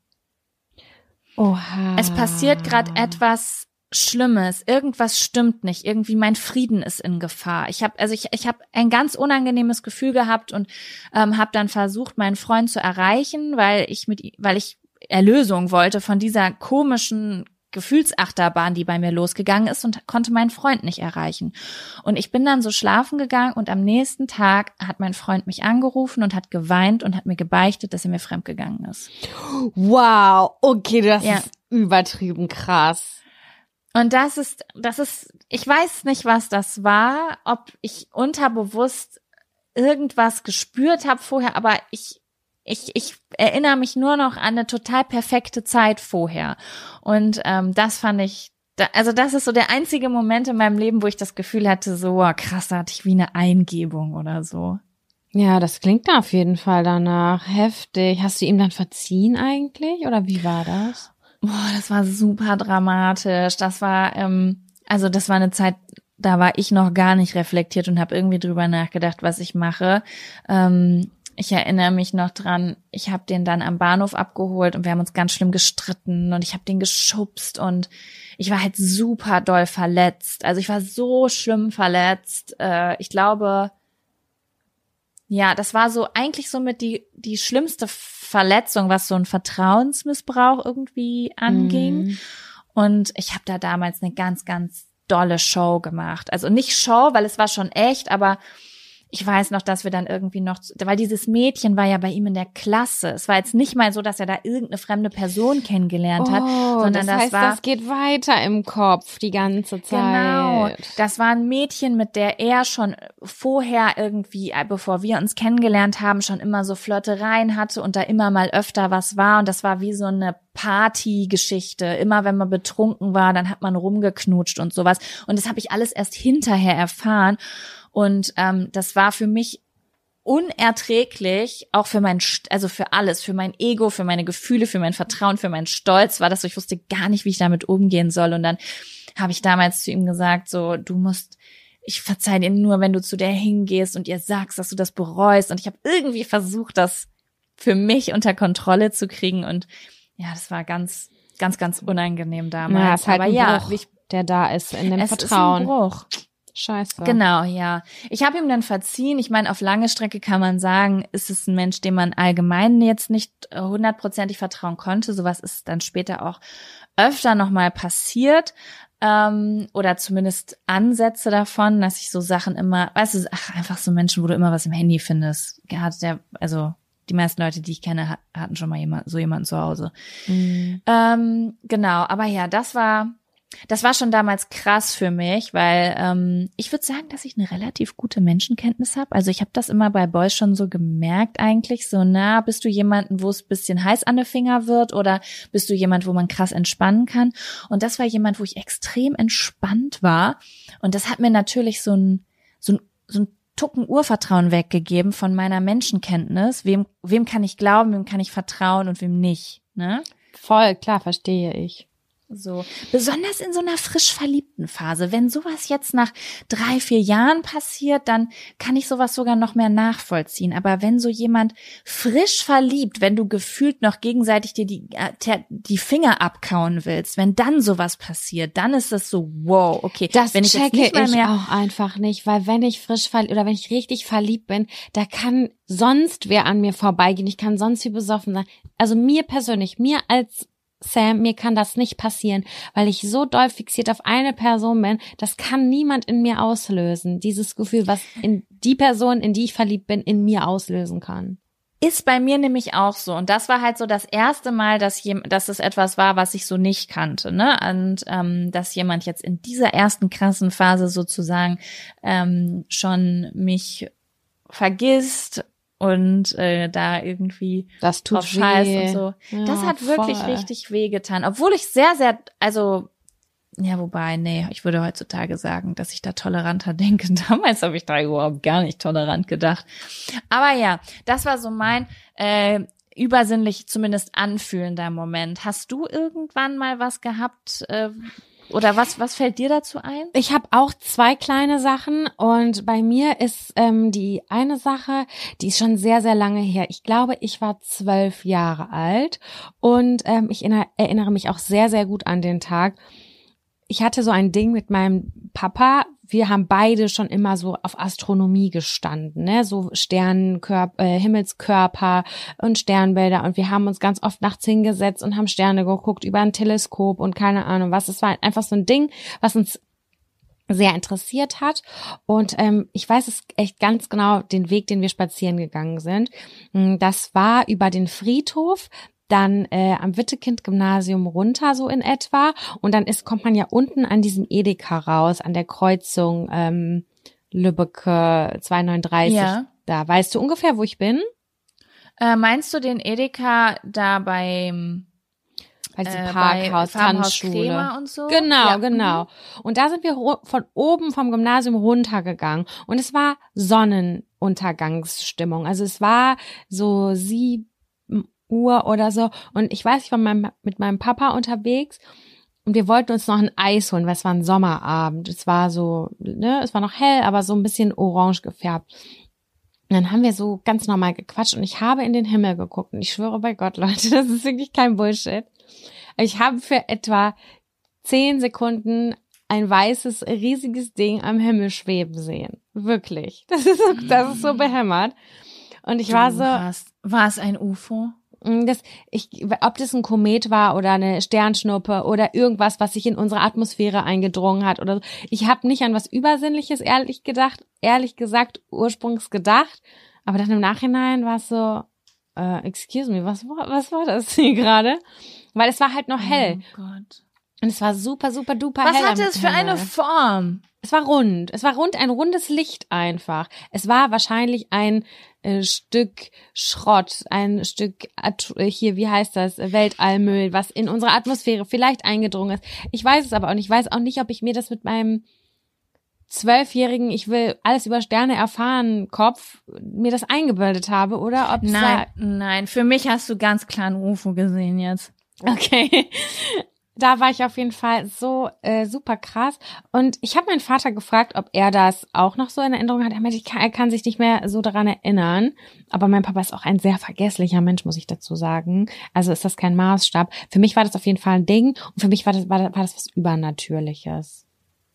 Oha. Es passiert gerade etwas Schlimmes, irgendwas stimmt nicht, irgendwie mein Frieden ist in Gefahr. Ich habe also ich ich habe ein ganz unangenehmes Gefühl gehabt und ähm, habe dann versucht, meinen Freund zu erreichen, weil ich mit weil ich Erlösung wollte von dieser komischen Gefühlsachterbahn, die bei mir losgegangen ist, und konnte meinen Freund nicht erreichen. Und ich bin dann so schlafen gegangen und am nächsten Tag hat mein Freund mich angerufen und hat geweint und hat mir gebeichtet, dass er mir fremdgegangen ist. Wow, okay, das Ja. ist übertrieben krass. Und das ist, das ist, ich weiß nicht, was das war, ob ich unterbewusst irgendwas gespürt habe vorher, aber ich Ich, ich erinnere mich nur noch an eine total perfekte Zeit vorher. Und ähm, das fand ich, da, also das ist so der einzige Moment in meinem Leben, wo ich das Gefühl hatte, so oh, krass, da hatte ich wie eine Eingebung oder so. Ja, das klingt auf jeden Fall danach heftig. Hast du ihm dann verziehen eigentlich oder wie war das? Boah, das war super dramatisch. Das war, ähm, also das war eine Zeit, da war ich noch gar nicht reflektiert und habe irgendwie drüber nachgedacht, was ich mache. Ähm, Ich erinnere mich noch dran, ich habe den dann am Bahnhof abgeholt und wir haben uns ganz schlimm gestritten und ich habe den geschubst und ich war halt super doll verletzt. Also ich war so schlimm verletzt. Äh, ich glaube, ja, das war so eigentlich somit die die schlimmste Verletzung, was so ein Vertrauensmissbrauch irgendwie anging. Mhm. Und ich habe da damals eine ganz, ganz dolle Show gemacht. Also nicht Show, weil es war schon echt, aber ich weiß noch, dass wir dann irgendwie noch, weil dieses Mädchen war ja bei ihm in der Klasse. Es war jetzt nicht mal so, dass er da irgendeine fremde Person kennengelernt hat, Oh, sondern das das heißt, war, das geht weiter im Kopf die ganze Zeit. genau, das war ein Mädchen, mit der er schon vorher irgendwie, bevor wir uns kennengelernt haben, schon immer so Flirtereien hatte und da immer mal öfter was war und das war wie so eine Partygeschichte. Immer wenn man betrunken war, dann hat man rumgeknutscht und sowas und das habe ich alles erst hinterher erfahren. Und ähm, das war für mich unerträglich, auch für mein, also für alles, für mein Ego, für meine Gefühle, für mein Vertrauen, für meinen Stolz, war das so, ich wusste gar nicht, wie ich damit umgehen soll. Und dann habe ich damals zu ihm gesagt, so, du musst, ich verzeih dir nur, wenn du zu der hingehst und ihr sagst, dass du das bereust. Und ich habe irgendwie versucht, das für mich unter Kontrolle zu kriegen. Und ja, das war ganz, ganz, ganz unangenehm damals. Ja, ist halt aber ein ja, Bruch, ich, der da ist in dem es Vertrauen. ist ein Bruch. Scheiße. Genau, ja. Ich habe ihm dann verziehen. Ich meine, auf lange Strecke kann man sagen, ist es ein Mensch, dem man allgemein jetzt nicht hundertprozentig vertrauen konnte. Sowas ist dann später auch öfter nochmal passiert. Ähm, oder zumindest Ansätze davon, dass ich so Sachen immer, weißt du, ach, einfach so Menschen, wo du immer was im Handy findest. Hat der, also die meisten Leute, die ich kenne, hatten schon mal jemand, so jemanden zu Hause. Mhm. Ähm, genau, aber ja, das war Das war schon damals krass für mich, weil ähm, ich würde sagen, dass ich eine relativ gute Menschenkenntnis habe. Also ich habe das immer bei Boys schon so gemerkt eigentlich, so na, bist du jemanden, wo es ein bisschen heiß an den Finger wird oder bist du jemand, wo man krass entspannen kann? Und das war jemand, wo ich extrem entspannt war und das hat mir natürlich so ein so ein, so ein Tucken Urvertrauen weggegeben von meiner Menschenkenntnis. Wem wem kann ich glauben, wem kann ich vertrauen und wem nicht, ne? Voll, klar, verstehe ich. So, besonders in so einer frisch verliebten Phase. Wenn sowas jetzt nach drei, vier Jahren passiert, dann kann ich sowas sogar noch mehr nachvollziehen. Aber wenn so jemand frisch verliebt, wenn du gefühlt noch gegenseitig dir die, die Finger abkauen willst, wenn dann sowas passiert, dann ist das so, wow, okay. Das wenn ich checke jetzt nicht mal mehr ich auch einfach nicht, weil wenn ich frisch verliebt oder wenn ich richtig verliebt bin, da kann sonst wer an mir vorbeigehen. Ich kann sonst wie besoffen sein. Also mir persönlich, mir als Sam, mir kann das nicht passieren, weil ich so doll fixiert auf eine Person bin, das kann niemand in mir auslösen. Dieses Gefühl, was in die Person, in die ich verliebt bin, in mir auslösen kann. Ist bei mir nämlich auch so. Und das war halt so das erste Mal, dass jem, dass es etwas war, was ich so nicht kannte, ne? Und ähm, dass jemand jetzt in dieser ersten krassen Phase sozusagen ähm, schon mich vergisst und äh, da irgendwie das tut drauf scheißt und so. Ja, das hat wirklich voll. richtig wehgetan. Obwohl ich sehr, sehr, also, ja, wobei, nee, ich würde heutzutage sagen, dass ich da toleranter denke. Damals habe ich da überhaupt gar nicht tolerant gedacht. Aber ja, das war so mein äh, übersinnlich zumindest anfühlender Moment. Hast du irgendwann mal was gehabt, äh, oder was was fällt dir dazu ein? Ich habe auch zwei kleine Sachen und bei mir ist ähm, die eine Sache, die ist schon sehr, sehr lange her. Ich glaube, ich war zwölf Jahre alt und ähm, ich inner- erinnere mich auch sehr, sehr gut an den Tag. Ich hatte so ein Ding mit meinem Papa. Wir haben beide schon immer so auf Astronomie gestanden, ne, so Sternenkörper, äh, Himmelskörper und Sternbilder. Und wir haben uns ganz oft nachts hingesetzt und haben Sterne geguckt über ein Teleskop und keine Ahnung was. Es war einfach so ein Ding, was uns sehr interessiert hat. Und ähm, ich weiß es echt ganz genau, den Weg, den wir spazieren gegangen sind. Das war über den Friedhof, dann äh, am Wittekind-Gymnasium runter, so in etwa. Und dann ist kommt man ja unten an diesem Edeka raus, an der Kreuzung ähm, Lübbecke zweihundertneununddreißig. Ja. Da weißt du ungefähr, wo ich bin? Äh, meinst du den Edeka da beim Bei diesem äh, Parkhaus, bei Farmhaus Tanzschule. Crema und so? Genau, Ja. genau. Mhm. Und da sind wir ru- von oben vom Gymnasium runtergegangen. Und es war Sonnenuntergangsstimmung. Also es war so sieben Uhr oder so. Und ich weiß, ich war mein, mit meinem Papa unterwegs. Und wir wollten uns noch ein Eis holen, weil es war ein Sommerabend. Es war so, ne, es war noch hell, aber so ein bisschen orange gefärbt. Und dann haben wir so ganz normal gequatscht und ich habe in den Himmel geguckt und ich schwöre bei Gott, Leute, das ist wirklich kein Bullshit. Ich habe für etwa zehn Sekunden ein weißes, riesiges Ding am Himmel schweben sehen. Wirklich. Das ist so, das ist so behämmert. Und ich war so, Hast, war es ein U F O? das, ich, ob das ein Komet war oder eine Sternschnuppe oder irgendwas, was sich in unsere Atmosphäre eingedrungen hat oder so. Ich habe nicht an was Übersinnliches ehrlich gedacht, ehrlich gesagt, ursprünglich gedacht, aber dann im Nachhinein war es so, äh, excuse me, was war, was war das hier gerade? Weil es war halt noch hell. Oh Gott. Und es war super, super, duper Was hell. hatte am es für Himmel. eine Form? Es war rund. Es war rund, ein rundes Licht einfach. Es war wahrscheinlich ein äh, Stück Schrott, ein Stück At- hier, wie heißt das, Weltallmüll, was in unsere Atmosphäre vielleicht eingedrungen ist. Ich weiß es aber auch nicht. Ich weiß auch nicht, ob ich mir das mit meinem zwölfjährigen, ich will alles über Sterne erfahren, Kopf, mir das eingebildet habe oder ob es Nein, nein, für mich hast du ganz klar ein U F O gesehen jetzt. Okay. Da war ich auf jeden Fall so äh, super krass. Und ich habe meinen Vater gefragt, ob er das auch noch so in Erinnerung hat. Er meinte, ich kann, er kann sich nicht mehr so daran erinnern. Aber mein Papa ist auch ein sehr vergesslicher Mensch, muss ich dazu sagen. Also ist das kein Maßstab. Für mich war das auf jeden Fall ein Ding. Und für mich war das, war das, war das was Übernatürliches.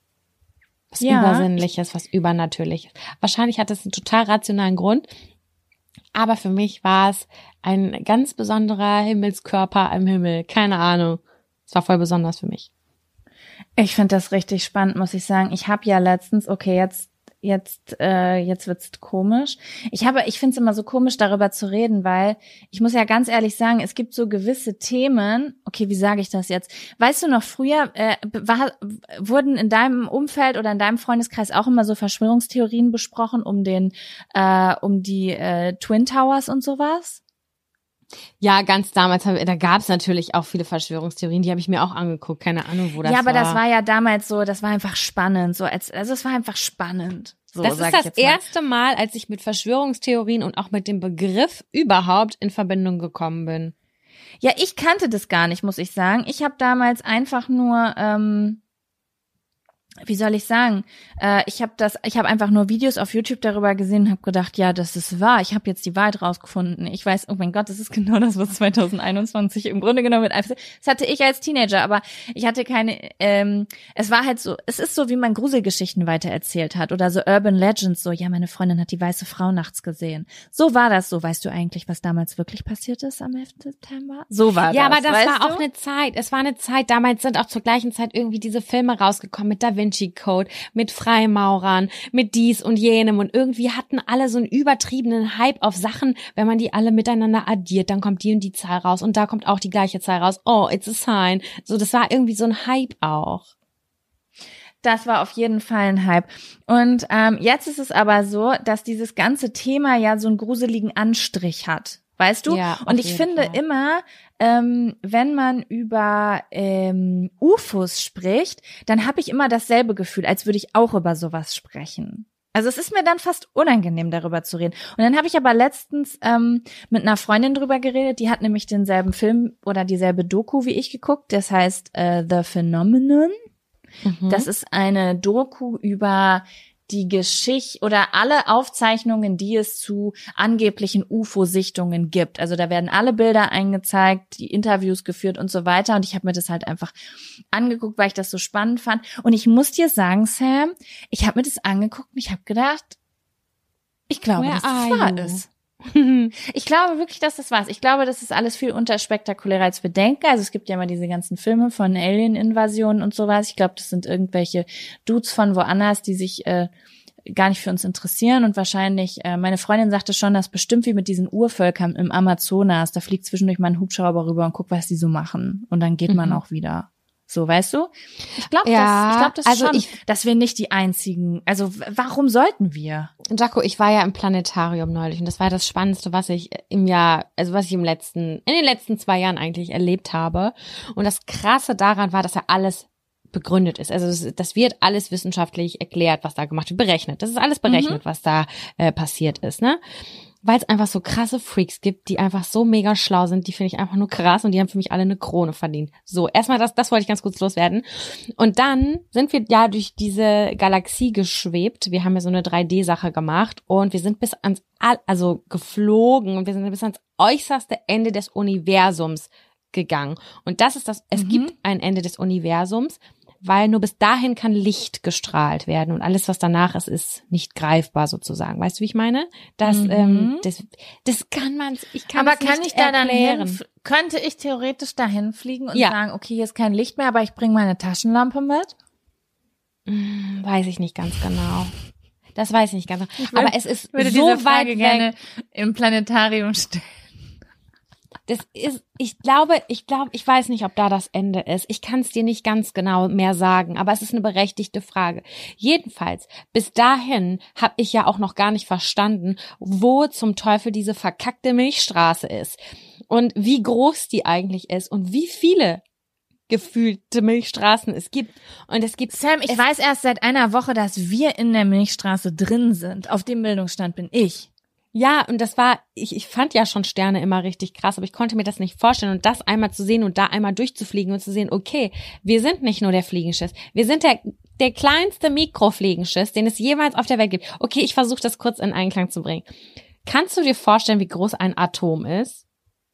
Was Ja. Übersinnliches, was Übernatürliches. Wahrscheinlich hat das einen total rationalen Grund. Aber für mich war es ein ganz besonderer Himmelskörper im Himmel. Keine Ahnung. Es war voll besonders für mich. Ich finde das richtig spannend, muss ich sagen. Ich habe ja letztens, okay, jetzt jetzt äh, jetzt wird's komisch. Ich habe, ich finde es immer so komisch, darüber zu reden, weil ich muss ja ganz ehrlich sagen, es gibt so gewisse Themen. Okay, wie sage ich das jetzt? Weißt du noch, früher äh, war, wurden in deinem Umfeld oder in deinem Freundeskreis auch immer so Verschwörungstheorien besprochen um den äh, um die äh, Twin Towers und sowas? Ja, ganz damals, hab, da gab es natürlich auch viele Verschwörungstheorien, die habe ich mir auch angeguckt, keine Ahnung, wo das war. Ja, aber war. das war ja damals so, das war einfach spannend, so als, also es war einfach spannend. So, das sag ist das ich jetzt mal. erste Mal, als ich mit Verschwörungstheorien und auch mit dem Begriff überhaupt in Verbindung gekommen bin. Ja, ich kannte das gar nicht, muss ich sagen. Ich habe damals einfach nur, ähm, wie soll ich sagen, äh, ich habe das, ich habe einfach nur Videos auf YouTube darüber gesehen und habe gedacht, ja, das ist wahr. Ich habe jetzt die Wahrheit rausgefunden. Ich weiß, oh mein Gott, das ist genau das, was zwanzig einundzwanzig im Grunde genommen mit das hatte ich als Teenager, aber ich hatte keine, ähm, es war halt so, es ist so, wie man Gruselgeschichten weitererzählt hat oder so Urban Legends, so, ja, meine Freundin hat die weiße Frau nachts gesehen. So war das so. Weißt du eigentlich, was damals wirklich passiert ist am elften September? So war Ja, das. aber das weißt war du? auch eine Zeit. Es war eine Zeit, damals sind auch zur gleichen Zeit irgendwie diese Filme rausgekommen mit Da Vinci Code, mit Freimaurern, mit dies und jenem und irgendwie hatten alle so einen übertriebenen Hype auf Sachen, wenn man die alle miteinander addiert, dann kommt die und die Zahl raus und da kommt auch die gleiche Zahl raus. Oh, it's a sign. So, das war irgendwie so ein Hype auch. Das war auf jeden Fall ein Hype. Und ähm, jetzt ist es aber so, dass dieses ganze Thema ja so einen gruseligen Anstrich hat. Weißt du? Ja, auf und ich jeden finde Fall. immer, ähm, wenn man über ähm, U F Os spricht, dann habe ich immer dasselbe Gefühl, als würde ich auch über sowas sprechen. Also es ist mir dann fast unangenehm, darüber zu reden. Und dann habe ich aber letztens ähm, mit einer Freundin drüber geredet, die hat nämlich denselben Film oder dieselbe Doku wie ich geguckt, das heißt äh, The Phenomenon. Mhm. Das ist eine Doku über die Geschichte oder alle Aufzeichnungen, die es zu angeblichen U F O-Sichtungen gibt. Also da werden alle Bilder eingezeigt, die Interviews geführt und so weiter. Und ich habe mir das halt einfach angeguckt, weil ich das so spannend fand. Und ich muss dir sagen, Sam, ich habe mir das angeguckt und ich habe gedacht, ich glaube, Where dass das are wahr you? ist. Ich glaube wirklich, dass das wahr ist. Ich glaube, das ist alles viel unterspektakulärer, als wir denken. Also es gibt ja immer diese ganzen Filme von Alien-Invasionen und sowas. Ich glaube, das sind irgendwelche Dudes von woanders, die sich äh, gar nicht für uns interessieren. Und wahrscheinlich, äh, meine Freundin sagte schon, dass bestimmt wie mit diesen Urvölkern im Amazonas, da fliegt zwischendurch mal ein Hubschrauber rüber und guckt, was die so machen. Und dann geht man Mhm. auch wieder. So, weißt du? Ich glaube, Ja, das, ich glaube das also schon, ich- dass wir nicht die einzigen, also w- warum sollten wir? Jaco, ich war ja im Planetarium neulich und das war das Spannendste, was ich im Jahr, also was ich im letzten, in den letzten zwei Jahren eigentlich erlebt habe. Und das Krasse daran war, dass ja alles begründet ist. Also das, das wird alles wissenschaftlich erklärt, was da gemacht wird, berechnet. Das ist alles berechnet, mhm. was da äh, passiert ist, ne? Weil es einfach so krasse Freaks gibt, die einfach so mega schlau sind, die finde ich einfach nur krass und die haben für mich alle eine Krone verdient. So, erstmal das, das wollte ich ganz kurz loswerden. Und dann sind wir ja durch diese Galaxie geschwebt. Wir haben ja so eine drei D-Sache gemacht und wir sind bis ans, also geflogen und wir sind bis ans äußerste Ende des Universums gegangen. Und das ist das, es mhm. gibt ein Ende des Universums, weil nur bis dahin kann Licht gestrahlt werden und alles, was danach ist, ist nicht greifbar sozusagen. Weißt du, wie ich meine? Das, mhm. ähm, das, das kann man, ich kann aber es kann nicht ich da erklären. dann hin, könnte ich theoretisch dahin fliegen und ja. sagen, okay, hier ist kein Licht mehr, aber ich bringe meine Taschenlampe mit? Hm, weiß ich nicht ganz genau. Das weiß ich nicht ganz genau. Ich will, aber es ist würde so diese Frage weit gerne weg. im Planetarium stellen. Das ist, ich glaube, ich glaube, ich weiß nicht, ob da das Ende ist. Ich kann es dir nicht ganz genau mehr sagen, aber es ist eine berechtigte Frage. Jedenfalls, bis dahin habe ich ja auch noch gar nicht verstanden, wo zum Teufel diese verkackte Milchstraße ist und wie groß die eigentlich ist und wie viele gefühlte Milchstraßen es gibt. Und es gibt Sam, ich weiß erst seit einer Woche, dass wir in der Milchstraße drin sind. Auf dem Bildungsstand bin ich. Ja, und das war, ich, ich fand ja schon Sterne immer richtig krass, aber ich konnte mir das nicht vorstellen. Und das einmal zu sehen und da einmal durchzufliegen und zu sehen, okay, wir sind nicht nur der Fliegenschiss, wir sind der der kleinste Mikrofliegenschiss, den es jemals auf der Welt gibt. Okay, ich versuche das kurz in Einklang zu bringen. Kannst du dir vorstellen, wie groß ein Atom ist?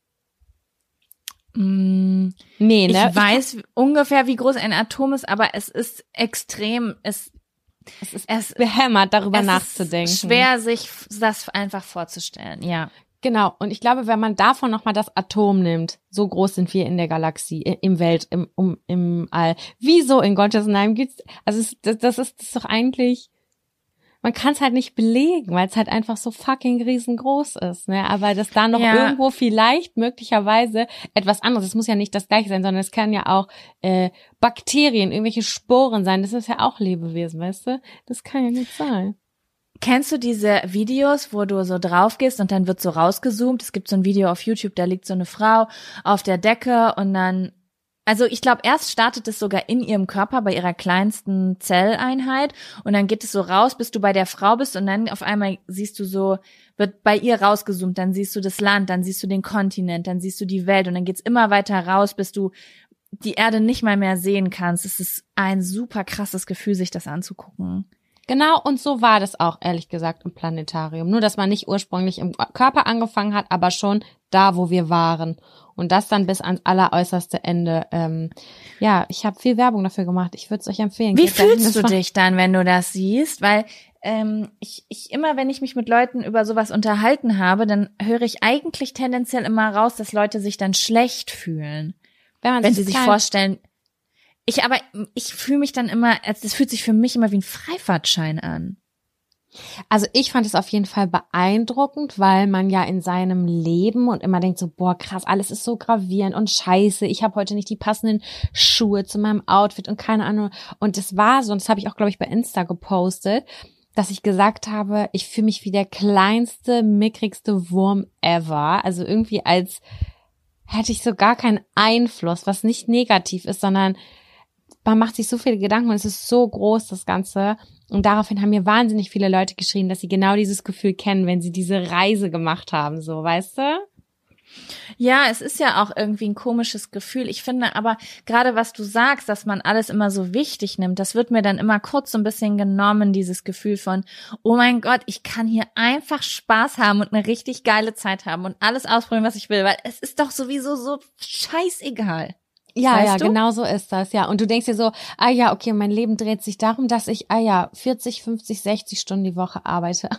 Mm, nee, ne? Ich weiß ich ungefähr, wie groß ein Atom ist, aber es ist extrem, es Es ist es behämmert, darüber es nachzudenken. Es ist schwer, sich das einfach vorzustellen, ja. Genau. Und ich glaube, wenn man davon nochmal das Atom nimmt, so groß sind wir in der Galaxie, im Welt, im, um, im All. Wieso in Gottes Namen gibt's, also es, das, das ist das ist doch eigentlich, man kann es halt nicht belegen, weil es halt einfach so fucking riesengroß ist, ne? Aber dass da noch ja. irgendwo vielleicht möglicherweise etwas anderes, es muss ja nicht das Gleiche sein, sondern es kann ja auch äh, Bakterien, irgendwelche Sporen sein, das ist ja auch Lebewesen, weißt du? Das kann ja nicht sein. Kennst du diese Videos, wo du so drauf gehst und dann wird so rausgezoomt? Es gibt so ein Video auf YouTube, da liegt so eine Frau auf der Decke und dann, also ich glaube, erst startet es sogar in ihrem Körper bei ihrer kleinsten Zelleinheit und dann geht es so raus, bis du bei der Frau bist und dann auf einmal siehst du so, wird bei ihr rausgezoomt, dann siehst du das Land, dann siehst du den Kontinent, dann siehst du die Welt und dann geht's immer weiter raus, bis du die Erde nicht mal mehr sehen kannst. Es ist ein super krasses Gefühl, sich das anzugucken. Genau, und so war das auch, ehrlich gesagt, im Planetarium. Nur, dass man nicht ursprünglich im Körper angefangen hat, aber schon da, wo wir waren. Und das dann bis ans alleräußerste Ende. Ähm, ja, ich habe viel Werbung dafür gemacht. Ich würde es euch empfehlen. Wie Geht fühlst dahin, du dich dann, wenn du das siehst? Weil ähm, ich, ich immer, wenn ich mich mit Leuten über sowas unterhalten habe, dann höre ich eigentlich tendenziell immer raus, dass Leute sich dann schlecht fühlen. Wenn, man wenn sich sie sich klein- vorstellen, ich aber, ich fühle mich dann immer, also das fühlt sich für mich immer wie ein Freifahrtschein an. Also ich fand es auf jeden Fall beeindruckend, weil man ja in seinem Leben und immer denkt so, boah, krass, alles ist so gravierend und scheiße, ich habe heute nicht die passenden Schuhe zu meinem Outfit und keine Ahnung. Und es war so, und das habe ich auch, glaube ich, bei Insta gepostet, dass ich gesagt habe, ich fühle mich wie der kleinste, mickrigste Wurm ever. Also irgendwie als hätte ich so gar keinen Einfluss, was nicht negativ ist, sondern man macht sich so viele Gedanken und es ist so groß, das Ganze. Und daraufhin haben mir wahnsinnig viele Leute geschrieben, dass sie genau dieses Gefühl kennen, wenn sie diese Reise gemacht haben, so, weißt du? Ja, es ist ja auch irgendwie ein komisches Gefühl. Ich finde aber, gerade was du sagst, dass man alles immer so wichtig nimmt, das wird mir dann immer kurz so ein bisschen genommen, dieses Gefühl von, oh mein Gott, ich kann hier einfach Spaß haben und eine richtig geile Zeit haben und alles ausprobieren, was ich will, weil es ist doch sowieso so scheißegal. Ja, weißt ja, du? genau so ist das, ja. Und du denkst dir so, ah ja, okay, mein Leben dreht sich darum, dass ich, ah ja, vierzig, fünfzig, sechzig Stunden die Woche arbeite.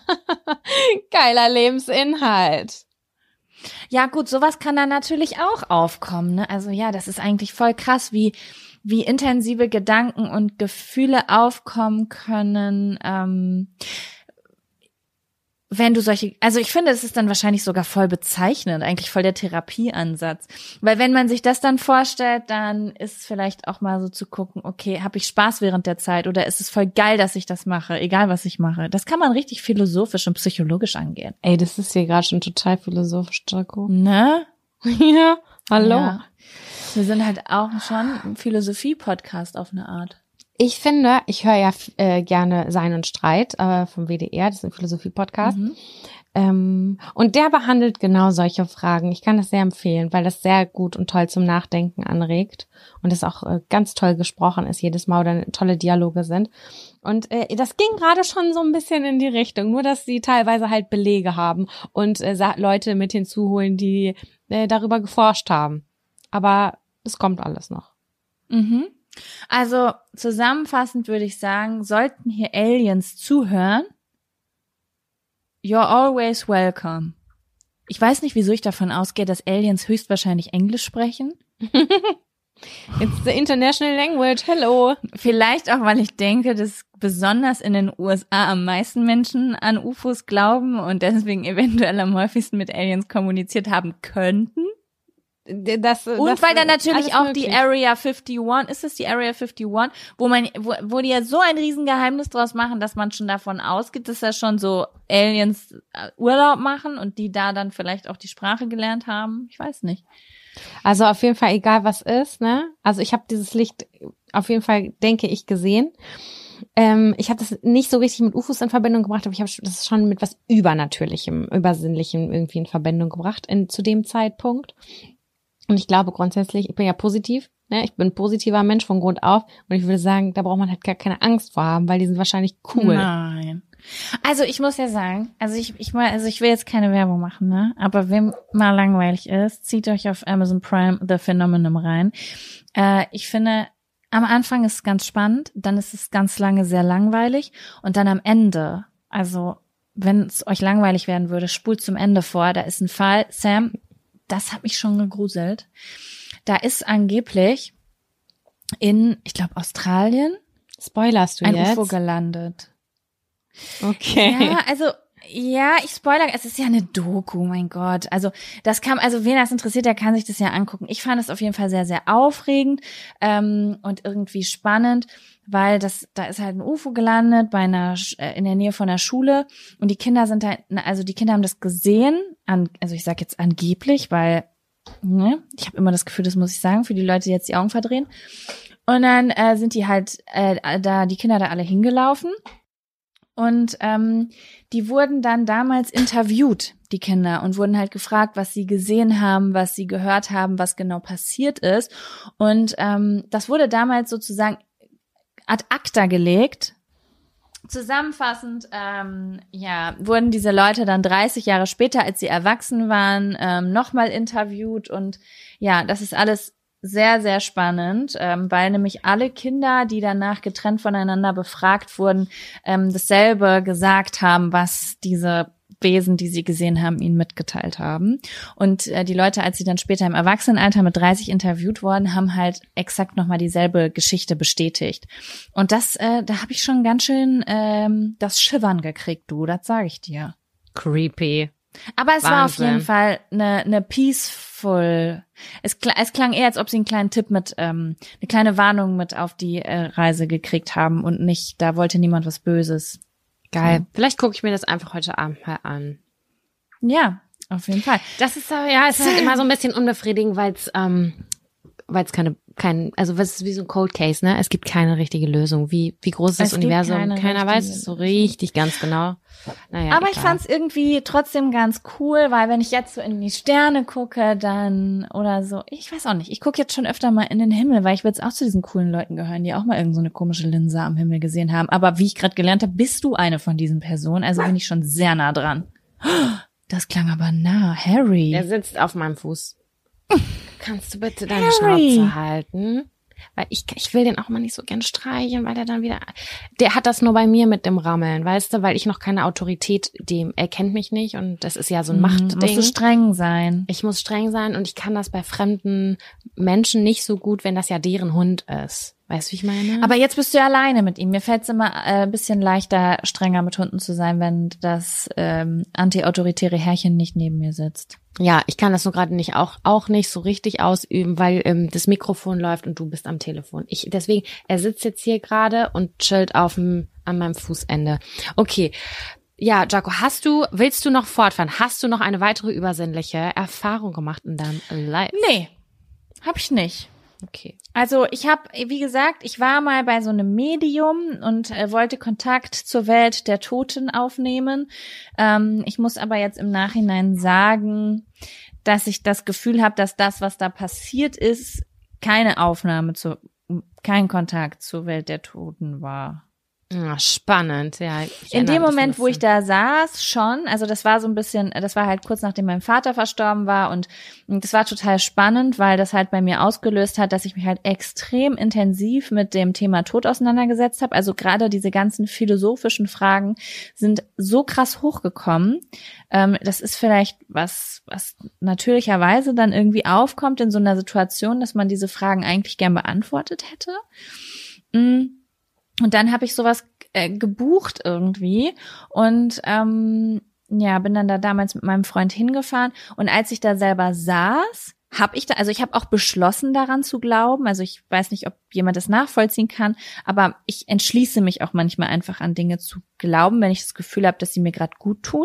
Geiler Lebensinhalt. Ja gut, sowas kann dann natürlich auch aufkommen, ne? Also ja, das ist eigentlich voll krass, wie wie intensive Gedanken und Gefühle aufkommen können. Ähm, wenn du solche, also ich finde, es ist dann wahrscheinlich sogar voll bezeichnend, eigentlich voll der Therapieansatz. Weil wenn man sich das dann vorstellt, dann ist es vielleicht auch mal so zu gucken, okay, habe ich Spaß während der Zeit oder ist es voll geil, dass ich das mache, egal was ich mache. Das kann man richtig philosophisch und psychologisch angehen. Ey, das ist hier gerade schon total philosophisch, Jaco. Ne? Ja, hallo. Ja. Wir sind halt auch schon ein Philosophie-Podcast auf eine Art. Ich finde, ich höre ja äh, gerne Sein und Streit äh, vom W D R, das ist ein Philosophie-Podcast. Mhm. Ähm, und der behandelt genau solche Fragen. Ich kann das sehr empfehlen, weil das sehr gut und toll zum Nachdenken anregt und es auch äh, ganz toll gesprochen ist jedes Mal oder tolle Dialoge sind. Und äh, das ging gerade schon so ein bisschen in die Richtung, nur dass sie teilweise halt Belege haben und äh, Leute mit hinzuholen, die äh, darüber geforscht haben. Aber es kommt alles noch. Mhm. Also zusammenfassend würde ich sagen, sollten hier Aliens zuhören, you're always welcome. Ich weiß nicht, wieso ich davon ausgehe, dass Aliens höchstwahrscheinlich Englisch sprechen. It's the international language, hello. Vielleicht auch, weil ich denke, dass besonders in den U S A am meisten Menschen an U F Os glauben und deswegen eventuell am häufigsten mit Aliens kommuniziert haben könnten. Das, und das, weil dann natürlich auch möglich. die Area einundfünfzig, ist es die Area einundfünfzig, wo man, wo, wo die ja so ein Riesengeheimnis draus machen, dass man schon davon ausgeht, dass da schon so Aliens Urlaub machen und die da dann vielleicht auch die Sprache gelernt haben. Ich weiß nicht. Also auf jeden Fall, egal was ist, ne? Also ich habe dieses Licht auf jeden Fall, denke ich, gesehen. Ähm, ich habe das nicht so richtig mit U F Os in Verbindung gebracht, aber ich habe das schon mit was Übernatürlichem, Übersinnlichem irgendwie in Verbindung gebracht in, zu dem Zeitpunkt. Und ich glaube grundsätzlich, ich bin ja positiv, ne? Ich bin ein positiver Mensch von Grund auf und ich würde sagen, da braucht man halt gar keine Angst vor haben, weil die sind wahrscheinlich cool. Nein. Also ich muss ja sagen, also ich ich mal, also ich will jetzt keine Werbung machen, ne? Aber wem mal langweilig ist, zieht euch auf Amazon Prime The Phenomenon rein. Äh, ich finde, am Anfang ist es ganz spannend, dann ist es ganz lange sehr langweilig und dann am Ende, also wenn es euch langweilig werden würde, spult zum Ende vor, da ist ein Fall, Sam, das hat mich schon gegruselt. Da ist angeblich in, ich glaube, Australien, spoilerst du ein jetzt? U F O gelandet. Okay. Ja, also, ja, ich spoilere, es ist ja eine Doku, mein Gott. Also, das kann, also, wen das interessiert, der kann sich das ja angucken. Ich fand es auf jeden Fall sehr, sehr aufregend, ähm, und irgendwie spannend, weil das, da ist halt ein U F O gelandet bei einer, in der Nähe von einer Schule und die Kinder sind halt, also die Kinder haben das gesehen, an, also ich sag jetzt angeblich, weil, ne, ich habe immer das Gefühl, das muss ich sagen, für die Leute, die jetzt die Augen verdrehen. Und dann äh, sind die halt, äh, da, die Kinder da alle hingelaufen. Und ähm, die wurden dann damals interviewt, die Kinder, und wurden halt gefragt, was sie gesehen haben, was sie gehört haben, was genau passiert ist. Und ähm, das wurde damals sozusagen ad acta gelegt. Zusammenfassend, ähm, ja, wurden diese Leute dann dreißig Jahre später, als sie erwachsen waren, ähm, nochmal interviewt. Und ja, das ist alles sehr, sehr spannend, ähm, weil nämlich alle Kinder, die danach getrennt voneinander befragt wurden, ähm, dasselbe gesagt haben, was diese Wesen, die sie gesehen haben, ihnen mitgeteilt haben. Und äh, die Leute, als sie dann später im Erwachsenenalter mit dreißig interviewt wurden, haben halt exakt nochmal dieselbe Geschichte bestätigt. Und das, äh, da habe ich schon ganz schön ähm, das Schibbern gekriegt, du, das sage ich dir. Creepy. Aber es Wahnsinn. war auf jeden Fall eine, eine peaceful, es, es klang eher, als ob sie einen kleinen Tipp mit, ähm, eine kleine Warnung mit auf die äh, Reise gekriegt haben und nicht, da wollte niemand was Böses. Geil. Vielleicht gucke ich mir das einfach heute Abend mal an. Ja, auf jeden Fall. Das ist aber, ja, es ist halt immer so ein bisschen unbefriedigend, weil es, ähm, weil es keine, kein, also was ist wie so ein Cold Case, ne? Es gibt keine richtige Lösung. Wie, wie groß ist das Universum? Keiner weiß es so richtig ganz genau. Naja, aber egal. Ich fand es irgendwie trotzdem ganz cool, weil wenn ich jetzt so in die Sterne gucke, dann oder so, ich weiß auch nicht, ich gucke jetzt schon öfter mal in den Himmel, weil ich will jetzt auch zu diesen coolen Leuten gehören, die auch mal irgend so eine komische Linse am Himmel gesehen haben. Aber wie ich gerade gelernt habe, bist du eine von diesen Personen, also bin ich schon sehr nah dran. Das klang aber nah, Harry. Der sitzt auf meinem Fuß. Kannst du bitte deine Harry. Schnauze halten? Weil ich, ich will den auch mal nicht so gern streicheln, weil der dann wieder, der hat das nur bei mir mit dem Rammeln, weißt du, weil ich noch keine Autorität dem, er kennt mich nicht und das ist ja so ein Machtding. Musst du streng sein. Ich muss streng sein und ich kann das bei fremden Menschen nicht so gut, wenn das ja deren Hund ist. Weißt du, wie ich meine? Aber jetzt bist du ja alleine mit ihm. Mir fällt es immer ein äh, bisschen leichter, strenger mit Hunden zu sein, wenn das ähm, anti-autoritäre Herrchen nicht neben mir sitzt. Ja, ich kann das nur gerade nicht auch auch nicht so richtig ausüben, weil ähm, das Mikrofon läuft und du bist am Telefon. Ich deswegen, er sitzt jetzt hier gerade und chillt auf dem an meinem Fußende. Okay. Ja, Jaco, hast du, willst du noch fortfahren? Hast du noch eine weitere übersinnliche Erfahrung gemacht in deinem Life? Nee, hab ich nicht. Okay. Also ich habe, wie gesagt, ich war mal bei so einem Medium und äh, wollte Kontakt zur Welt der Toten aufnehmen. Ähm, ich muss aber jetzt im Nachhinein sagen, dass ich das Gefühl habe, dass das, was da passiert ist, keine Aufnahme zu, kein Kontakt zur Welt der Toten war. Ja, spannend, ja. In dem Moment, wo ich da saß, schon, also das war so ein bisschen, das war halt kurz nachdem mein Vater verstorben war und, und das war total spannend, weil das halt bei mir ausgelöst hat, dass ich mich halt extrem intensiv mit dem Thema Tod auseinandergesetzt habe. Also gerade diese ganzen philosophischen Fragen sind so krass hochgekommen. Ähm, das ist vielleicht was, was natürlicherweise dann irgendwie aufkommt in so einer Situation, dass man diese Fragen eigentlich gern beantwortet hätte. Mhm. Und dann habe ich sowas äh, gebucht irgendwie und ähm, ja, bin dann da damals mit meinem Freund hingefahren. Und als ich da selber saß, habe ich da, also ich habe auch beschlossen, daran zu glauben. Also ich weiß nicht, ob jemand das nachvollziehen kann, aber ich entschließe mich auch manchmal einfach an Dinge zu glauben, wenn ich das Gefühl habe, dass sie mir gerade gut tun.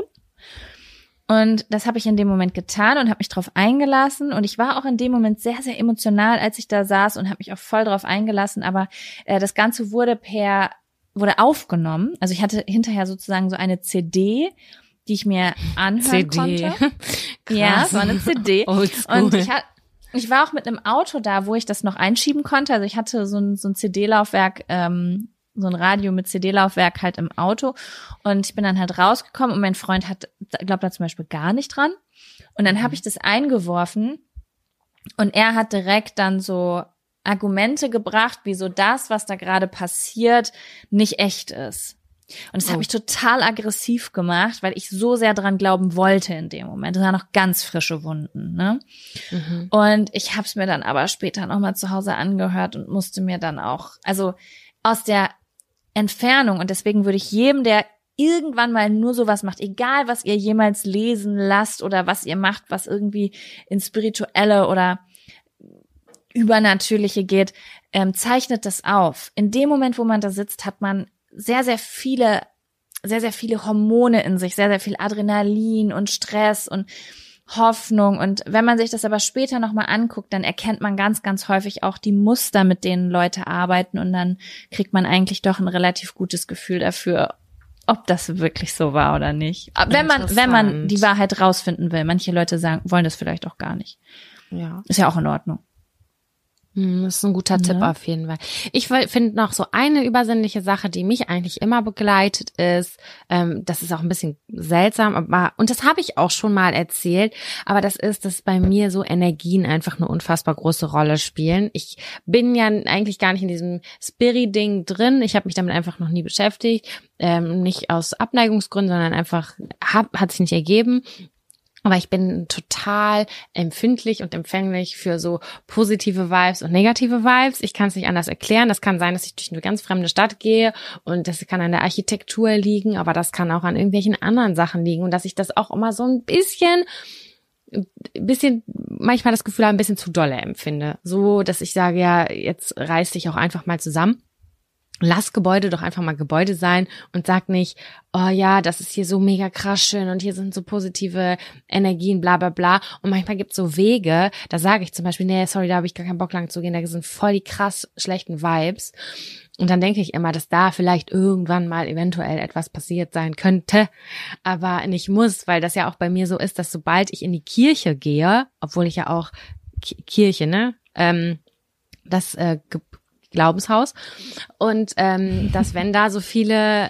Und das habe ich in dem Moment getan und habe mich drauf eingelassen. Und ich war auch in dem Moment sehr, sehr emotional, als ich da saß und habe mich auch voll drauf eingelassen. Aber äh, das Ganze wurde per wurde aufgenommen. Also ich hatte hinterher sozusagen so eine C D, die ich mir anhören C D. konnte. Ja, es war eine C D. Oldschool. Und ich hatte Ich war auch mit einem Auto da, wo ich das noch einschieben konnte. Also ich hatte so ein, so ein C D-Laufwerk, ähm, so ein Radio mit C D-Laufwerk halt im Auto. Und ich bin dann halt rausgekommen und mein Freund hat, glaubt da zum Beispiel gar nicht dran. Und dann habe ich das eingeworfen und er hat direkt dann so Argumente gebracht, wieso das, was da gerade passiert, nicht echt ist. Und das oh. habe ich total aggressiv gemacht, weil ich so sehr dran glauben wollte in dem Moment. Das waren noch ganz frische Wunden, ne? Mhm. Und ich habe es mir dann aber später nochmal zu Hause angehört und musste mir dann auch, also aus der Entfernung, und deswegen würde ich jedem, der irgendwann mal nur sowas macht, egal was ihr jemals lesen lasst oder was ihr macht, was irgendwie ins Spirituelle oder Übernatürliche geht, ähm, zeichnet das auf. In dem Moment, wo man da sitzt, hat man sehr, sehr viele, sehr, sehr viele Hormone in sich, sehr, sehr viel Adrenalin und Stress und Hoffnung. Und wenn man sich das aber später nochmal anguckt, dann erkennt man ganz, ganz häufig auch die Muster, mit denen Leute arbeiten. Und dann kriegt man eigentlich doch ein relativ gutes Gefühl dafür, ob das wirklich so war oder nicht. Wenn man, wenn man die Wahrheit rausfinden will. Manche Leute sagen, wollen das vielleicht auch gar nicht. Ja. Ist ja auch in Ordnung. Das ist ein guter Tipp Ja. auf jeden Fall. Ich finde noch so eine übersinnliche Sache, die mich eigentlich immer begleitet ist, ähm, das ist auch ein bisschen seltsam, aber und das habe ich auch schon mal erzählt, aber das ist, dass bei mir so Energien einfach eine unfassbar große Rolle spielen. Ich bin ja eigentlich gar nicht in diesem Spirit-Ding drin, ich habe mich damit einfach noch nie beschäftigt, ähm, nicht aus Abneigungsgründen, sondern einfach hab, hat sich nicht ergeben. Aber ich bin total empfindlich und empfänglich für so positive Vibes und negative Vibes. Ich kann es nicht anders erklären. Das kann sein, dass ich durch eine ganz fremde Stadt gehe und das kann an der Architektur liegen, aber das kann auch an irgendwelchen anderen Sachen liegen und dass ich das auch immer so ein bisschen, ein bisschen, manchmal das Gefühl habe, ein bisschen zu dolle empfinde. So, dass ich sage, ja, jetzt reiß dich auch einfach mal zusammen. Lass Gebäude doch einfach mal Gebäude sein und sag nicht, oh ja, das ist hier so mega krass schön und hier sind so positive Energien, bla bla bla. Und manchmal gibt's so Wege, da sage ich zum Beispiel, nee, sorry, da habe ich gar keinen Bock lang zu gehen, da sind voll die krass schlechten Vibes. Und dann denke ich immer, dass da vielleicht irgendwann mal eventuell etwas passiert sein könnte, aber nicht muss, weil das ja auch bei mir so ist, dass sobald ich in die Kirche gehe, obwohl ich ja auch Ki- Kirche, ne, ähm, das äh, Ge- Glaubenshaus. Und ähm, dass wenn da so viele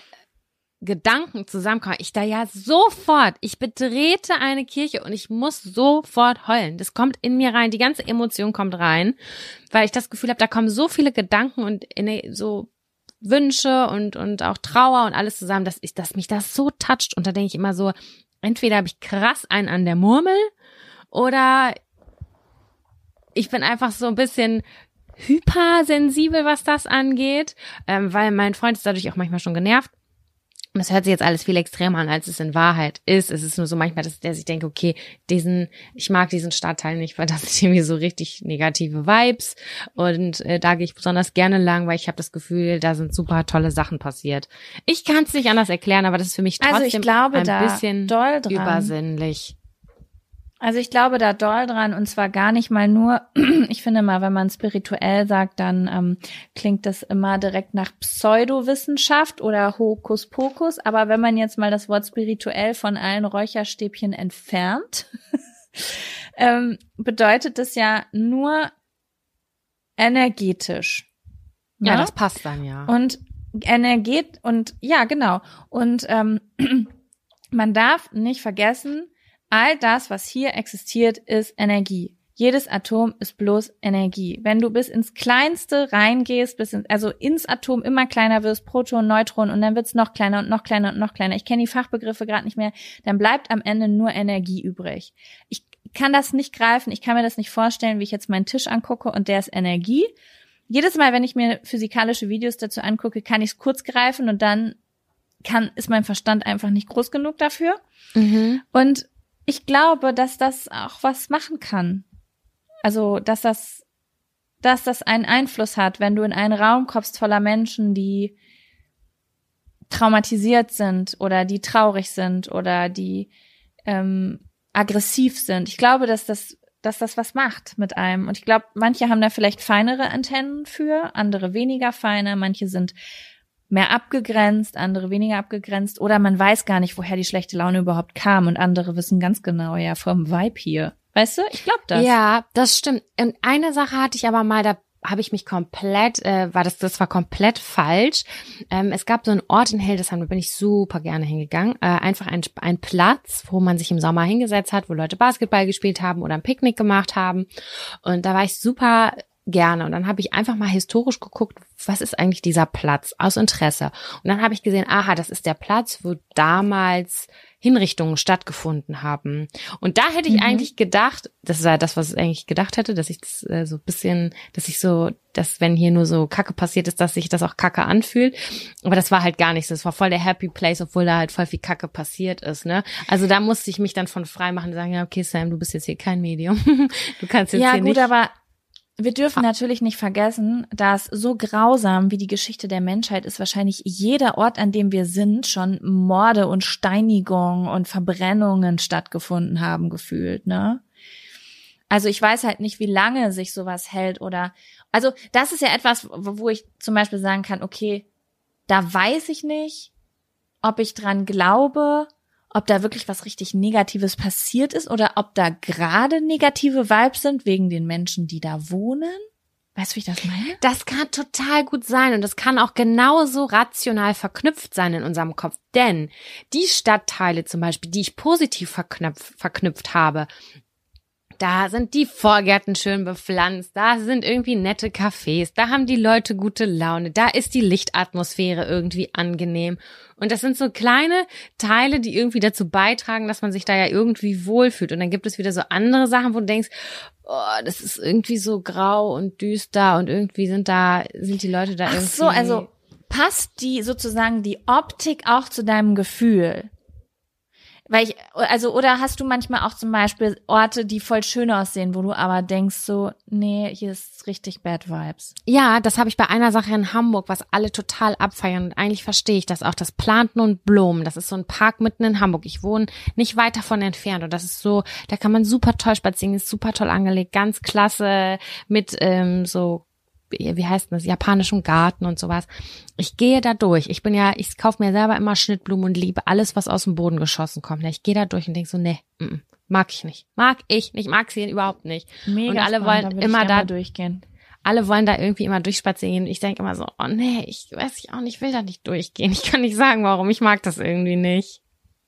Gedanken zusammenkommen, ich da ja sofort, ich betrete eine Kirche und ich muss sofort heulen. Das kommt in mir rein, die ganze Emotion kommt rein, weil ich das Gefühl habe, da kommen so viele Gedanken und so Wünsche und und auch Trauer und alles zusammen, dass ich, dass mich das so toucht. Und da denke ich immer so, entweder habe ich krass einen an der Murmel oder ich bin einfach so ein bisschen hypersensibel, was das angeht, ähm, weil mein Freund ist dadurch auch manchmal schon genervt. Und das hört sich jetzt alles viel extremer an, als es in Wahrheit ist. Es ist nur so manchmal, dass der sich denkt, okay, diesen, ich mag diesen Stadtteil nicht, weil das sind irgendwie so richtig negative Vibes. Und äh, da gehe ich besonders gerne lang, weil ich habe das Gefühl, da sind super tolle Sachen passiert. Ich kann es nicht anders erklären, aber das ist für mich trotzdem also ich glaube ein da bisschen doll dran. übersinnlich. Also ich glaube da doll dran und zwar gar nicht mal nur, ich finde mal, wenn man spirituell sagt, dann ähm, klingt das immer direkt nach Pseudowissenschaft oder Hokuspokus, aber wenn man jetzt mal das Wort spirituell von allen Räucherstäbchen entfernt, ähm, bedeutet das ja nur energetisch. Ne? Ja, das passt dann, ja. Und energet und ja, genau. Und ähm, man darf nicht vergessen, all das, was hier existiert, ist Energie. Jedes Atom ist bloß Energie. Wenn du bis ins Kleinste reingehst, bis in, also ins Atom immer kleiner wirst, Proton, Neutron, und dann wird's noch kleiner und noch kleiner und noch kleiner. Ich kenne die Fachbegriffe gerade nicht mehr. Dann bleibt am Ende nur Energie übrig. Ich kann das nicht greifen. Ich kann mir das nicht vorstellen, wie ich jetzt meinen Tisch angucke und der ist Energie. Jedes Mal, wenn ich mir physikalische Videos dazu angucke, kann ich es kurz greifen und dann kann, ist mein Verstand einfach nicht groß genug dafür. Mhm. Und ich glaube, dass das auch was machen kann. Also, dass das, dass das einen Einfluss hat, wenn du in einen Raum kommst voller Menschen, die traumatisiert sind oder die traurig sind oder die ähm, aggressiv sind. Ich glaube, dass das, dass das was macht mit einem. Und ich glaube, manche haben da vielleicht feinere Antennen für, andere weniger feine, manche sind mehr abgegrenzt, andere weniger abgegrenzt oder man weiß gar nicht, woher die schlechte Laune überhaupt kam und andere wissen ganz genau, ja, vom Vibe hier. Weißt du? Ich glaube das. Ja, das stimmt. Und eine Sache hatte ich aber mal, da habe ich mich komplett, äh, war das, das war komplett falsch. Ähm, es gab so einen Ort in Hildesheim, da bin ich super gerne hingegangen. Äh, einfach ein, ein Platz, wo man sich im Sommer hingesetzt hat, wo Leute Basketball gespielt haben oder ein Picknick gemacht haben. Und da war ich super gerne. Und dann habe ich einfach mal historisch geguckt, was ist eigentlich dieser Platz aus Interesse. Und dann habe ich gesehen, aha, das ist der Platz, wo damals Hinrichtungen stattgefunden haben. Und da hätte ich mhm. eigentlich gedacht, das war das, was ich eigentlich gedacht hätte, dass ich das äh, so ein bisschen, dass ich so, dass wenn hier nur so Kacke passiert ist, dass sich das auch Kacke anfühlt. Aber das war halt gar nicht so. Das war voll der Happy Place, obwohl da halt voll viel Kacke passiert ist, ne? Also da musste ich mich dann von frei machen und sagen, ja, okay, Sam, du bist jetzt hier kein Medium. Du kannst jetzt ja, hier gut, nicht. Aber wir dürfen natürlich nicht vergessen, dass so grausam wie die Geschichte der Menschheit ist, wahrscheinlich jeder Ort, an dem wir sind, schon Morde und Steinigungen und Verbrennungen stattgefunden haben, gefühlt, ne? Also ich weiß halt nicht, wie lange sich sowas hält oder, also das ist ja etwas, wo ich zum Beispiel sagen kann, okay, da weiß ich nicht, ob ich dran glaube, ob da wirklich was richtig Negatives passiert ist oder ob da gerade negative Vibes sind wegen den Menschen, die da wohnen. Weißt du, wie ich das meine? Das kann total gut sein und das kann auch genauso rational verknüpft sein in unserem Kopf. Denn die Stadtteile zum Beispiel, die ich positiv verknüpft, verknüpft habe, da sind die Vorgärten schön bepflanzt, da sind irgendwie nette Cafés, da haben die Leute gute Laune, da ist die Lichtatmosphäre irgendwie angenehm. Und das sind so kleine Teile, die irgendwie dazu beitragen, dass man sich da ja irgendwie wohlfühlt. Und dann gibt es wieder so andere Sachen, wo du denkst, oh, das ist irgendwie so grau und düster und irgendwie sind da, sind die Leute da Ach irgendwie. Ach so, also passt die sozusagen die Optik auch zu deinem Gefühl? Weil ich, also, oder hast du manchmal auch zum Beispiel Orte, die voll schön aussehen, wo du aber denkst so, nee, hier ist richtig bad vibes. Ja, das habe ich bei einer Sache in Hamburg, was alle total abfeiern. Und eigentlich verstehe ich das auch. Das Planten und Blumen, das ist so ein Park mitten in Hamburg. Ich wohne nicht weit davon entfernt und das ist so, da kann man super toll spazieren, ist super toll angelegt, ganz klasse mit ähm, so, wie heißt das, japanischem Garten und sowas. Ich gehe da durch. Ich bin ja, ich kaufe mir selber immer Schnittblumen und liebe alles, was aus dem Boden geschossen kommt. Ich gehe da durch und denke so, nee, m -m, mag ich nicht. Mag ich nicht, mag sie überhaupt nicht. Mega und alle spannend, wollen da immer da durchgehen. Alle wollen da irgendwie immer durchspazieren. Ich denke immer so, oh nee, ich weiß ich auch nicht, ich will da nicht durchgehen. Ich kann nicht sagen, warum. Ich mag das irgendwie nicht.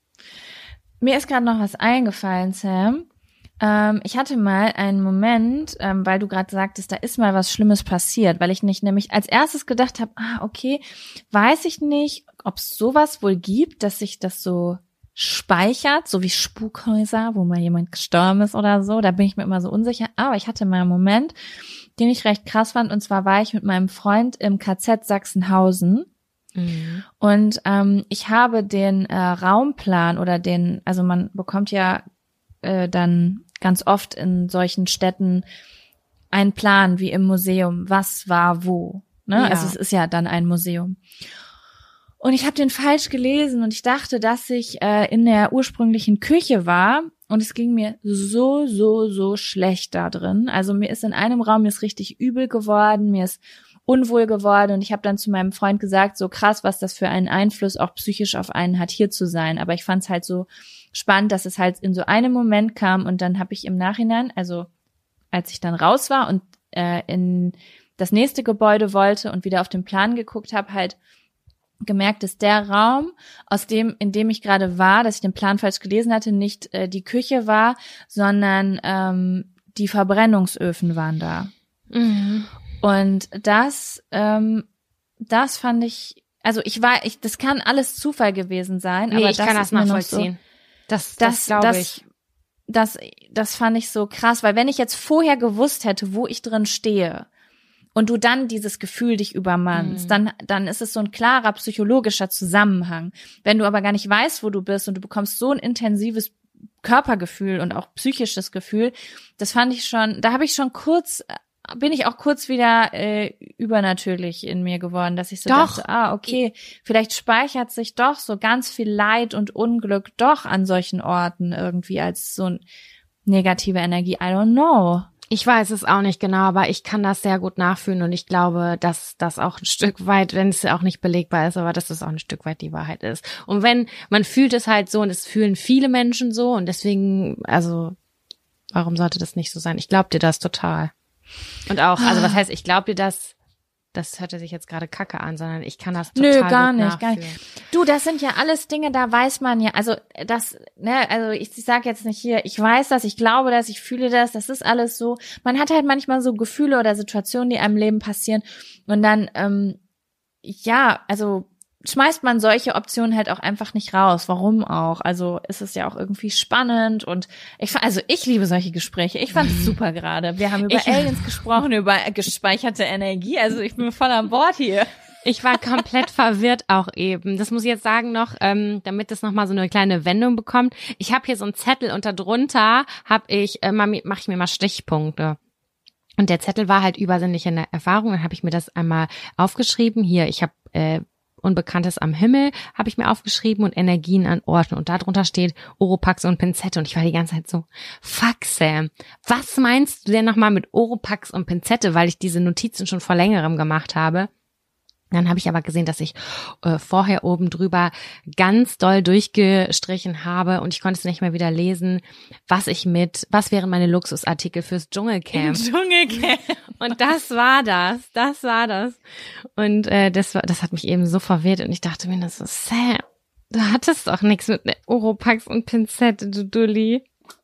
Mir ist gerade noch was eingefallen, Sam. Ähm, ich hatte mal einen Moment, ähm, weil du gerade sagtest, da ist mal was Schlimmes passiert, weil ich nicht nämlich als erstes gedacht habe, ah, okay, weiß ich nicht, ob es sowas wohl gibt, dass sich das so speichert, so wie Spukhäuser, wo mal jemand gestorben ist oder so. Da bin ich mir immer so unsicher. Aber ich hatte mal einen Moment, den ich recht krass fand. Und zwar war ich mit meinem Freund im K Z Sachsenhausen. Mhm. Und ähm, ich habe den äh, Raumplan oder den, also man bekommt ja äh, dann ganz oft in solchen Städten einen Plan wie im Museum, was war wo. Ne? Ja. Also es ist ja dann ein Museum. Und ich habe den falsch gelesen und ich dachte, dass ich äh, in der ursprünglichen Küche war und es ging mir so, so, so schlecht da drin. Also mir ist in einem Raum mir ist richtig übel geworden, mir ist unwohl geworden und ich habe dann zu meinem Freund gesagt, so krass, was das für einen Einfluss auch psychisch auf einen hat, hier zu sein. Aber ich fand es halt so spannend, dass es halt in so einem Moment kam und dann habe ich im Nachhinein, also als ich dann raus war und äh, in das nächste Gebäude wollte und wieder auf den Plan geguckt habe, halt gemerkt, dass der Raum, aus dem, in dem ich gerade war, dass ich den Plan falsch gelesen hatte, nicht äh, die Küche war, sondern ähm, die Verbrennungsöfen waren da. Mhm. Und das, ähm, das fand ich, also ich war, ich, das kann alles Zufall gewesen sein, Nee, aber ich das kann das ist mir noch nachvollziehen. So, das, das, das glaube das, ich. Das, das fand ich so krass, weil wenn ich jetzt vorher gewusst hätte, wo ich drin stehe, und du dann dieses Gefühl dich übermannst, Mhm. dann, dann ist es so ein klarer psychologischer Zusammenhang. Wenn du aber gar nicht weißt, wo du bist und du bekommst so ein intensives Körpergefühl und auch psychisches Gefühl, das fand ich schon, da habe ich schon kurz, bin ich auch kurz wieder äh, übernatürlich in mir geworden, dass ich so Doch. dachte, ah, okay, vielleicht speichert sich doch so ganz viel Leid und Unglück doch an solchen Orten irgendwie als so negative Energie. I don't know. Ich weiß es auch nicht genau, aber ich kann das sehr gut nachfühlen und ich glaube, dass das auch ein Stück weit, wenn es auch nicht belegbar ist, aber dass es auch ein Stück weit die Wahrheit ist. Und wenn, man fühlt es halt so und es fühlen viele Menschen so und deswegen, also, warum sollte das nicht so sein? Ich glaube dir das total. Und auch, also was heißt, ich glaube dir das, das hörte sich jetzt gerade kacke an, sondern ich kann das total Nö, gut gar nicht, nachfühlen. gar nicht. Du, das sind ja alles Dinge, da weiß man ja, also das, ne, also ich, ich sag jetzt nicht hier, ich weiß das, ich glaube das, ich fühle das, das ist alles so. Man hat halt manchmal so Gefühle oder Situationen, die einem im Leben passieren und dann, ähm, ja, also schmeißt man solche Optionen halt auch einfach nicht raus. Warum auch? Also ist es ja auch irgendwie spannend und ich fa- also ich liebe solche Gespräche. Ich fand es super gerade. Wir haben über Ich- Aliens gesprochen, über gespeicherte Energie. Also ich bin voll an Bord hier. Ich war komplett verwirrt auch eben. Das muss ich jetzt sagen noch, ähm, damit das nochmal so eine kleine Wendung bekommt. Ich habe hier so einen Zettel und da drunter habe ich, äh, mache ich mir mal Stichpunkte. Und der Zettel war halt übersinnliche in Erfahrung. Dann habe ich mir das einmal aufgeschrieben. Hier, ich habe äh, Unbekanntes am Himmel, habe ich mir aufgeschrieben und Energien an Orten. Und da drunter steht Oropax und Pinzette. Und ich war die ganze Zeit so, fuck Sam, was meinst du denn nochmal mit Oropax und Pinzette? Weil ich diese Notizen schon vor längerem gemacht habe. Dann habe ich aber gesehen, dass ich äh, vorher oben drüber ganz doll durchgestrichen habe und ich konnte es nicht mehr wieder lesen, was ich mit, was wären meine Luxusartikel fürs Dschungelcamp. Dschungelcamp. Und das war das, das war das. Und äh, das war, das hat mich eben so verwirrt und ich dachte mir, das so, Sam, du hattest doch nichts mit Oropax und Pinzette, du Dulli.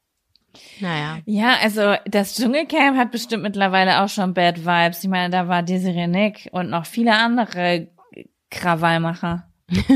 Naja. Ja, also das Dschungelcamp hat bestimmt mittlerweile auch schon Bad Vibes. Ich meine, da war Desiree Nick und noch viele andere Krawallmacher.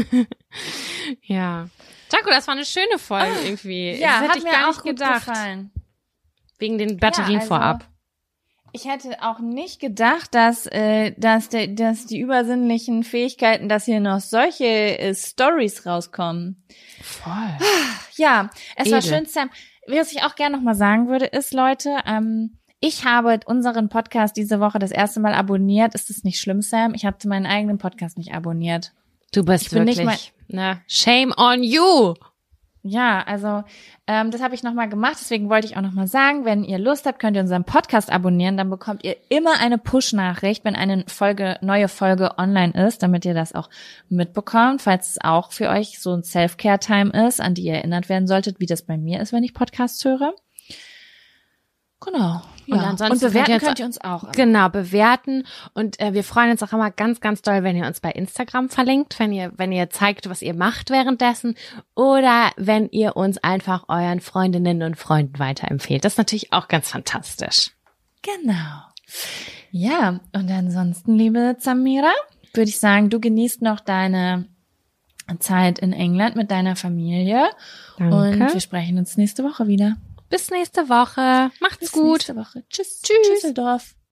Ja. Jaco, das war eine schöne Folge irgendwie. Ja, das hätte hat ich mir gar auch nicht gut gedacht. gefallen. Wegen den Batterien Ja, also, vorab. Ich hätte auch nicht gedacht, dass äh, dass der dass die übersinnlichen Fähigkeiten, dass hier noch solche äh, Stories rauskommen. Voll. Ja, es war Edel. schön, Sam. Was ich auch gerne noch mal sagen würde, ist, Leute, ähm, ich habe unseren Podcast diese Woche das erste Mal abonniert. Ist das nicht schlimm, Sam? Ich hatte meinen eigenen Podcast nicht abonniert. Du bist Ich bin nicht wirklich, ne? Shame on you! Ja, also ähm, das habe ich nochmal gemacht, deswegen wollte ich auch nochmal sagen, wenn ihr Lust habt, könnt ihr unseren Podcast abonnieren, dann bekommt ihr immer eine Push-Nachricht, wenn eine Folge, neue Folge online ist, damit ihr das auch mitbekommt, falls es auch für euch so ein Self-Care-Time ist, an die ihr erinnert werden solltet, wie das bei mir ist, wenn ich Podcasts höre. Genau. Und Ja. ansonsten Und bewerten könnt ihr jetzt- könnt ihr uns auch. Genau, bewerten. Und äh, wir freuen uns auch immer ganz, ganz doll, wenn ihr uns bei Instagram verlinkt, wenn ihr, wenn ihr zeigt, was ihr macht währenddessen oder wenn ihr uns einfach euren Freundinnen und Freunden weiterempfehlt. Das ist natürlich auch ganz fantastisch. Genau. Ja, und ansonsten, liebe Zamira, würde ich sagen, du genießt noch deine Zeit in England mit deiner Familie. Danke. Und wir sprechen uns nächste Woche wieder. Bis nächste Woche. Macht's Bis gut. nächste Woche. Tschüss. Tschüss. Tschüsseldorf.